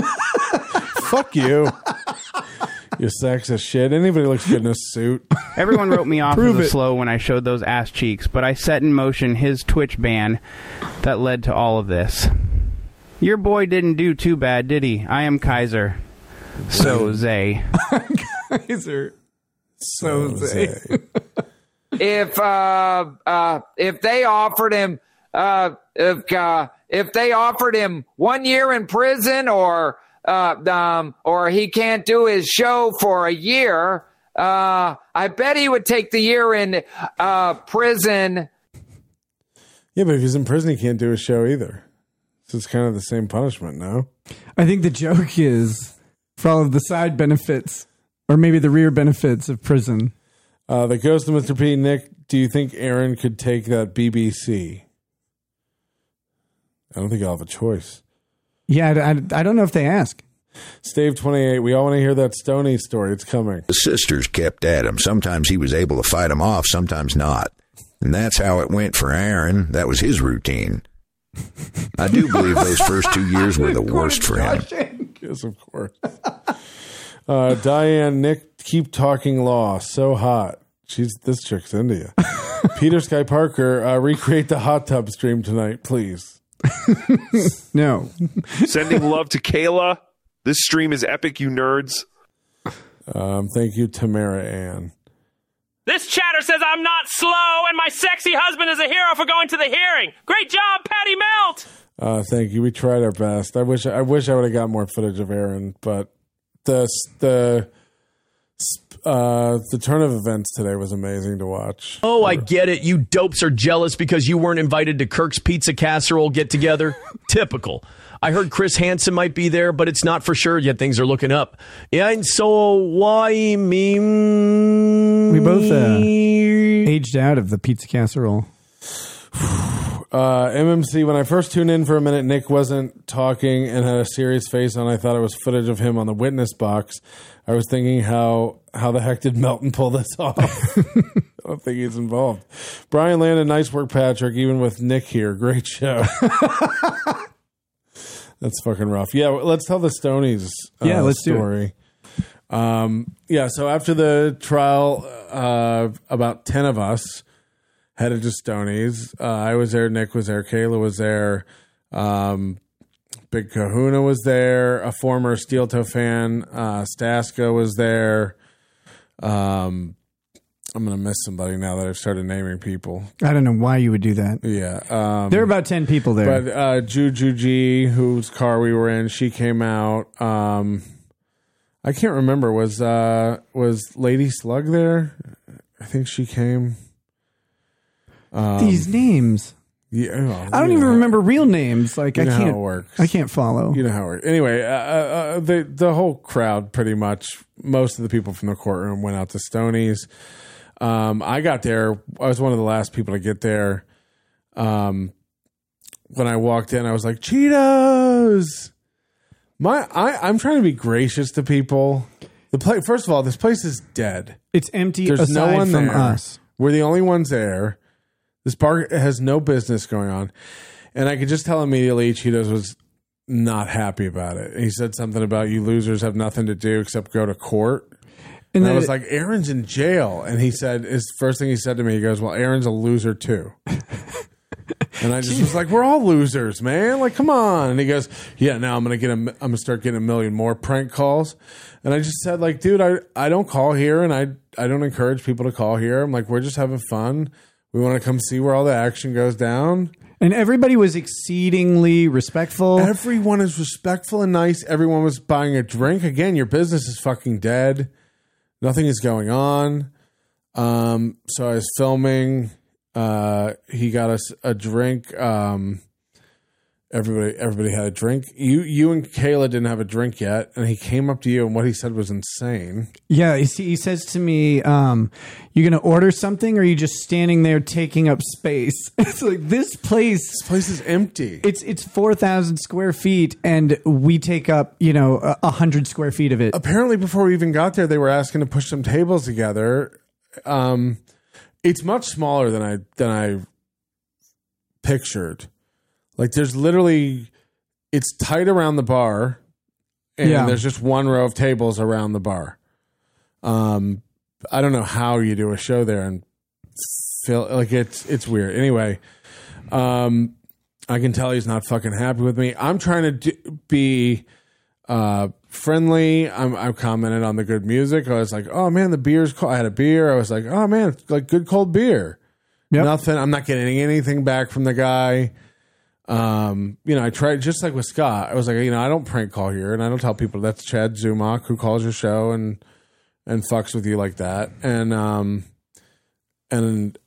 Fuck you. You sexist shit. Anybody looks good in a suit. Everyone wrote me off Prove as a it. slow when I showed those ass cheeks, but I set in motion his Twitch ban that led to all of this. Your boy didn't do too bad, did he? I am Kaiser. So Zay. Kaiser Soze. if uh, uh, if they offered him uh, if uh, if they offered him one year in prison or uh, um, or he can't do his show for a year, uh, I bet he would take the year in uh, prison. Yeah, but if he's in prison, he can't do his show either. So it's kind of the same punishment, no? I think the joke is for all of the side benefits, or maybe the rear benefits of prison. Uh, that goes to Mister P. Nick, do you think Aaron could take that B B C? I don't think I'll have a choice. Yeah, I, I, I don't know if they ask. Stave twenty-eight, we all want to hear that Stoney story. It's coming. The sisters kept at him. Sometimes he was able to fight them off, sometimes not. And that's how it went for Aaron. That was his routine. I do believe those first two years were the worst for him. Yes, of course. Uh, Diane, Nick, keep talking law. So hot. She's this chick's into you. Peter Sky Parker, uh, recreate the hot tub stream tonight, please. No. Sending love to Kayla. This stream is epic, you nerds. Um, thank you, Tamara Ann. This chatter says I'm not slow, and my sexy husband is a hero for going to the hearing. Great job, Patty Melt. Uh, thank you. We tried our best. I wish I wish I would have got more footage of Aaron, but the the uh, the turn of events today was amazing to watch. Oh, I get it. You dopes are jealous because you weren't invited to Kirk's Pizza Casserole get together. Typical. I heard Chris Hansen might be there, but it's not for sure yet. Things are looking up. Yeah, and so why me? We both uh, aged out of the pizza casserole. Uh, M M C, when I first tuned in for a minute, Nick wasn't talking and had a serious face on. I thought it was footage of him on the witness box. I was thinking, how how the heck did Melton pull this off? I don't think he's involved. Brian Landon, nice work, Patrick, even with Nick here. Great show. That's fucking rough. Yeah, let's tell the Stonies uh, yeah, let's story. Do it. Um, yeah, so after the trial, uh, about ten of us headed to Stonies. Uh, I was there, Nick was there, Kayla was there, um, Big Kahuna was there, a former Steel Toe fan, uh, Staska was there. Um, I'm going to miss somebody now that I've started naming people. I don't know why you would do that. Yeah. Um, there are about ten people there. But uh, Juju G, whose car we were in, she came out. Um, I can't remember. Was uh, was Lady Slug there? I think she came. Um, These names. Yeah, well, I don't even know. remember real names. Like You I know can't. how it works. I can't follow. You know how it works. Anyway, uh, uh, the the whole crowd, pretty much, most of the people from the courtroom went out to Stonies. Um, I got there. I was one of the last people to get there. Um, when I walked in, I was like, Cheetos. My, I, I'm trying to be gracious to people. The place, first of all, this place is dead. It's empty. There's aside no one from there. us. We're the only ones there. This bar has no business going on, and I could just tell immediately Cheetos was not happy about it. He said something about you losers have nothing to do except go to court. And, and I was like, Aaron's in jail. And he said, his first thing he said to me, he goes, well, Aaron's a loser too. And I just was like, we're all losers, man. Like, come on. And he goes, yeah, now I'm going to get a, I'm going to start getting a million more prank calls. And I just said, like, dude, I, I don't call here, and I, I don't encourage people to call here. I'm like, we're just having fun. We want to come see where all the action goes down. And everybody was exceedingly respectful. Everyone is respectful and nice. Everyone was buying a drink. Again, your business is fucking dead. Nothing is going on. Um, so I was filming. Uh, he got us a drink. Um, everybody, everybody had a drink. You, you and Kayla didn't have a drink yet, and he came up to you, and what he said was insane. Yeah, he, he says to me, um, "You gonna order something, or are you just standing there taking up space?" It's like this place. This place is empty. It's it's four thousand square feet, and we take up you know a, a hundred square feet of it. Apparently, before we even got there, they were asking to push some tables together. Um, it's much smaller than I than I pictured. Like, there's literally, it's tight around the bar, and Yeah. there's just one row of tables around the bar. Um, I don't know how you do a show there and feel like it's it's weird. Anyway, um, I can tell he's not fucking happy with me. I'm trying to do, be Uh, friendly. I'm, I'm commented on the good music. I was like, oh man, the beer's cold. I had a beer. I was like, oh man, it's like good cold beer. Yep. Nothing. I'm not getting anything back from the guy. Um, you know, I tried just like with Scott. I was like, you know, I don't prank call here, and I don't tell people that's Chad Zumach who calls your show and and fucks with you like that. And um, and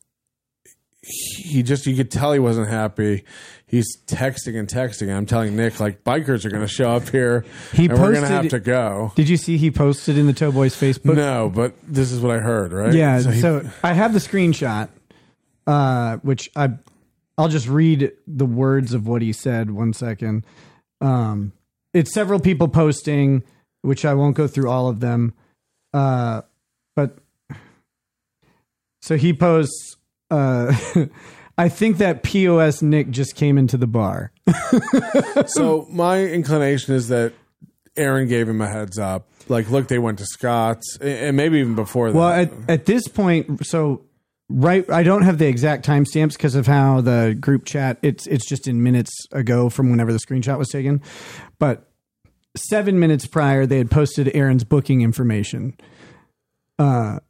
he just, you could tell he wasn't happy. He's texting and texting. I'm telling Nick, like, bikers are going to show up here, he and posted, we're going to have to go. Did you see he posted in the Toe Boys Facebook? No, but this is what I heard, right? Yeah, so, he, so I have the screenshot, uh, which I, I'll just read the words of what he said. One second. Um, it's several people posting, which I won't go through all of them. Uh, but so he posts, uh, I think that P O S Nick just came into the bar. So my inclination is that Aaron gave him a heads up. Like, look, they went to Scott's, and maybe even before that. Well, at, at this point, so right, I don't have the exact timestamps because of how the group chat. It's it's just in minutes ago from whenever the screenshot was taken, but seven minutes prior, they had posted Aaron's booking information. Uh.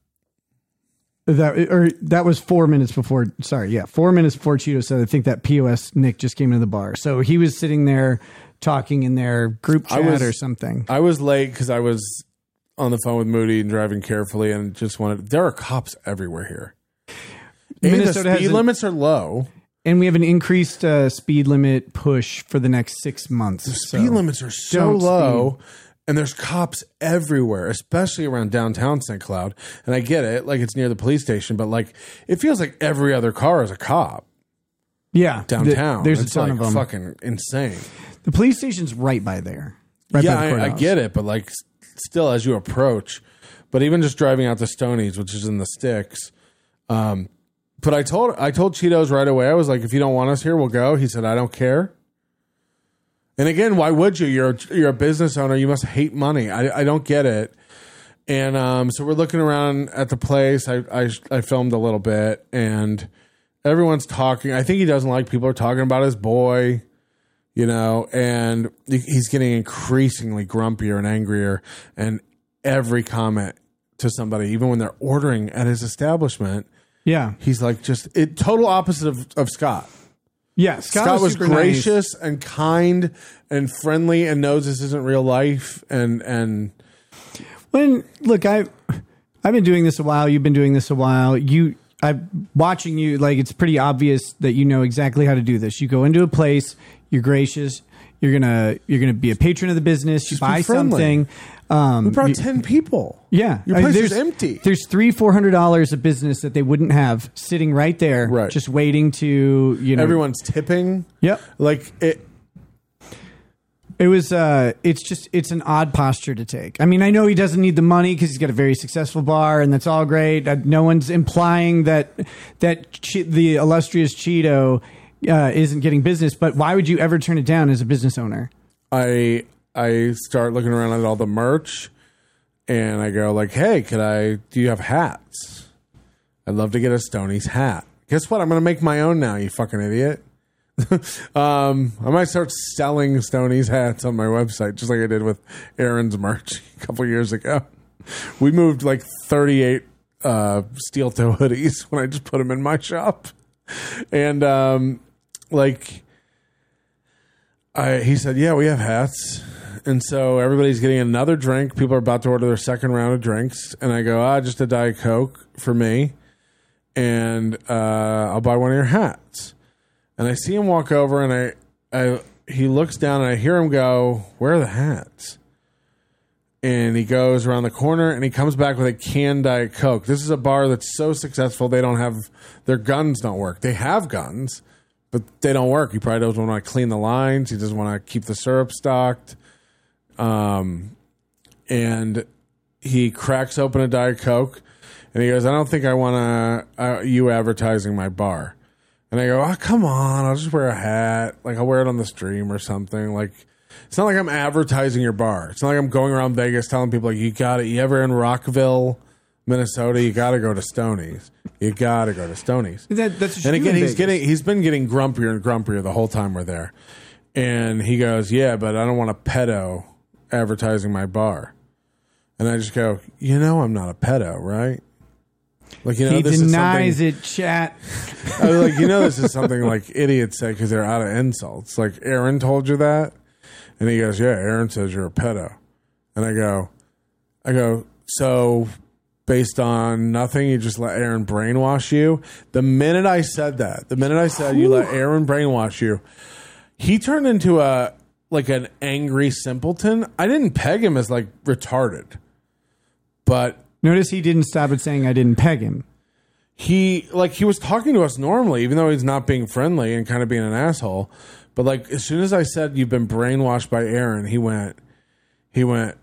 That or that was four minutes before. Sorry, yeah, four minutes before Cheeto said, I think that P O S Nick just came into the bar. So he was sitting there talking in their group chat was, or something. I was late because I was on the phone with Moody and driving carefully, and just wanted. There are cops everywhere here. And Minnesota the has speed an, limits are low, and we have an increased uh, speed limit push for the next six months. The speed so limits are so low. Speed. And there's cops everywhere, especially around downtown Saint Cloud. And I get it, like it's near the police station, but like it feels like every other car is a cop. Yeah, downtown. The, there's it's a ton like of them. Fucking insane. The police station's right by there. Right yeah, by the I, I get it, but like still, as you approach, but even just driving out to Stoney's, which is in the sticks. Um, but I told I told Cheetos right away. I was like, if you don't want us here, we'll go. He said, I don't care. And again, why would you? You're a, you're a business owner. You must hate money. I, I don't get it. And um, so we're looking around at the place. I, I I filmed a little bit, and everyone's talking. I think he doesn't like people are talking about his boy, you know, and he's getting increasingly grumpier and angrier. And every comment to somebody, even when they're ordering at his establishment, yeah, he's like just it total opposite of, of Scott. Yeah, Scott, Scott was, was gracious nice. and kind and friendly and knows this isn't real life. And and when look, I I've been doing this a while. You've been doing this a while. You, I'm watching you. Like it's pretty obvious that you know exactly how to do this. You go into a place. You're gracious. You're gonna you're gonna be a patron of the business. You Just buy be friendly. something. Um, we brought you, ten people. Yeah, your place I mean, is empty. There's three, four hundred dollars of business that they wouldn't have sitting right there, right. just waiting to you know. Everyone's tipping. Yep, like it. It was. Uh, it's just. It's an odd posture to take. I mean, I know he doesn't need the money because he's got a very successful bar, and that's all great. Uh, no one's implying that that che- the illustrious Cheeto uh, isn't getting business. But why would you ever turn it down as a business owner? I I start looking around at all the merch, and I go like, "Hey, could I? Do you have hats? I'd love to get a Stoney's hat. Guess what? I'm going to make my own now. You fucking idiot." um, I might start selling Stoney's hats on my website, just like I did with Aaron's merch a couple years ago. We moved like thirty-eight uh, steel toe hoodies when I just put them in my shop, and um, like. I, he said, yeah, we have hats. And so everybody's getting another drink. People are about to order their second round of drinks. And I go, ah, just a Diet Coke for me. And uh, I'll buy one of your hats. And I see him walk over, and I, I he looks down, and I hear him go, where are the hats? And he goes around the corner, and he comes back with a canned Diet Coke. This is a bar that's so successful, they don't have, their guns don't work. They have guns, but they don't work. He probably doesn't want to clean the lines. He doesn't want to keep the syrup stocked. Um, and he cracks open a Diet Coke, and he goes, I don't think I want to, uh, you advertising my bar. And I go, oh, come on. I'll just wear a hat. Like, I'll wear it on the stream or something. Like, it's not like I'm advertising your bar. It's not like I'm going around Vegas telling people, like, you got it. You ever in Rockville, Minnesota, you got to go to Stoney's. You got to go to Stoney's. That, that's and again, he's getting he's been getting grumpier and grumpier the whole time we're there. And he goes, yeah, but I don't want a pedo advertising my bar. And I just go, you know, I'm not a pedo, right? Like, you know, he this denies is it, chat. I was like, you know, this is something like idiots say because they're out of insults. Like, Aaron told you that? And he goes, yeah, Aaron says you're a pedo. And I go, I go, so based on nothing, you just let Aaron brainwash you? The minute I said that, the minute I said you let Aaron brainwash you, he turned into a, like an angry simpleton. I didn't peg him as like retarded. But notice he didn't stop at saying I didn't peg him. He like he was talking to us normally, even though he's not being friendly and kind of being an asshole. But like as soon as I said you've been brainwashed by Aaron, he went, he went,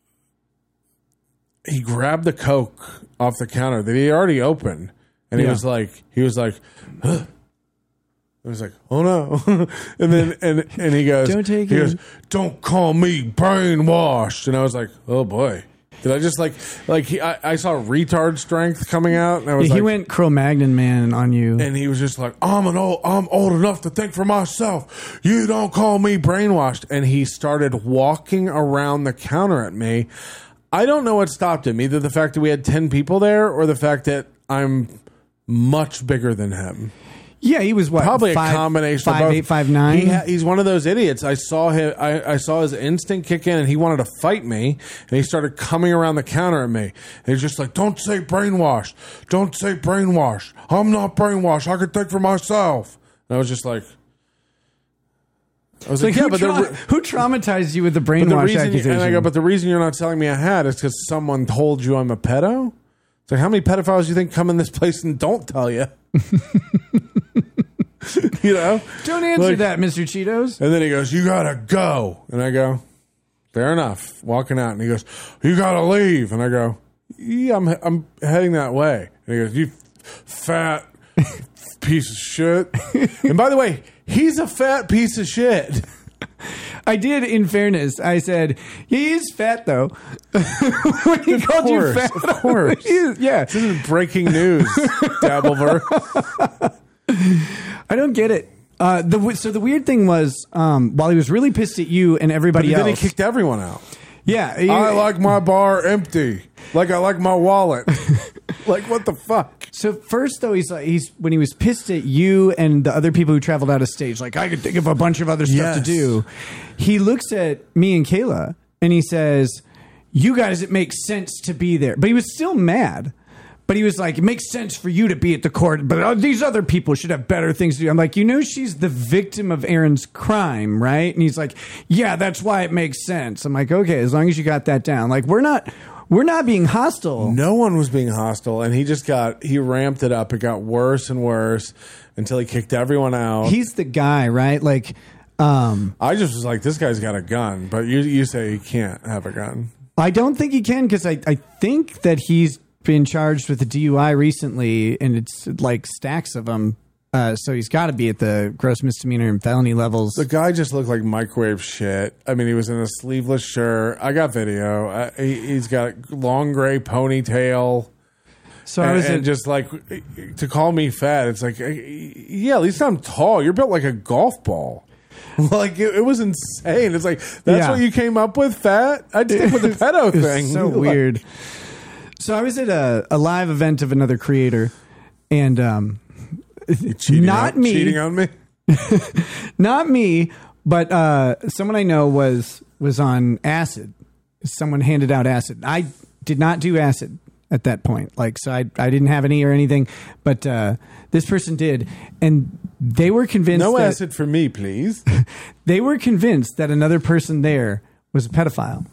he grabbed the Coke off the counter that he already opened, and he Yeah. was like, he was like, huh. I was like, oh no, and then and and he goes, Don't take he it. goes, don't call me brainwashed, and I was like, oh boy. Did I just like like he, I, I saw retard strength coming out, and I was he like, went Cro-Magnon man on you. and he was just like, I'm an old, I'm old enough to think for myself. You don't call me brainwashed. And he started walking around the counter at me. I don't know what stopped him. Either the fact that we had ten people there, or the fact that I'm much bigger than him. Yeah, he was what? Probably five, a combination five, of both. eight, five, nine? He ha- he's one of those idiots. I saw him. I, I saw his instinct kick in, and he wanted to fight me. And he started coming around the counter at me. And he's just like, "Don't say brainwashed. Don't say brainwashed. I'm not brainwashed. I can think for myself." And I was just like, I was like, Like, "Yeah, who, but the tra- re- who traumatized you with the but the brainwash reason." accusation? And I go, "But the reason you're not telling me I had is because someone told you I'm a pedo." It's like, how many pedophiles do you think come in this place and don't tell you? You know, Don't answer Like- that, Mister Cheetos. And then he goes, "You gotta go." And I go, "Fair enough." Walking out, and he goes, "You gotta leave." And I go, "Yeah, I'm I'm heading that way." And he goes, "You fat piece of shit." And by the way, he's a fat piece of shit. I did, in fairness, I said, he is fat, though. When he Of called you course, fat. of course. He is- yeah. This isn't breaking news, Dabblever. I don't get it. Uh, the So the weird thing was, um, while he was really pissed at you and But everybody then else. he kicked everyone out. yeah. he- I like my bar empty, like I like my wallet. Like, what the fuck? So first, though, he's like he's when he was pissed at you and the other people who traveled out of stage, like I could think of a bunch of other stuff Yes. to do. He looks at me and Kayla and he says, "You guys, it makes sense to be there." But he was still mad. But he was like, "It makes sense for you to be at the court, but uh, these other people should have better things to do." I'm like, "You know, she's the victim of Aaron's crime, right?" And he's like, "Yeah, that's why it makes sense." I'm like, "Okay, as long as you got that down." Like, we're not. We're not being hostile. No one was being hostile, and he just got he ramped it up. It got worse and worse until he kicked everyone out. He's the guy, right? Like, um, I just was like, this guy's got a gun, but you you say he can't have a gun. I don't think he can because I, I think that he's been charged with a D U I recently, and it's like stacks of them. Uh, so he's got to be at the gross misdemeanor and felony levels. The guy just looked like microwave shit. I mean, he was in a sleeveless shirt. I got video. I, he, he's got long gray ponytail. So and, I was and at- just like to call me fat. It's like, yeah, at least I'm tall. You're built like a golf ball. Like it, it was insane. It's like that's Yeah. what you came up with, fat. I'd stick with the pedo It was thing. so Like- weird. So I was at a, a live event of another creator, and um, cheating not on, me, cheating on me. not me, but uh, someone I know was was on acid. Someone handed out acid. I did not do acid at that point. Like, so I I didn't have any or anything, but uh, this person did, and they were convinced. No that, acid for me, please. They were convinced that another person there was a pedophile,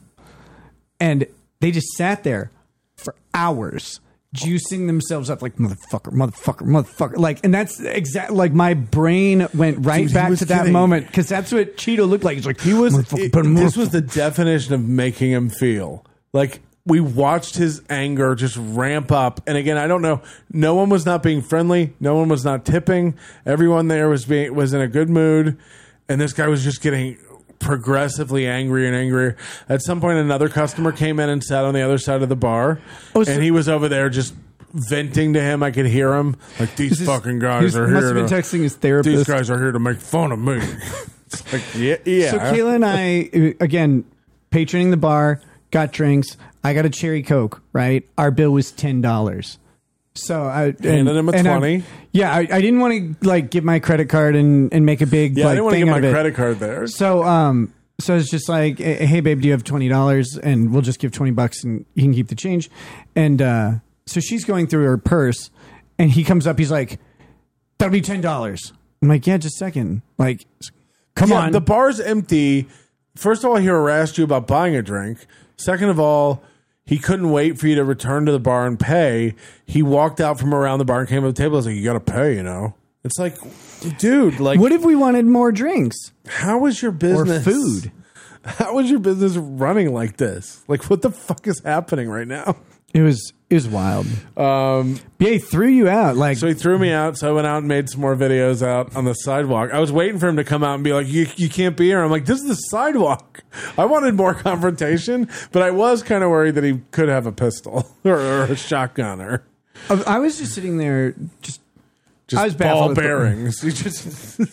and they just sat there for hours juicing themselves up like motherfucker, motherfucker, motherfucker. Like, and that's exactly like my brain went right Dude, he back was to that getting- moment because that's what Cheeto looked like. He's like, He was. "Motherfucker, it- put him this on." was the definition of making him feel like we watched his anger just ramp up. And again, I don't know. No one was not being friendly. No one was not tipping. Everyone there was being was in a good mood, and this guy was just getting progressively angrier and angrier. At some point, another customer came in and sat on the other side of the bar, Oh, so- and he was over there just venting to him. I could hear him like, "These This is- fucking guys he's- are must here have been to texting his therapist. These guys are here to make fun of me." It's like, yeah, yeah. So Kayla and I, again, patroning the bar, got drinks. I got a cherry Coke, right? Our bill was ten dollars. So I and, handed him a and twenty. I, yeah, I, I didn't want to like give my credit card and, and make a big Yeah, like, I didn't want to thing get out my of it. credit card there. So um, so it's just like, hey babe, do you have twenty dollars? And we'll just give twenty bucks and you can keep the change. And uh, so she's going through her purse, and he comes up. He's like, that'll be ten dollars. I'm like, yeah, just a second. Like, come Yeah, on. The bar's empty. First of all, he harassed you about buying a drink. Second of all, he couldn't wait for you to return to the bar and pay. He walked out from around the bar and came to the table. I was like, you got to pay, you know? It's like, dude, like. What if we wanted more drinks? How was your business? Or food? How was your business running like this? Like, what the fuck is happening right now? It was it was wild. Um, yeah, he threw you out. Like, so he threw me out. So I went out and made some more videos out on the sidewalk. I was waiting for him to come out and be like, "You you can't be here." I'm like, "This is the sidewalk." I wanted more confrontation, but I was kind of worried that he could have a pistol or, or a shotgun or. I, I was just sitting there, just just I was ball baffled at the- bearings. You just.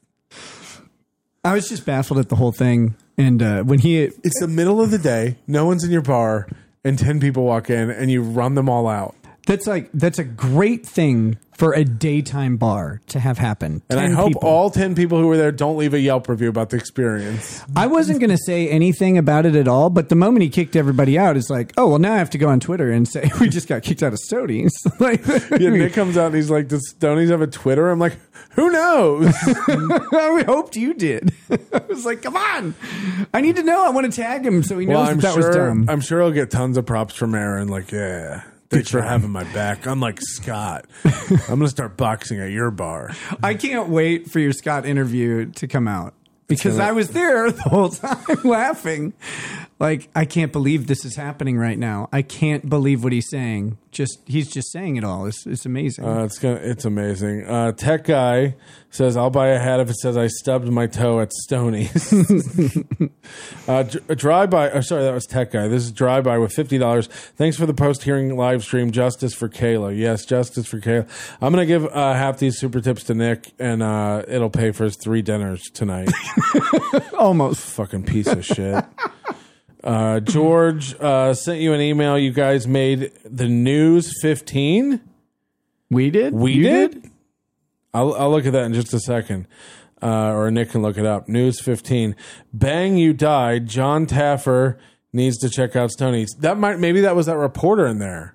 I was just baffled at the whole thing, and uh, when he it's the middle of the day, no one's in your bar, and ten people walk in, and you run them all out. That's like that's a great thing for a daytime bar to have happen. And I ten hope people. all ten people who were there don't leave a Yelp review about the experience. I wasn't going to say anything about it at all, but the moment he kicked everybody out, it's like, oh well, now I have to go on Twitter and say we just got kicked out of Stoney's. Like, Yeah, Nick comes out and he's like, "Does Stoney's have a Twitter?" I'm like, "Who knows?" I hoped you did. I was like, come on, I need to know. I want to tag him so he knows Well, that, I'm that sure. was dumb. I'm sure he'll get tons of props from Aaron. Like, yeah, thanks for having my back. Unlike Scott, I'm gonna start boxing at your bar. I can't wait for your Scott interview to come out because gonna- I was there the whole time laughing. Like, I can't believe this is happening right now. I can't believe what he's saying. Just he's just saying it all. It's it's amazing. Uh, it's gonna, it's amazing. Uh, Tech guy says, "I'll buy a hat if it says I stubbed my toe at Stoney's." uh, dr- a drive by. Oh, sorry, that was Tech guy. This is drive by with fifty dollars. Thanks for the post hearing live stream. Justice for Kayla. Yes, justice for Kayla. I'm gonna give uh, half these super tips to Nick, and uh, it'll pay for his three dinners tonight. Almost. Fucking piece of shit. Uh, George uh, sent you an email. You guys made the news fifteen. We did. We You did. did? I'll, I'll look at that in just a second, uh, or Nick can look it up. News fifteen. Bang! You died. John Taffer needs to check out Stoney's. That might maybe that was that reporter in there.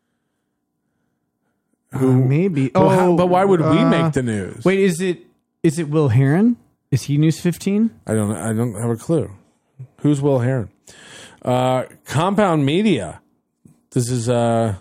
Who uh, maybe? Well, oh, how- but why would we uh, make the news? Wait, is it is it Will Heron? Is he News fifteen? I don't. I don't have a clue. Who's Will Heron? Uh, Compound Media. This is. Uh,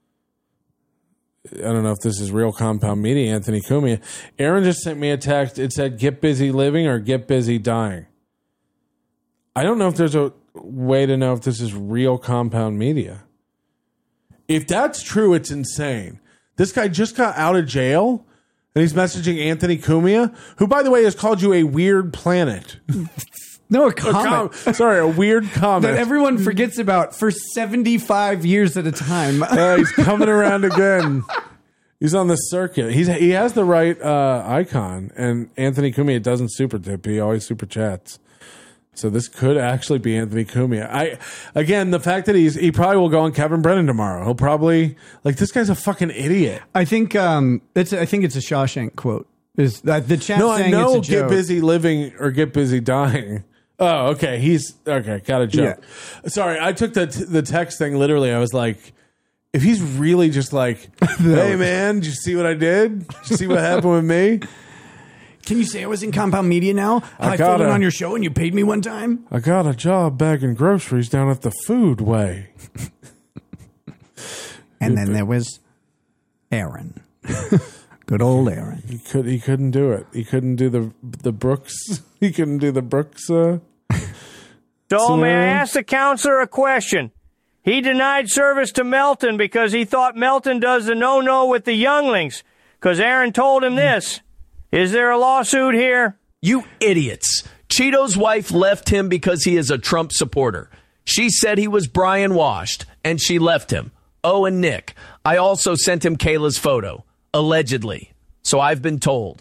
I don't know if this is real Compound Media. Anthony Cumia. Aaron just sent me a text. It said, "Get busy living" or "Get busy dying." I don't know if there's a way to know if this is real Compound Media. If that's true, it's insane. This guy just got out of jail, and he's messaging Anthony Cumia, who, by the way, has called you a weird planet. No, a A comet. com- sorry, a weird comet. That everyone forgets about for seventy-five years at a time. Uh, he's coming around again. He's on the circuit. He's he has the right uh, icon, and Anthony Cumia doesn't super tip. He always super chats. So this could actually be Anthony Cumia. I again, the fact that he's he probably will go on Kevin Brennan tomorrow. He'll probably like this guy's a fucking idiot. I think um, it's I think it's a Shawshank quote. Is that the chat No, I saying know. it's a Get joke. busy living or get busy dying. Oh, okay. He's okay. Got a joke. Sorry, I took the the text thing literally. I was like, if he's really just like, hey man, did you see what I did? Did you see what happened with me? Can you say I was in Compound Media now? How I I, filled in gotta- on your show and you paid me one time? I got a job bagging groceries down at the Foodway. And then there was Aaron. Good old Aaron. He could. He couldn't do it. He couldn't do the the Brooks. He couldn't do the Brooks. Uh, So may I scenario. ask the counselor a question? He denied service to Melton because he thought Melton does the no-no with the younglings, because Aaron told him this. Is there a lawsuit here? You idiots. Cheeto's wife left him because he is a Trump supporter. She said he was Brian washed, and she left him. Oh, and Nick, I also sent him Kayla's photo, allegedly. So I've been told.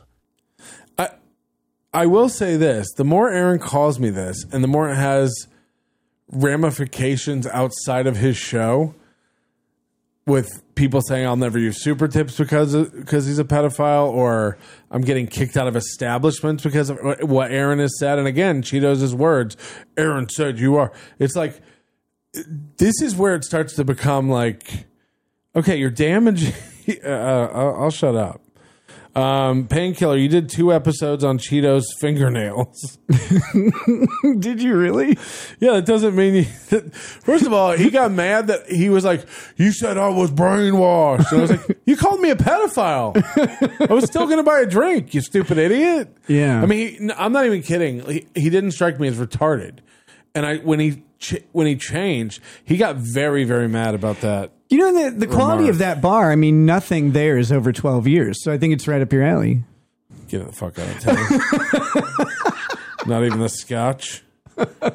I will say this: the more Aaron calls me this, and the more it has ramifications outside of his show, with people saying I'll never use super tips because because he's a pedophile, or I'm getting kicked out of establishments because of what Aaron has said. And again, Cheetos' words, Aaron said you are. It's like, this is where it starts to become like, okay, you're damaging. uh, I'll, I'll shut up. Um, Painkiller, you did two episodes on Cheetos' fingernails. Did you really? Yeah, that doesn't mean... He, first of all, he got mad that he was like, you said I was brainwashed. And I was like, you called me a pedophile. I was still going to buy a drink, you stupid idiot. Yeah. I mean, he, I'm not even kidding. He, he didn't strike me as retarded. And I when he ch- when he changed, he got very, very mad about that. You know, the, the quality of that bar, I mean, nothing there is over twelve years. So I think it's right up your alley. Get the fuck out of town. Not even the scotch. Uh,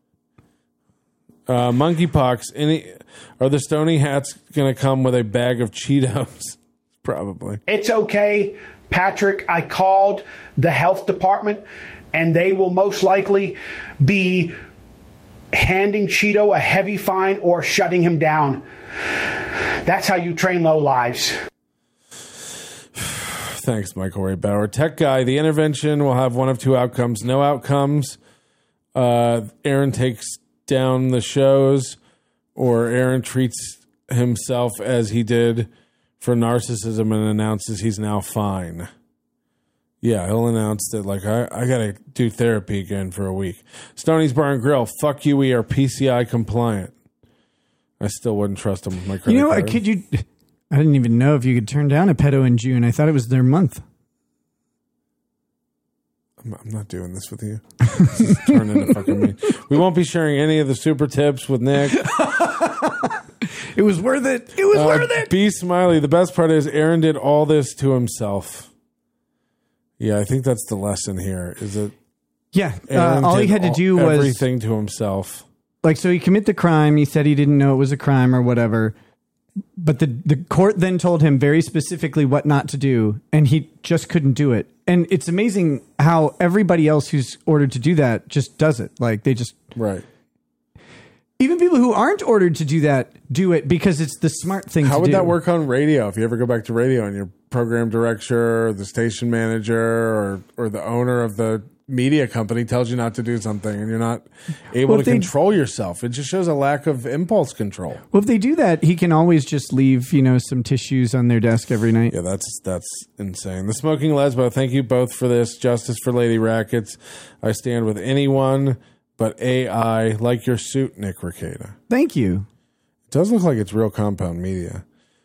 monkeypox. Any, are the Stony hats going to come with a bag of Cheetos? Probably. It's okay, Patrick. I called the health department, and they will most likely be handing Cheeto a heavy fine or shutting him down. That's how you train low lives. Thanks, Michael Ray Bauer. Tech Guy, the intervention will have one of two outcomes. No outcomes. Uh, Aaron takes down the shows, or Aaron treats himself as he did for narcissism and announces he's now fine. Yeah, he'll announce that, like, I, I got to do therapy again for a week. Stoney's Bar and Grill, fuck you, we are P C I compliant. I still wouldn't trust him with my credit You know, card. could you... I didn't even know if you could turn down a pedo in June. I thought it was their month. I'm not, I'm not doing this with you. This is turning into fucking me. We won't be sharing any of the super tips with Nick. It was worth it. It was uh, worth it. B. Smiley, the best part is Aaron did all this to himself. Yeah, I think that's the lesson here. Is it? Yeah, Aaron uh, all he did had to do was everything to himself. Like, so he commit the crime. He said he didn't know it was a crime or whatever. But the, the court then told him very specifically what not to do, and he just couldn't do it. And it's amazing how everybody else who's ordered to do that just does it. Like, they just... Right. Even people who aren't ordered to do that do it because it's the smart thing How to would do. that work on radio? If you ever go back to radio and your program director, or the station manager, or or the owner of the media company tells you not to do something, and you're not able Well, to if they- control yourself, it just shows a lack of impulse control. Well, if they do that, he can always just leave, you know, some tissues on their desk every night. Yeah, that's that's insane. The Smoking Lesbo, thank you both for this. Justice for Lady Rackets. I stand with anyone but A I, like your suit, Nick Rekieta. Thank you. It does look like it's real Compound Media.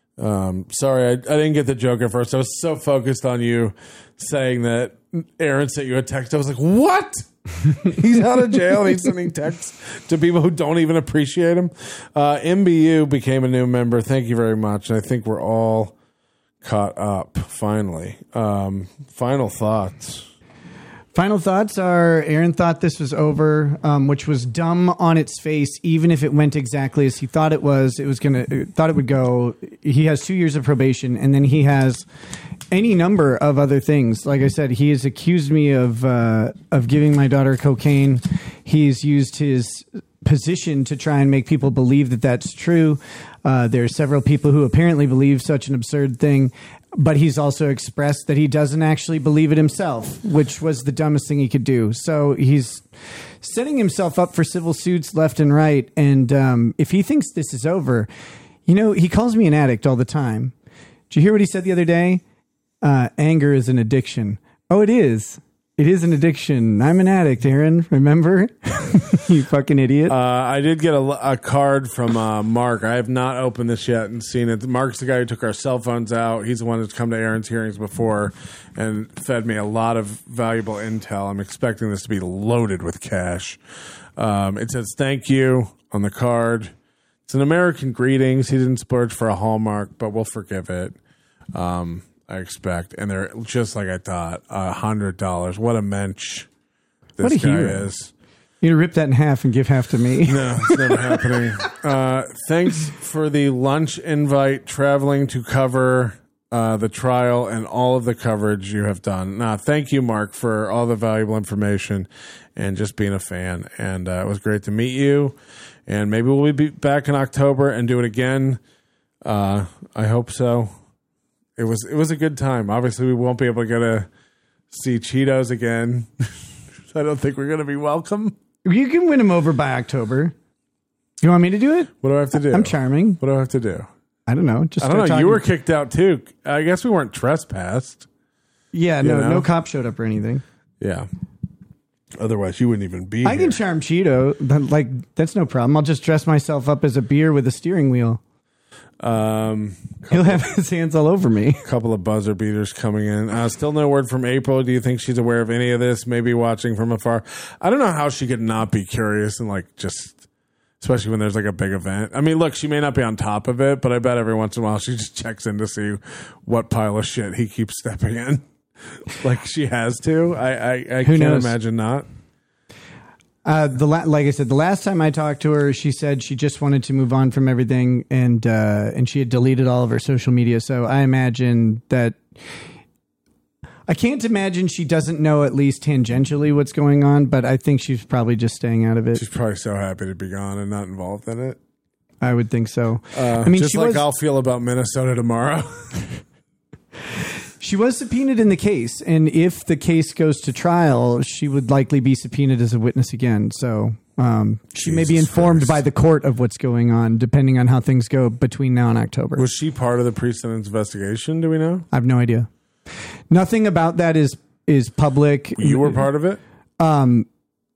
Um, sorry, I, I didn't get the joke at first. I was so focused on you saying that Aaron sent you a text. I was like, what? He's out of jail and he's sending texts to people who don't even appreciate him. Uh, M B U became a new member. Thank you very much. And I think we're all caught up, finally. Um, final thoughts. Final thoughts are Aaron thought this was over, um, which was dumb on its face. Even if it went exactly as he thought it was, it was gonna thought it would go. He has two years of probation, and then he has any number of other things. Like I said, he has accused me of uh, of giving my daughter cocaine. He's used his position to try and make people believe that that's true. Uh, there are several people who apparently believe such an absurd thing. But he's also expressed that he doesn't actually believe it himself, which was the dumbest thing he could do. So he's setting himself up for civil suits left and right. And um, if he thinks this is over, you know, he calls me an addict all the time. Did you hear what he said the other day? Uh, anger is an addiction. Oh, it is. It is an addiction. I'm an addict, Aaron. Remember? You fucking idiot. Uh, I did get a, a card from uh, Mark. I have not opened this yet and seen it. Mark's the guy who took our cell phones out. He's the one who's come to Aaron's hearings before and fed me a lot of valuable intel. I'm expecting this to be loaded with cash. Um, it says thank you on the card. It's an American greetings. He didn't splurge for a Hallmark, but we'll forgive it. Um, I expect. And they're just like I thought, a hundred dollars. What a mensch this What a guy hero. is. You to rip that in half and give half to me. No, it's never happening. Uh, thanks for the lunch invite traveling to cover uh, the trial and all of the coverage you have done. Nah, thank you, Mark, for all the valuable information and just being a fan. And uh, it was great to meet you. And maybe we'll be back in October and do it again. Uh, I hope so. It was it was a good time. Obviously, we won't be able to get to see Cheetos again. I don't think we're going to be welcome. You can win them over by October. You want me to do it? What do I have to do? I'm charming. What do I have to do? I don't know. Just I don't know. start You talking. were kicked out too. I guess we weren't trespassed. Yeah, You no, know? no cop showed up or anything. Yeah. Otherwise, you wouldn't even be I here. can charm Cheeto. but, Like, that's no problem. I'll just dress myself up as a beer with a steering wheel. Um, He'll have his hands all over me. A couple of buzzer beaters coming in. Uh, still no word from April. Do you think she's aware of any of this? Maybe watching from afar. I don't know how she could not be curious and like just, especially when there's like a big event. I mean, look, she may not be on top of it, but I bet every once in a while she just checks in to see what pile of shit he keeps stepping in. Like she has to. I I, I Who can't knows? imagine not. Uh, the la- like I said, the last time I talked to her, she said she just wanted to move on from everything, and uh, and she had deleted all of her social media. So I imagine that I can't imagine she doesn't know at least tangentially what's going on, but I think she's probably just staying out of it. She's probably so happy to be gone and not involved in it. I would think so. Uh, I mean, just she like was, I'll feel about Minnesota tomorrow. She was subpoenaed in the case, and if the case goes to trial, she would likely be subpoenaed as a witness again. So um, she may be Jesus informed Christ. by the court of what's going on, depending on how things go between now and October. Was she part of the pre-sentence investigation? Do we know? I have no idea. Nothing about that is is public. You were part of it? Um,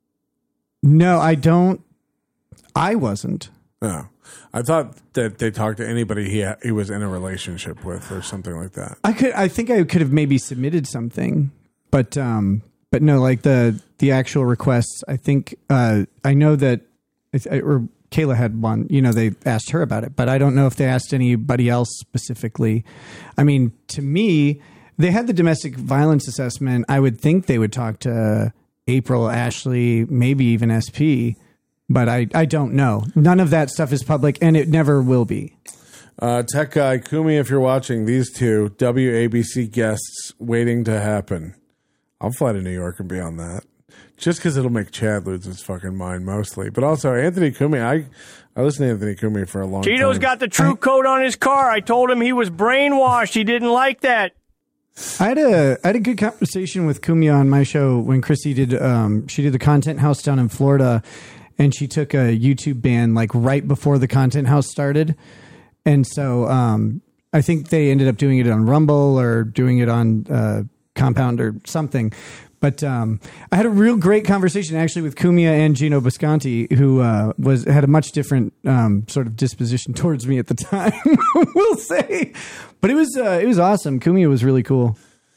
no, I don't. I wasn't. No. I thought that they talked to anybody he ha- he was in a relationship with or something like that. I could. I think I could have maybe submitted something, but um, but no, like the the actual requests. I think uh, I know that, or Kayla had one. You know, they asked her about it, but I don't know if they asked anybody else specifically. I mean, to me, they had the domestic violence assessment. I would think they would talk to April, Ashley, maybe even S P. But I, I don't know. None of that stuff is public, and it never will be. Uh, tech guy, Kumi, if you're watching, these two W A B C guests waiting to happen. I'll fly to New York and be on that. Just because it'll make Chad lose his fucking mind mostly. But also, Anthony Kumi, I, I listened to Anthony Kumi for a long time. Tito's got the true code on his car. I told him he was brainwashed. He didn't like that. I had a I had a good conversation with Kumia on my show when Chrissy did um she did the Content House down in Florida. And she took a YouTube ban like right before the Content House started. And so um, I think they ended up doing it on Rumble or doing it on uh, Compound or something. But um, I had a real great conversation actually with Kumia and Gino Bisconti, who uh, was had a much different um, sort of disposition towards me at the time, we'll say. But it was uh, it was awesome. Kumia was really cool.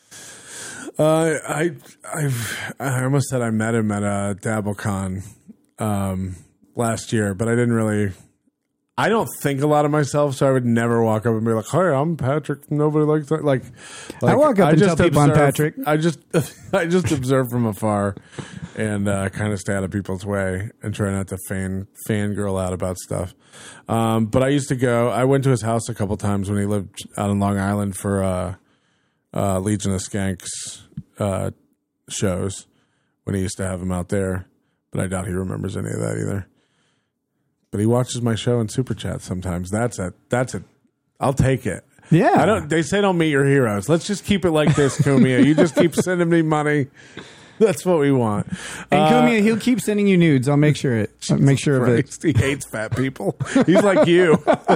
Uh, I I've, I almost said I met him at uh, DabbleCon um, last year, but I didn't really. I don't think a lot of myself, so I would never walk up and be like, "Hi, I'm Patrick." Nobody likes that. Like, like I walk up I and just tell people I'm observe- Patrick. I just I just observe from afar and uh, kind of stay out of people's way and try not to fan fangirl out about stuff. Um, but I used to go. I went to his house a couple times when he lived out in Long Island for uh, uh, Legion of Skanks uh, shows when he used to have him out there. But I doubt he remembers any of that either. But he watches my show in Super Chat sometimes. That's it. That's it. I'll take it. Yeah. I don't. They say don't meet your heroes. Let's just keep it like this, Kumia. You just keep sending me money. That's what we want. And Uh, Kumia, he'll keep sending you nudes. I'll make sure it. I'll make sure of it. Christ, he hates fat people. He's like you.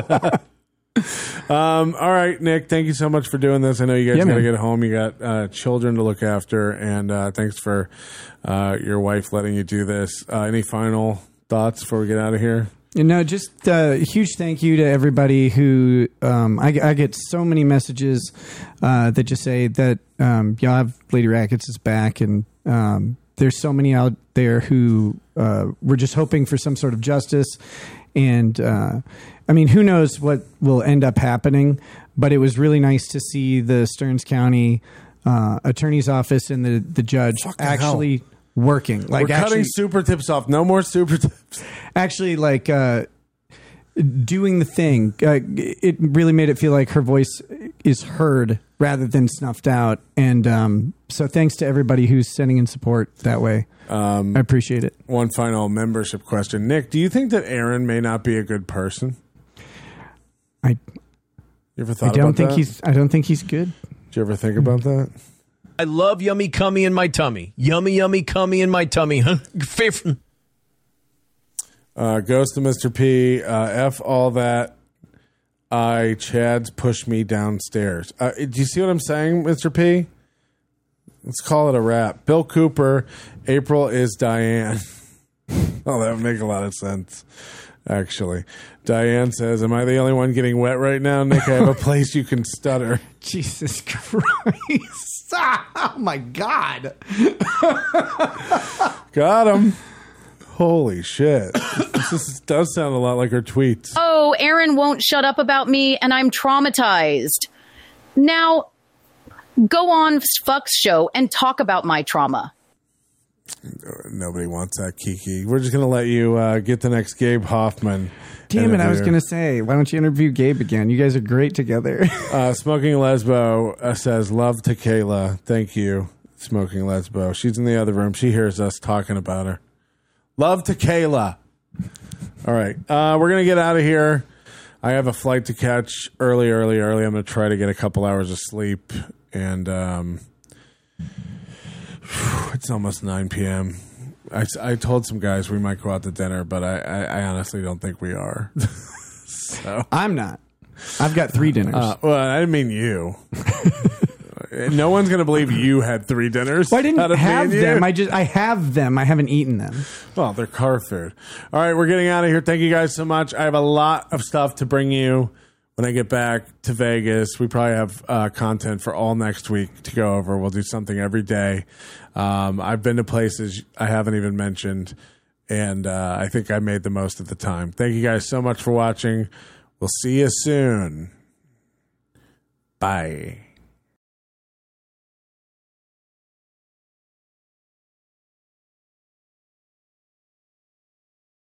um, all right, Nick. Thank you so much for doing this. I know you guys Yeah, got to man. get home. You got uh, children to look after, and uh, thanks for uh, your wife letting you do this. Uh, any final thoughts before we get out of here? No, just a huge thank you to everybody who um, I, I get so many messages uh, that just say that um, y'all have Lady Rackets is back, and um, there's so many out there who uh, were just hoping for some sort of justice. And uh, I mean, who knows what will end up happening? But it was really nice to see the Stearns County uh, Attorney's Office and the the judge actually. hell. Working like We're cutting actually, super tips off. No more super tips. actually like uh, doing the thing. Uh, it really made it feel like her voice is heard rather than snuffed out. And um, so thanks to everybody who's sending in support that way. Um, I appreciate it. One final membership question. Nick, do you think that Aaron may not be a good person? I You ever thought I don't about think that? he's I don't think he's good. Did you ever think about that? I love yummy cummy in my tummy. Yummy, yummy cummy in my tummy. Favorite. Uh, goes to Mister P. Uh, F all that. I Chad's pushed me downstairs. Uh, do you see what I'm saying, Mister P? Let's call it a wrap. Bill Cooper, April is Diane. Oh, that would make a lot of sense, actually. Diane says, am I the only one getting wet right now, Nick? I have a place you can stutter. Jesus Christ. Oh, my God. Got him. Holy shit. This is, does sound a lot like her tweets. Oh, Aaron won't shut up about me, and I'm traumatized. Now, go on Fuck's show and talk about my trauma. Nobody wants that, Kiki. We're just going to let you uh, get the next Gabe Hoffman. Damn it, I was interview. going to say, why don't you interview Gabe again? You guys are great together. uh, Smoking Lesbo uh, says, love to Kayla. Thank you, Smoking Lesbo. She's in the other room. She hears us talking about her. Love to Kayla. All right. Uh, we're going to get out of here. I have a flight to catch early, early, early. I'm going to try to get a couple hours of sleep. And um, it's almost nine p.m. I, I told some guys we might go out to dinner, but I, I, I honestly don't think we are. So I'm not. I've got three dinners. Uh, well, I didn't mean you. No one's going to believe you had three dinners. Well, I didn't out of me have and you. them. I just I have them. I haven't eaten them. Well, they're car food. All right, we're getting out of here. Thank you guys so much. I have a lot of stuff to bring you when I get back to Vegas. We probably have uh, content for all next week to go over. We'll do something every day. Um, I've been to places I haven't even mentioned, and uh, I think I made the most of the time. Thank you guys so much for watching. We'll see you soon. Bye.